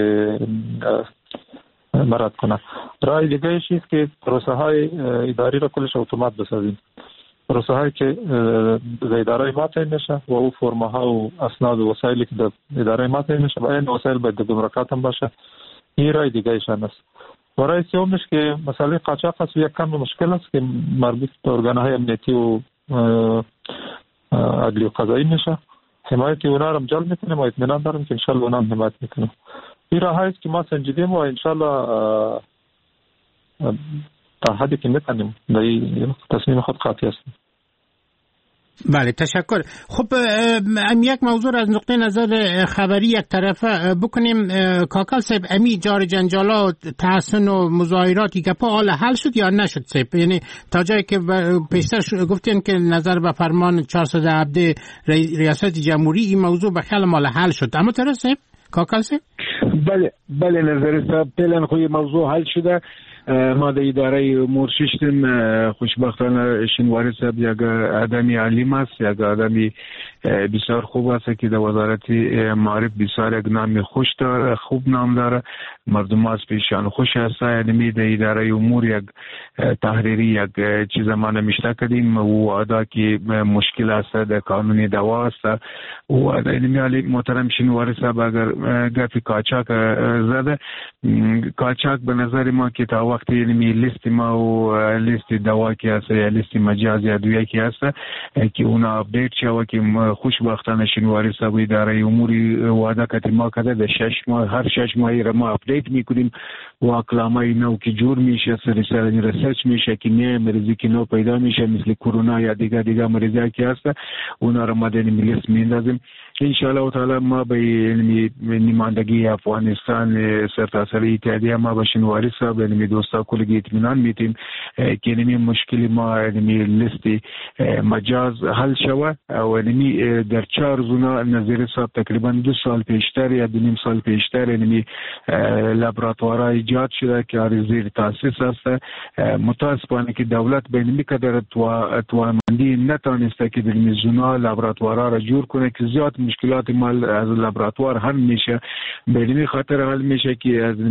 مراد کنن. راه دیگه ایش است که پروسه های اداری را کلش اتومات بسازیم. پروسه هایی که در اداره ما تعیین میشه و او فرم ها و اسناد و وسایلی که در اداره ما تعیین میشه و این وسایل باید در گمرکات هم باشه. این راه دیگه ایشان است. برای سومش که مسئله قاچاق است یک کم مشکل است که مربوط به ارگان‌های امنیتی و عدلی و قضایی میشه. حمایت اونا رو جلب میکنیم و اطمینان دارم که انشالله اونا هم حمایت میکنیم. این راه هست که ما سنجیدیم و انشالله تا حدی که میتونیم در این تصمیم خود قاطع هستیم. بله تشکر. خب یک موضوع از نقطه نظر خبری یک طرفه بکنیم. کاکل صاحب امی جار جنجالا تحسن و مظاهراتی که پا حال حل شد یا نشد صاحب؟ یعنی تا جایی که پیشتر گفتین که نظر به فرمان چهارصد و هفده ریاست جمهوری این موضوع به خیال مال حل شد، اما طرف صاحب کاکل صاحب؟ بله بله نظر صاحب فعلا خوی موضوع حل شده. ما در اداره امور ششتم خوشبختانه شنواری صاحب یک آدمی علیم است، یک آدمی بسیار خوب است که در وزارت معارف بسیار یک نام خوش داره، خوب نام داره، مردم از پیشان خوش است. یعنی در اداره امور یک تحریری یک چیز ما نمیشته کردیم و ادا که مشکل است در قانون دوا است و یعنی علی محترم شنواری صاحب اگر گفت کاچاک زده، کاچاک به نظر ما که تا وقتی یعنی لیست ما و لیست دوا که است یا لیست مجاز یا ادویه که است که اونا اپدیت شوه که خوشبختانه شنواری صاحب اداره امور وعده کردیم ما کرده در شش ماه هر شش ماهی را ما اپدیت میکنیم و اکلامای نو که جور میشه سری ریسرچ میشه که نه مریضی که نو پیدا میشه مثل کرونا یا دیگه دیگه مریضی که هست اونا را ما در لیست میندازیم. انشاءالله تعالی ما به نمایندگی افغانستان سرتاسر اتحادیه ما به شنواری صاحب یعنی دوستا کلگی اطمینان میتیم که یعنی مشکلی ما یعنی لیست مجاز حل شوه و یعنی در چهار زونه نظیر صاحب تقریبا دو سال پیشتر یا دو نیم سال پیشتر یعنی لابراتوارها ایجاد شده که زیر تاسیس است. متاسفانه که دولت به اینمی قدر توانمندی نتانسته که در این زونه لابراتوارها را جور کنه که زیاد مشکلات مال از لابراتوار حل میشه. به این خاطر حل میشه که از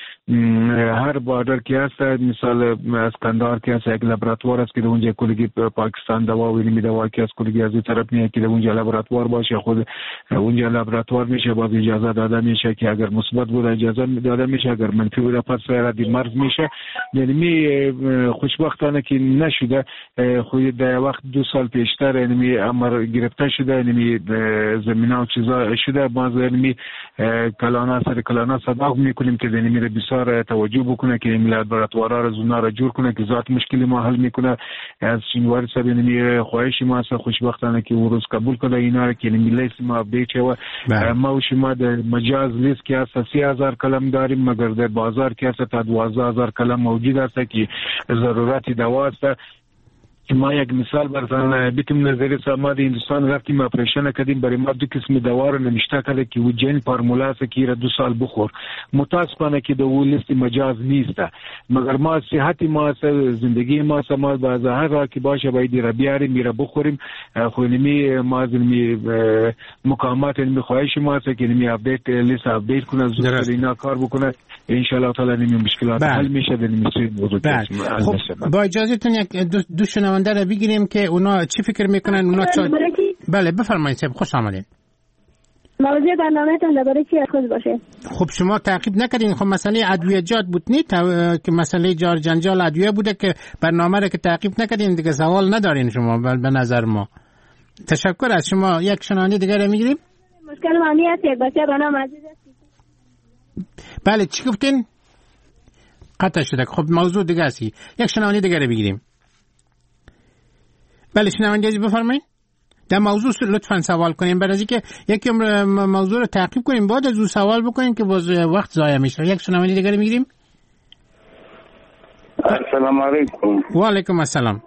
هر باردر که هست مثال از کندهار که هست یک لابراتوار است که در اونجا کلگی پاکستان دوا و اینمی دوا که از کلگی از این طرف میاد که در اونجا لابراتوار باشه خود اونجا لابراتوار میشه باز اجازه داده میشه که اگر مثبت بود اجازه داده میشه اگر منفی بود پس رد مرز میشه. یعنی خوشبختانه که نشده خود در وقت دو سال پیشتر یعنی امر گرفته شده یعنی زمینه و چیزا شده باز یعنی کلانا سر کلانا صداق میکنیم که یعنی بسیار توجه بکنه که این لابراتوارها را زونا را جور کنه که ذات مشکلی ما حل میکنه. از شنواری صاحب یعنی خواهش ما است خوشبختانه که روز قبول کنه اینا را که یعنی لیست ما اپدیت شوه. ما و شما در مجاز لیست که است سی هزار کلم داریم مگر در بازار که است تا دوازده هزار کلم موجود است که ضرورت دوا است. ما یک مثال براتون بیتیم نظری ما در هندوستان رفتیم اپریشن کردیم برای ما دو قسم دوا رو نمیشته کرده که و جن فرموله است که را دو سال بخور. متاسفانه که دو لیست مجاز نیست مگر ما صحت ما است زندگی ما است ما باز هر را که باشه باید را بیاریم میره بخوریم. خو نمی ما از نمی مقامات نمی خواهش ما است که نمی اپدیت لیست اپدیت کنه زود اینا کار بکنه ان شاء الله تعالی نمی مشکلات حل میشه در نمی موضوع. خب با اجازهتون یک دو شنونده رو بگیریم که اونا چی فکر میکنن اونا چا... بله بفرمایید صاحب خوش آمدید. موضوع برنامه‌تون درباره چی خود باشه؟ خب شما تعقیب نکردین. خب مسئله ادویه‌جات بود نی تا... که مسئله جار جنجال ادویه بوده که برنامه رو که تعقیب نکردین دیگه سوال ندارین شما به نظر ما. تشکر از شما. یک شنونده دیگه رو میگیریم. مشکل معنی است یک بچه به نام عزیز است. بله چی گفتین؟ قطع شده. خب موضوع دیگه است. یک شنونده دیگه رو بگیریم. بله شنونده عزیز بفرمایید. در موضوع لطفاً سوال کنیم برای اینکه یکی موضوع رو تعقیب کنیم بعد از اون سوال بکنیم که باز وقت ضایع میشه. یک شنونده دیگه میگیریم. السلام علیکم. و علیکم السلام.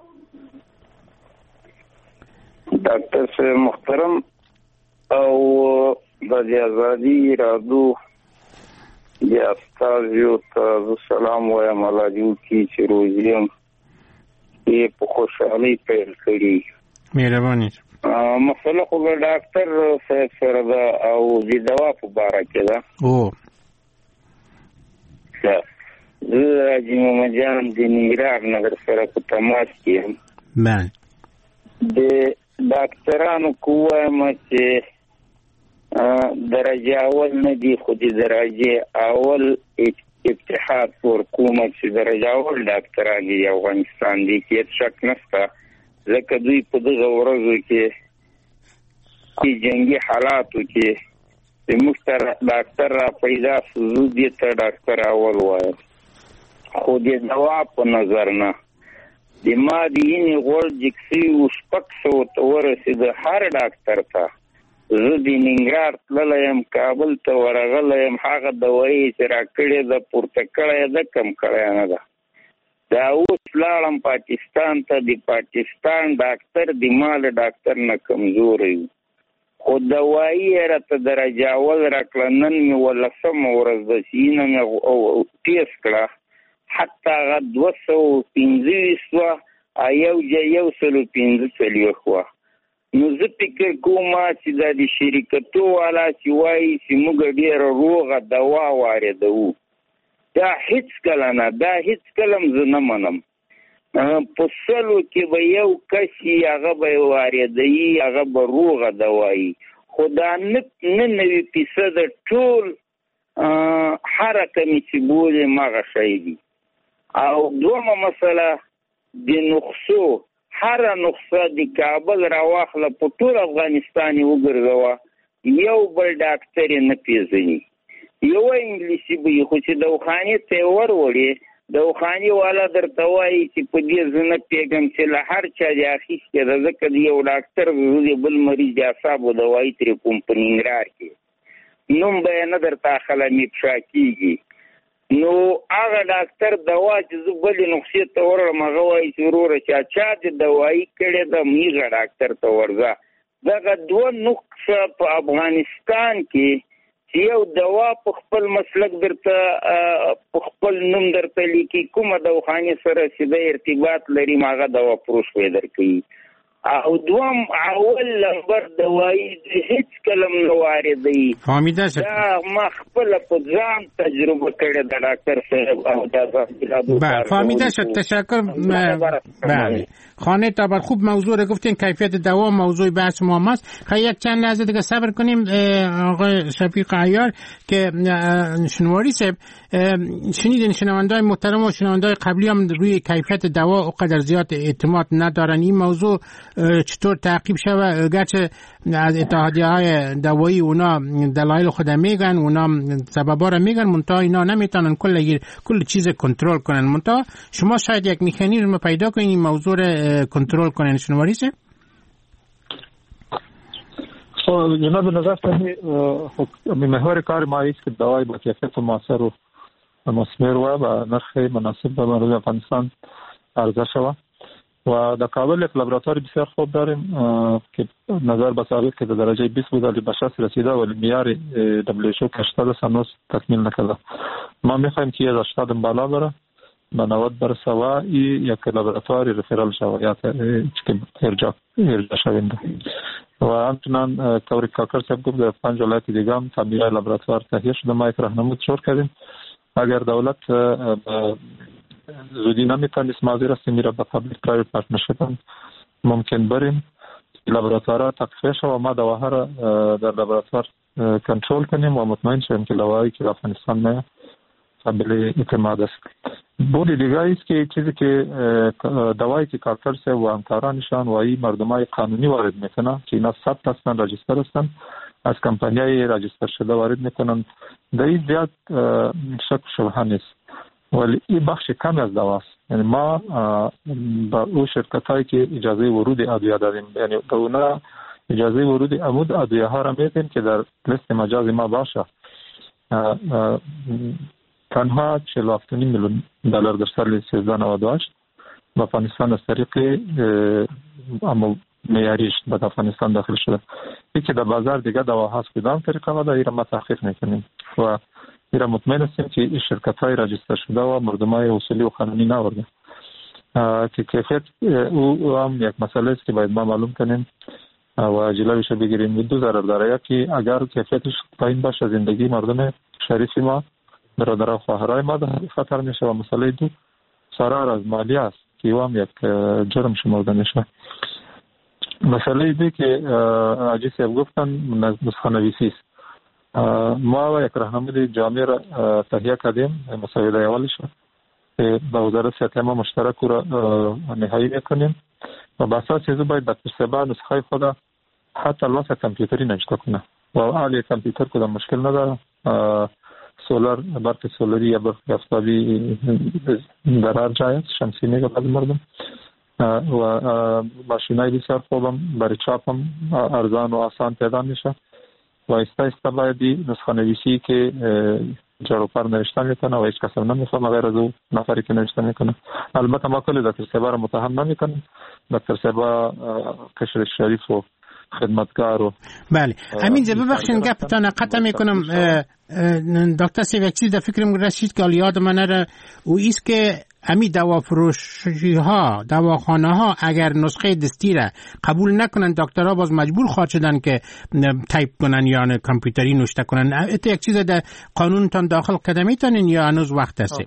دکتر محترم او د آزادی رادو یا استازیو ته سلام وایم علیکم کی چې روزیم یې په خوشحالي پیل کړي. مهرباني. مسله خو ډاکټر صاحب سره ده او د دوا په باره کې ده. او زه حاجي محمد جان د ننګرهار نګر سره په تماس کې یم. بله د ډاکټرانو کووایم چې درجه اول نه دي خو د درجه اول اتحاد پر حکومت چې درجه اول ډاکټران دي افغانستان دي کې شک نشته ځکه دوی په دغه ورځو کې جنگي حالاتو کې د مختار ډاکټر را پیدا شو دي ته ډاکټر اول وایي خو د دوا په نظر نه د ما دیني غوړ جکسي او شپک سو ته ورسېد هر ډاکټر ته زه د ننګرهار تللی کابل ته ورغلی یم هغه دوایي چې راکړې ده پورته کړی ده کم کړی نه ده دا اوس لاړم پاکستان ته د پاکستان ډاکټر د ما له ډاکټر نه کمزوری و خو دوایي یې راته درجه اول راکړه نن مې ولسمه ورځ ده چې اینه مې ټیسټ کړه حتی هغه دوه سوه پنځه ویشت وه یو یو سلو پنځه څلوېښت وه نو زه فکر کوم چې دا د شرکتو والا چې وایي چې موږ ډېره روغه دوا واردوو دا هیڅ کله نه دا هیڅ کله هم زه نه منم په سلو کې به یو کس هغه به واردوي هغه به روغه دوایي خو دا نه نوي فیصده ټول هره کمې چې بولې مغه شی دي او دومه مسله د نقصو هر نقصه د کابل راواخله په ټول افغانستان وګرځوه یو بل ډاکټر نه پیژني یو انګلیسي به خو چې دواخانې ته ورولې دواخانې والا درته وایي چې په دې زه نه پوهېږم چې له هر چا دې اخیستې ده ځکه د یو ډاکټر د بل مریض د اعصابو دوایي ترې کوم په ننګرهار کې نوم به یې نه درته اخله مې پشا کېږي نو هغه ډاکټر دوا چې زه بلې نقصې ته ورغلم هغه وایي چې وروره چا چا د دوایي کړې ده میغه ډاکټر ته ورځه دغه دوه نقصه په افغانستان کې چې یو دوا په خپل مسلک درته په خپل نوم درته لیکي کومه دواخانې سره چې د ارتباط لري هغه دوا فروش به درکوي او دوم اول نمبر دوایي هیڅ کلم نه واردوي فهمیده شد دا ما خپل په ځان تجربه کړې ده ډاکټر صاحب او دا بله فهمیده شد تشکر بله خانه تبر خوب موضوع رو گفتین کیفیت دوا موضوع بحث ما هست خیلی یک چند لحظه دیگه صبر کنیم آقای شفیق عیار که شنواری صاحب شنیدین شنوندای محترم و شنوندای قبلی هم روی کیفیت دوا اونقدر زیاد اعتماد ندارن این موضوع چطور تعقیب شود گرچه از اتحادیه های دوایی اونا دلایل خود میگن اونا سببا رو میگن منتها اینا نمیتونن کل کل چیز کنترل کنن منتها شما شاید یک مکانیزم پیدا کنین این موضوع رو کنترل کنن شنواری سه خب جناب نظر تانی محور کار ما است که دوای با کیفیت موثر و مثمر و نرخ مناسب به مردم افغانستان عرضه شود و در کابل یک لابراتوار بسیار خوب داریم که نظر به سابق که در درجه بیست بود ولی به شصت رسیده ولی معیار دبلیو اچ او که هشتاد است هنوز تکمیل نکرده. ما میخوایم که از هشتاد بالا بره به نود برسه و این یک لابراتوار رفرال شود یا که ارجاع ارجاع شوینده و همچنان کوری کاکر صاحب گفت در پنج ولایت دیگه هم تعمیر لابراتوار تهیه شده. ما یک راهنمود شروع کردیم اگر دولت زودی نمیتونست ماضی را سمیره به پابلیک پرایوت پارتنرشیپ ممکن بریم لابراتوارها تقفیه شد و ما دواها را در لابراتوار کنترل کنیم و مطمئن شویم که دوایی که افغانستان نه قابل اعتماد است. بود دیگه است که چیزی که دوایی که کارکر سه و همکارانشان و این مردمای قانونی وارد میکنن که اینا ثبت هستن راجستر هستن از کمپانیای راجستر شده وارد میکنن در این زیاد شک شبهه نیست ولی این بخش کمی از دواست. یعنی ما با او شرکت هایی که اجازه ورود ادویه دادیم یعنی به اونا اجازه ورود عمود ادویه ها را میدیم که در لیست مجاز ما باشه. تنها چهل و هفت و نیم میلیون دلار در سال سیزده نود و هشت با افغانستان از طریق اما معیاریش به افغانستان داخل شده. این که در بازار دیگه دوا هست کدام طریقه ما در ایران ما تحقیق میکنیم و ایران مطمئن هستیم که این شرکت های راجستر شده و مردمای اصولی و قانونی نورده که کیفیت او هم یک مسئله است که باید ما معلوم کنیم و جلویش بگیریم. دو ضرر داره که اگر کیفیتش پایین باشه زندگی مردم شریف ما برادر و خواهرای ما در خطر میشه و مسئله دو فرار از مالی است که او هم یک جرم شمرده میشه. مسئله دی که عاجی صاحب گفتن نسخه نویسی است. ما یک راهنمای جامع را تهیه کردیم، مسوده اولش که با وزارت صحت ما مشترک را نهایی میکنیم و به اساس از باید دکتر صاحب نسخه خود حتی الواسه کامپیوتری نوشته کنه و عالی کامپیوتر کدام مشکل نداره. سولار برق سولاری یا برق آفتابی در هر جای است، شمسی میگه بعضی مردم، و ماشینای بسیار خوبم برای چاپم ارزان و آسان پیدا میشه و ایستا ایستا باید نسخه نویسی که جاروپر نوشته میکنه و هیچ کس هم نمیفهمه غیر از او نفری که نوشته میکنه. البته ما کلی دکتر صاحب را متهم نمیکنیم، دکتر صاحب کشر شریف و خدمتگار و بله. همین جا ببخشین گپتان قطع میکنم دکتر صاحب، یک چیز در فکرم رسید که یاد من نره او ایست که امی دوا فروشی ها دواخانه ها اگر نسخه دستی را قبول نکنن دکترها باز مجبور خواهد شدن که تایپ کنن یا کامپیوتری نوشته کنن. ات یک چیز در قانونتان داخل کرده میتونین یا هنوز وقت است؟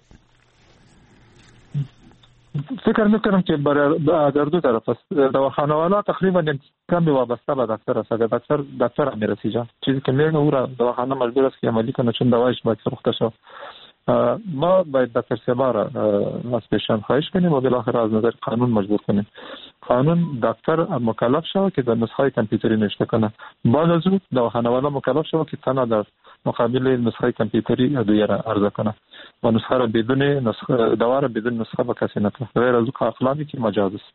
فکر میکنم که برای در دو طرف است. دواخانه والا تقریبا یک کمی وابسته به دکتر است. اگر دکتر دکتر هم میرسی جا چیزی که میگه او را دواخانه مجبور است که عملی کنه چون دوایش باید فروخته شود. ما باید دکتر صاحب را از پیشان خواهش کنیم و بالاخره از نظر قانون مجبور کنیم. قانون دکتر مکلف شود که در نسخه کامپیوتری نوشته کنه، بعد از اون دواخانه والا مکلف شود که تنها در مقابل نسخه کامپیوتری ادویه را عرضه کنه و نسخه را بدون نسخه دوا را بدون نسخه به کسی نده، غیر از اون قافلامی که مجاز است.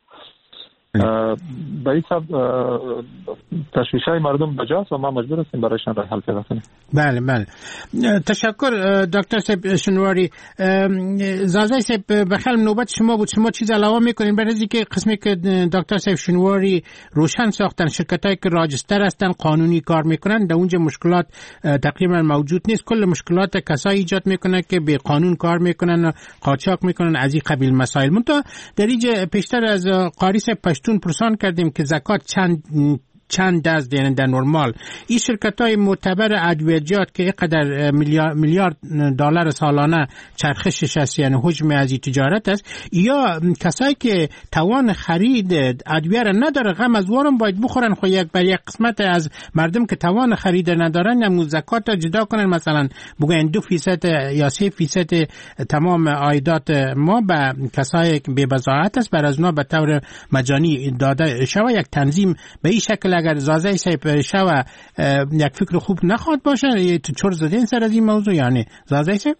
به این سبب تشویش‌های مردم بجاست و ما مجبور هستیم برایشان راه حل پیدا کنیم. بله بله، تشکر دکتر صاحب شنواری. زازای صاحب بخیر نوبت شما بود، شما چیز علاوه میکنین برای اینکه قسمی که دکتر صاحب شنواری روشن ساختن شرکتایی که راجستر هستن قانونی کار میکنن در اونجا مشکلات تقریبا موجود نیست، کل مشکلات کسایی ایجاد میکنه که به قانون کار میکنن، قاچاق میکنن، از این قبیل مسائل. منتها در اینجا پیشتر از قاری صاحب پشتون پرسان کردیم که زکات چند چند دست یعنی در نرمال این شرکت‌های معتبر ادویه‌جات که اینقدر میلیارد میلیارد دلار سالانه چرخشش است یعنی حجم از این تجارت است، یا کسایی که توان خرید ادویه را نداره غم از وارم باید بخورن، خو یک بر یک قسمت از مردم که توان خرید ندارن هم زکات را جدا کنن، مثلا بگن دو فیصد یا سه فیصد تمام عایدات ما به کسایی که بی بضاعت است بر از اونا به طور مجانی داده شود. یک تنظیم به این شکل اگر زازه صاحب شوه یک فکر خوب نخواد باشه، تو چور زدین سر از این موضوع یعنی زازه صاحب؟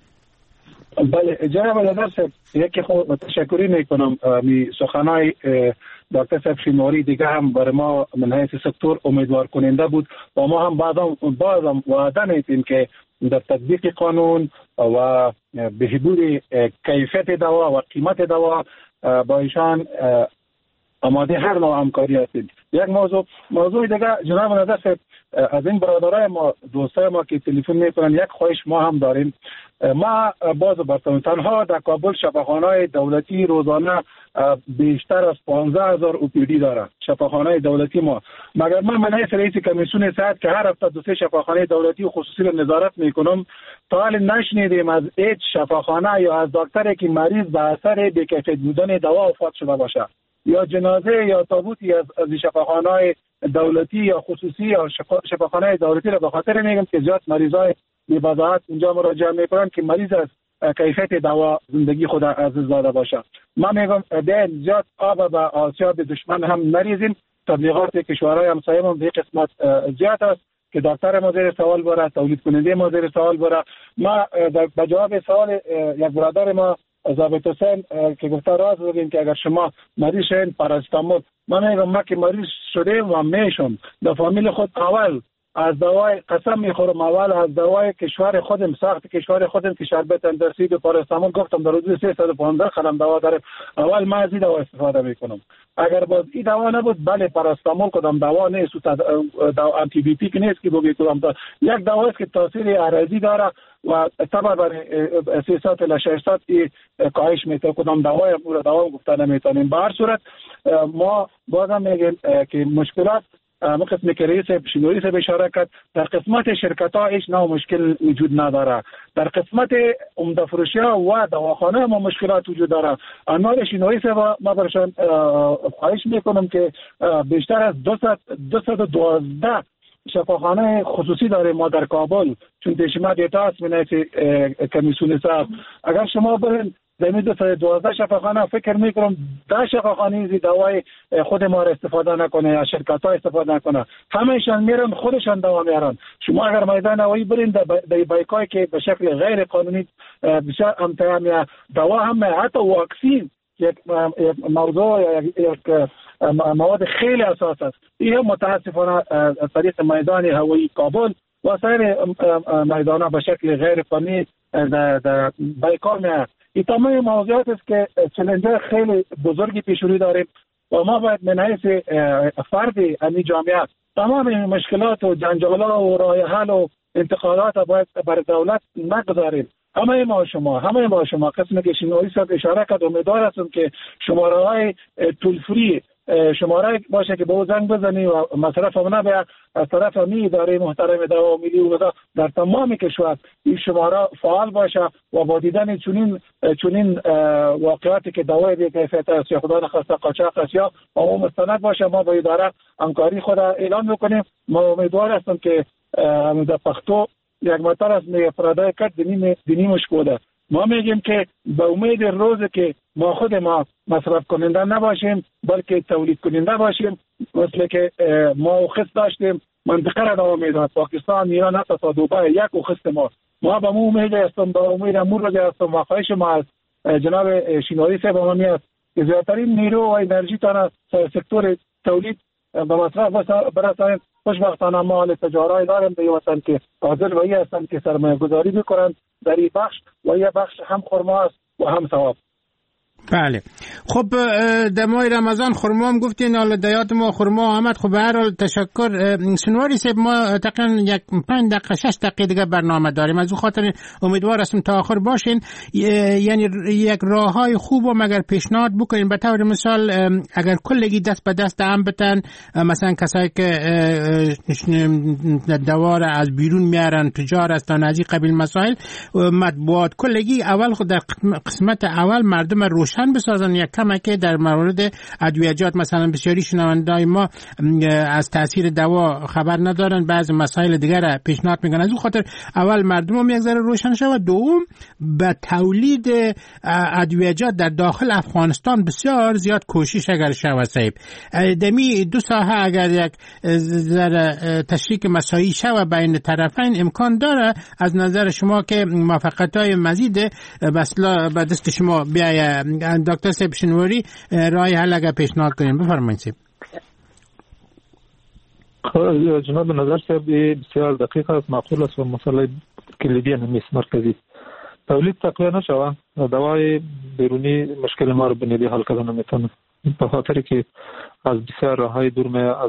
بله جناب نظر صاحب، یکی خود تشکری میکنم. می سخنای دکتر صاحب شنواری دیگه هم برای ما من حیث سکتور امیدوار کننده بود و ما هم بعضم بعضم وعده میتیم که در تطبیق قانون و بهبود کیفیت دوا و قیمت دوا با ایشان آماده هر نوع همکاری هستیم. یک موضوع موضوع دیگه جناب نظر صاحب، از این برادرای ما دوستای ما که تلفن میکنن یک خواهش ما هم داریم. ما باز برتون تنها در کابل شفاخانه‌های دولتی روزانه بیشتر از پانزده هزار او پی دی داره شفاخانه دولتی ما، مگر من من حیث رئیس کمیسیون صحت که هر هفته دو سه شفاخانه دولتی و خصوصی رو نظارت میکنم تا حال نشنیدیم از هیچ شفاخانه یا از دکتری که مریض به اثر بی‌کیفیت بودن دوا وفات شده باشه یا جنازه یا تابوتی از از شفاخانه‌های دولتی یا خصوصی یا شفاخانه دولتی را به خاطر میگم که زیاد مریضای بی بضاعت اینجا مراجعه میکنن که مریض از کیفیت دوا زندگی خود از داده باشه. من میگم ده زیاد آب به آسیاب دشمن هم نریزیم. تبلیغات کشورهای همسایه هم به قسمت زیاد است که دکتر ما زیر سوال بره، تولید کننده ما زیر سوال بره. ما به جواب سوال یک برادر ما ضابط حسین که گفته راز بودیم که اگر شما مریض شدین پاراستامول، من میگم ما که مریض شدیم و میشم در فامیل خود اول از دوای قسم میخورم اول از دوای کشور خودم ساخت کشور خودم که شربت اندرسید و پاراستامول گفتم در حدود سیصد و پانزده خرم دوا داره، اول ما از این دوا استفاده میکنم. اگر باز این دوا نبود بله پاراستامول کدام دوا نیست، دوا آنتی بیوتیک نیست که بگی کدام دوا، یک دوا است که تاثیر عارضی داره و طبعا برای سیصد تا ششصد کاهش میده. کدام دوای دوا گفته نمیتونیم. به هر صورت ما بازم میگیم که مشکلات ما قسمی که رئیس شنواری صاحب اشاره کرد در قسمت شرکت ها هیچ نوع مشکل وجود نداره، در قسمت عمده فروشی ها و دواخانه ما مشکلات وجود داره. انوار شنواری صاحب ما برشان خواهش میکنم که بیشتر از دویست و دوازده شفاخانه خصوصی داریم ما در کابل، چون پیشما دیتا است من کمیسیون صاحب. اگر شما برین زمین دو دوازده شفاخانه فکر میکنم ده شفاخانه زی دوای خود ما را استفاده نکنه یا شرکت ها استفاده نکنه، همهشان میرن خودشان دوا میارن. شما اگر میدان هوایی برین در بایکای که به شکل غیر قانونی بسیار امتحان یا دوا هم حتی واکسین یک موضوع یک مواد خیلی اساس است. این متاسفانه از طریق میدان هوایی کابل و سایر میدانها به شکل غیر قانونی در بایکار میاد. این تمام موضوعات است که چالش خیلی بزرگی پیش رو داریم و ما باید من حیث فردی امی جامعه تمام مشکلات و جنجالات و راه حل و انتقادات باید بر دولت نگذاریم. همه ما شما همه ما شما قسم که شنوایی صاحب اشاره کرد، امیدوار هستم که شماره های طول فری شماره باشه که به او زنگ بزنی و مصرف هم نباید از طرف می اداره محترم دوا ملی و در تمام کشور این شماره فعال باشه و با دیدن چنین چنین واقعاتی که دوای بی کیفیت است یا خدا نخواسته قاچاق است یا او مستند باشه، ما با اداره همکاری خود اعلان میکنیم. ما امیدوار هستم که در پختو یک مطلب از میپرادای کت دینی دینی مشکوده. ما میگیم که به امید روزی که ما خود ما مصرف کننده نباشیم بلکه تولید کننده باشیم، مثل که ما اوخست داشتیم منطقه را دوام میداد، پاکستان، ایران، حتی تا دوبای یک اوخست ما ما به مو امید هستم، به امید امور را هستم و خواهش ما از جناب شینواری صاحب ما میاد که زیادترین نیرو و انرژی تان سکتور تولید به مصرف برسانیم. خوشبختانه ما حال تجارای داریم به وطن که حاضر وی هستند که سرمایه گذاری بکنند در این بخش و یه بخش هم خرما است و هم ثواب. بله خب در ماه رمضان خرما هم گفتین، حالا دیات ما خرما آمد. خب به هر حال تشکر شنواری صاحب. ما تقریبا یک پنج دقیقه شش دقیقه دیگه برنامه داریم، از اون خاطر امیدوار هستم تا آخر باشین. یعنی یک راههای خوب و مگر پیشنهاد بکنین، به طور مثال اگر کلگی دست به دست هم بتن، مثلا کسایی که دوار از بیرون میارن، تجار هستن، از این قبیل مسائل، مطبوعات کلگی اول خود در قسمت اول مردم روشن بسازن یک کمکی در مورد ادویه‌جات. مثلا بسیاری شنوندگان ما از تاثیر دوا خبر ندارن، بعضی مسائل دیگر را پیشنهاد میکنن. از اون خاطر اول مردم هم یک ذره روشن شود. دوم به تولید ادویه‌جات در داخل افغانستان بسیار زیاد کوشش اگر شود صاحب، دمی دو ساحه اگر یک ذره تشریک مساعی شود بین طرفین امکان داره از نظر شما که موافقت‌های مزید بسلا به دست شما بیاید. دکتر صاحب شنواری راه حل اگر پیشنهاد کنیم بفرمایید صاحب. جناب نظر صاحب بسیار دقیق است، معقول است و مسئله کلیدی نیست مرکزی. تولید تقویه نشوه دوای بیرونی مشکل ما رو بنیدی حل کردن نمیتونه، به خاطر که از بسیار راههای دور می از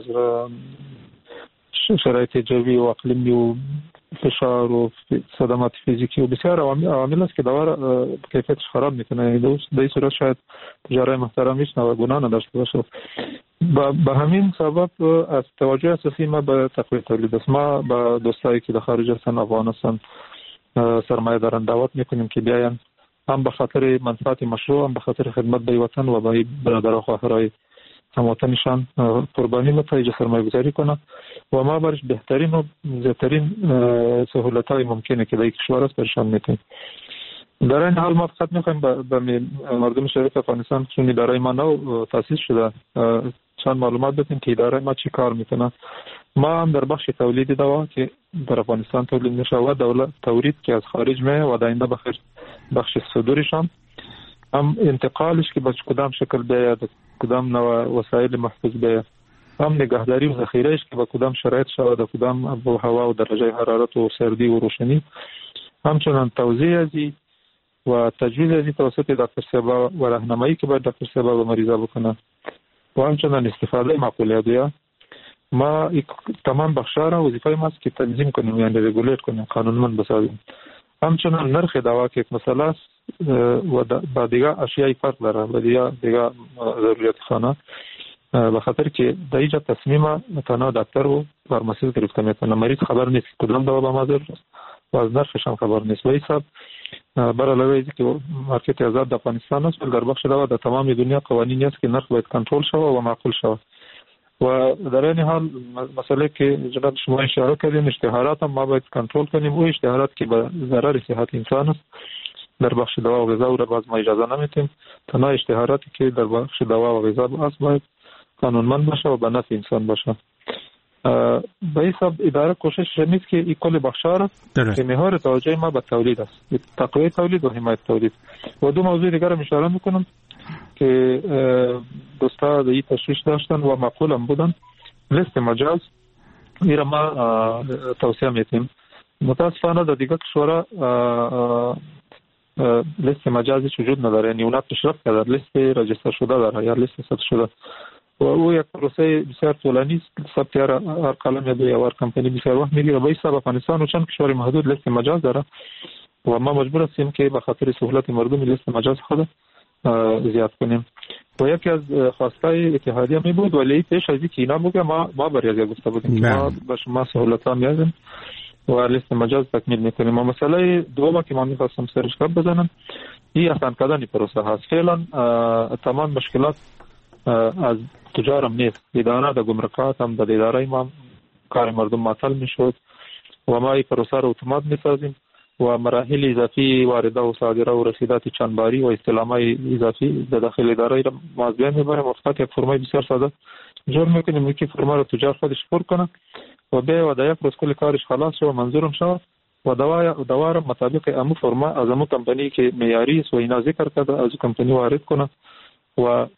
شرایط جوی و اقلیمی و فشار و صدمات فیزیکی و بسیار عوامل است که دوا کیفیتش خراب میکنه. در این صورت شاید تجارای محترم نیست و گناه نداشته باشه. به همین سبب از توجه اساسی ما به تقویت تولید است. ما با دوستایی که در خارج هستن، افغانستان، سرمایه دارن دعوت میکنیم که بیاین، هم به خاطر منفعت مشروع، هم به خاطر خدمت به وطن و به برادر و خواهرای هموطنشان قربانی نتایج سرمایه گذاری کنه و ما برش بهترین و زیادترین سهولت های ممکنه که در کشور است برشان میتونیم. در این حال ما فقط میخوایم به مردم شریف افغانستان، چون اداره ما نو تاسیس شده، چند معلومات بدیم که اداره ما چی کار میکنه. ما هم در بخش تولید دوا که در افغانستان تولید میشه و دولت تورید که از خارج میه و در اینده بخش بخش صدورش هم هم انتقالش که با کدام شکل بیاید، کدام نوع وسایل محفوظ بیاید، هم نگهداری و ذخیرهش که با کدام شرایط شود، در کدام آب و هوا و درجه حرارت و سردی و روشنی، همچنان توزیع ازی و تجویز ازی توسط دکتر صاحب و راهنمایی که باید دکتر صاحب و مریضا بکنه و همچنان استفاده معقول ادویه. ما تمام بخشا را وظیفه ماست که تنظیم کنیم، یعنی رگولیت کنیم، قانونمند بسازیم. همچنان نرخ دوا که یک مسئله است و با دیگه اشیای فرق داره، با دیگه دیگه ضروریات خانه، به خاطر که در اینجا تصمیم تنها دکتر و فارماسیست گرفته میتونه. مریض خبر نیست کدام دوا با ما ضرور است و از نرخش هم خبر نیست. و این سب برای علاوه ازی که مارکت آزاد در افغانستان است، ولی در بخش دوا در تمام دنیا قوانینی است که نرخ باید کنترل شود و معقول شود. و در این حال مسئله که جناب شما اشاره کردین اشتهارات هم ما باید کنترل کنیم. او اشتهارات که به ضرر صحت انسان است در بخش دوا و غذا او را باز ما اجازه نمیتیم. تنها اشتهاراتی که در بخش دوا و غذا است باید قانونمند باشه و به نفع انسان باشه. به حساب اداره کوشش نیست که این کل بخشار که محور توجه ما به تولید است، تقویت تولید و حمایت تولید. و دو موضوع دیگر را اشاره میکنم که دوستا در این تشویش داشتن و معقول هم بودن. لیست مجاز این را ما توصیه میتیم. متاسفانه در دیگر کشورها لیست مجازی وجود نداره، یعنی اونا پیشرفت کرده لیست رجستر شده داره یا لیست ثبت شده و او یک پروسه بسیار طولانی است. ثبت هر قلم یا دو یا هر کمپانی بسیار وقت میگیره. به حساب افغانستان و چند کشور محدود لیست مجاز داره و ما مجبور هستیم که به خاطر سهولت مردم لیست مجاز خود زیاد کنیم. و یکی از خواستای اتحادیه می بود ولی پیش از اینکه اینا بگه ما ما بریازی گفته بودیم که ما به شما سهولت ها میازیم و لیست مجاز تکمیل میکنیم. و مسئله دوم که ما میخواستم سرش کب بزنم این آسان کردن پروسه هست. فعلا تمام مشکلات از تجارم نیست. اداره د گمرکات هم د اداره ما کار مردم معطل میشد و ما این پروسه رو اتومات میسازیم و مراحل اضافی وارده و صادره و رسیدات چندباری و استلامای اضافی در داخل اداره را ما از بین میبریم و فقط یک فرمای بسیار ساده جور میکنیم که فرما رو تجار خودش پر کنه و به و در یک روز کل کارش خلاص شد و منظورم شد و دوا را مطابق امو فرما از امو کمپانی که معیاری است و اینا ذکر کرده از کمپانی وارد کنه و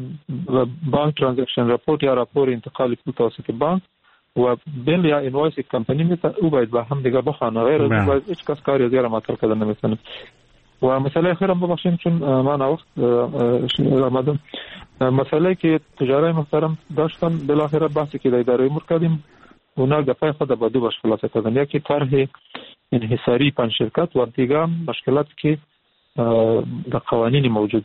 بانک ترانزکشن راپورت یا راپور انتقال پول توسط بانک و بیل یا اینوایس کمپانی میته او باید با هم دیگه بخوانه، غیر از باید هیچ کس کاری از یاره معطل کردن نمیتونه. و مسئله خیرم ببخشین چون ما وقت آمدم، مسئله که تجارای محترم داشتن بالاخره بحثی که در اداره امور کردیم اونا گپای خود با دو باش خلاصه کردن. یکی طرح انحصاری پنج شرکت و دیگه مشکلات که در قوانین موجود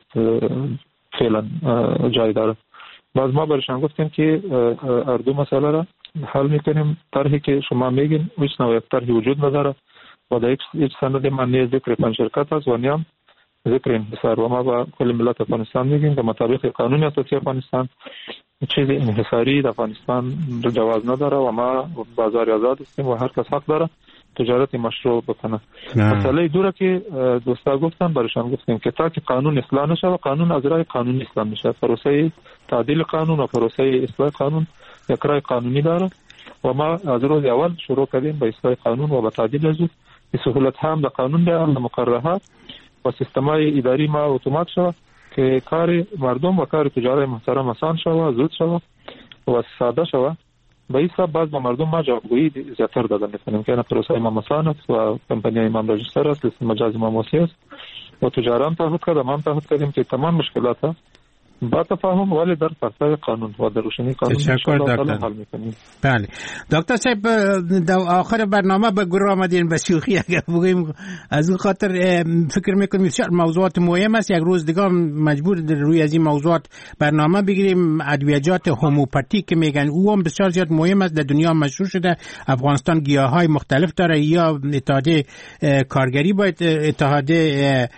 فعلا جای داره. باز ما برشان گفتیم که اردو مسئله را حل میکنیم. طرحی که شما میگین هیچ نوع طرحی وجود نداره و در هیچ سند معنی ذکر پنج شرکت هست و نیم ذکر انحصار و ما با کل ملت افغانستان میگیم که مطابق قانون اساسی افغانستان چیز انحصاری در افغانستان جواز نداره و ما بازار آزاد هستیم و هر کس حق داره تجارت مشروع بکنه. مسئله دوره که دوستا گفتن برشان گفتیم که تا که قانون اصلاح نشه و قانون از راه قانونی اصلاح میشه، پروسه تعدیل قانون و پروسه اصلاح قانون یک راه قانونی داره و ما از روز اول شروع کردیم به اصلاح قانون و به تعدیل از به سهولت هم در قانون ده هم مقررات و سیستمای اداری ما اتومات شود که کار مردم و کار تجارت محترم آسان شود، زود شود و ساده شود. به این سبب باز با مردم ما جوابگویی زیادتر دادن میکنیم که این پروسه امام حسان است و کمپانی امام راجستر است، لیست مجاز امام موسی است و تجاران تعهد کرده ما هم تعهد کردیم که تمام مشکلات ها با تفاهم ولی در پرتای قانون و در روشنی قانون حل میکنیم. بله دکتر صاحب در آخر برنامه به گروه آمدین به شوخی اگر بگوییم از اون خاطر فکر میکنیم بسیار موضوعات مهم است. یک روز دیگه مجبور روی از این موضوعات برنامه بگیریم. ادویجات هومیوپاتیک که میگن او هم بسیار زیاد مهم است، در دنیا مشهور شده. افغانستان گیاهای مختلف داره یا اتحادیه کارگری باید اتحادیه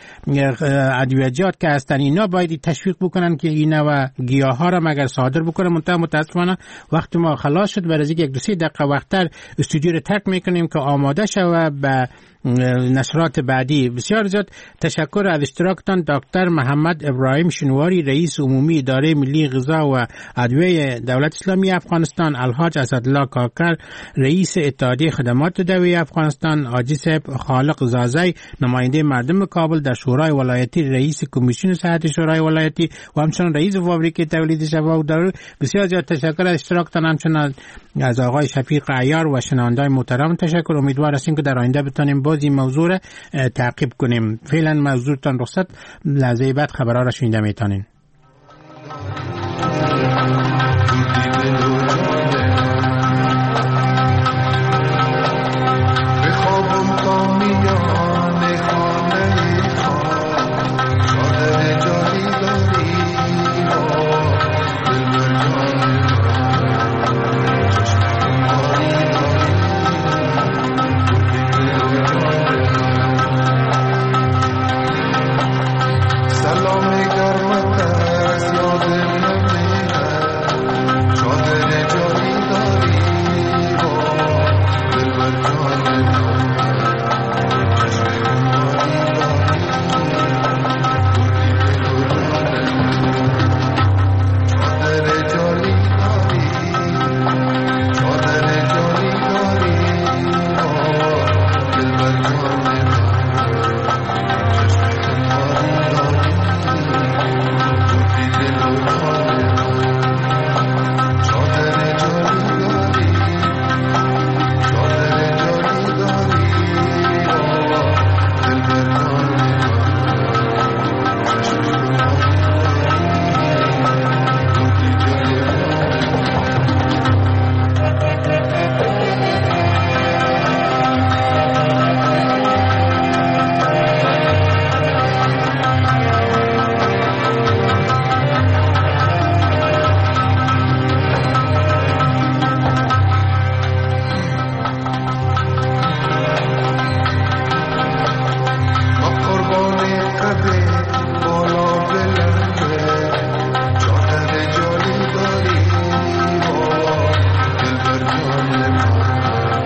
ادویجات که هستن اینا باید تشویق بکنن که اینا و گیاه ها را مگر صادر بکنه. منتها متاسفانه وقت ما خلاص شد. برای یک دو سه دقیقه وقتر استودیو رو ترک میکنیم که آماده شود به نشرات بعدی. بسیار زیاد تشکر از اشتراکتان دکتر محمد ابراهیم شنواری رئیس عمومی اداره ملی غذا و ادویه دولت اسلامی افغانستان، الحاج اسدالله کاکر رئیس اتحادیه خدمات دوایی افغانستان، حاجی صاحب خالق زازی نماینده مردم کابل در شورای ولایتی رئیس کمیسیون صحت شورای ولایتی و همچنین رئیس فابریکه تولید شفا و دارو. بسیار زیاد تشکر از اشتراکتان. همچنین از آقای شفیق عیار و شنونده‌های محترم تشکر. امیدوار هستیم که در آینده بتونیم باز این موضوع را تعقیب کنیم. فعلا موضوعتان رخصت، لحظه بعد خبرها را شنیده میتونین.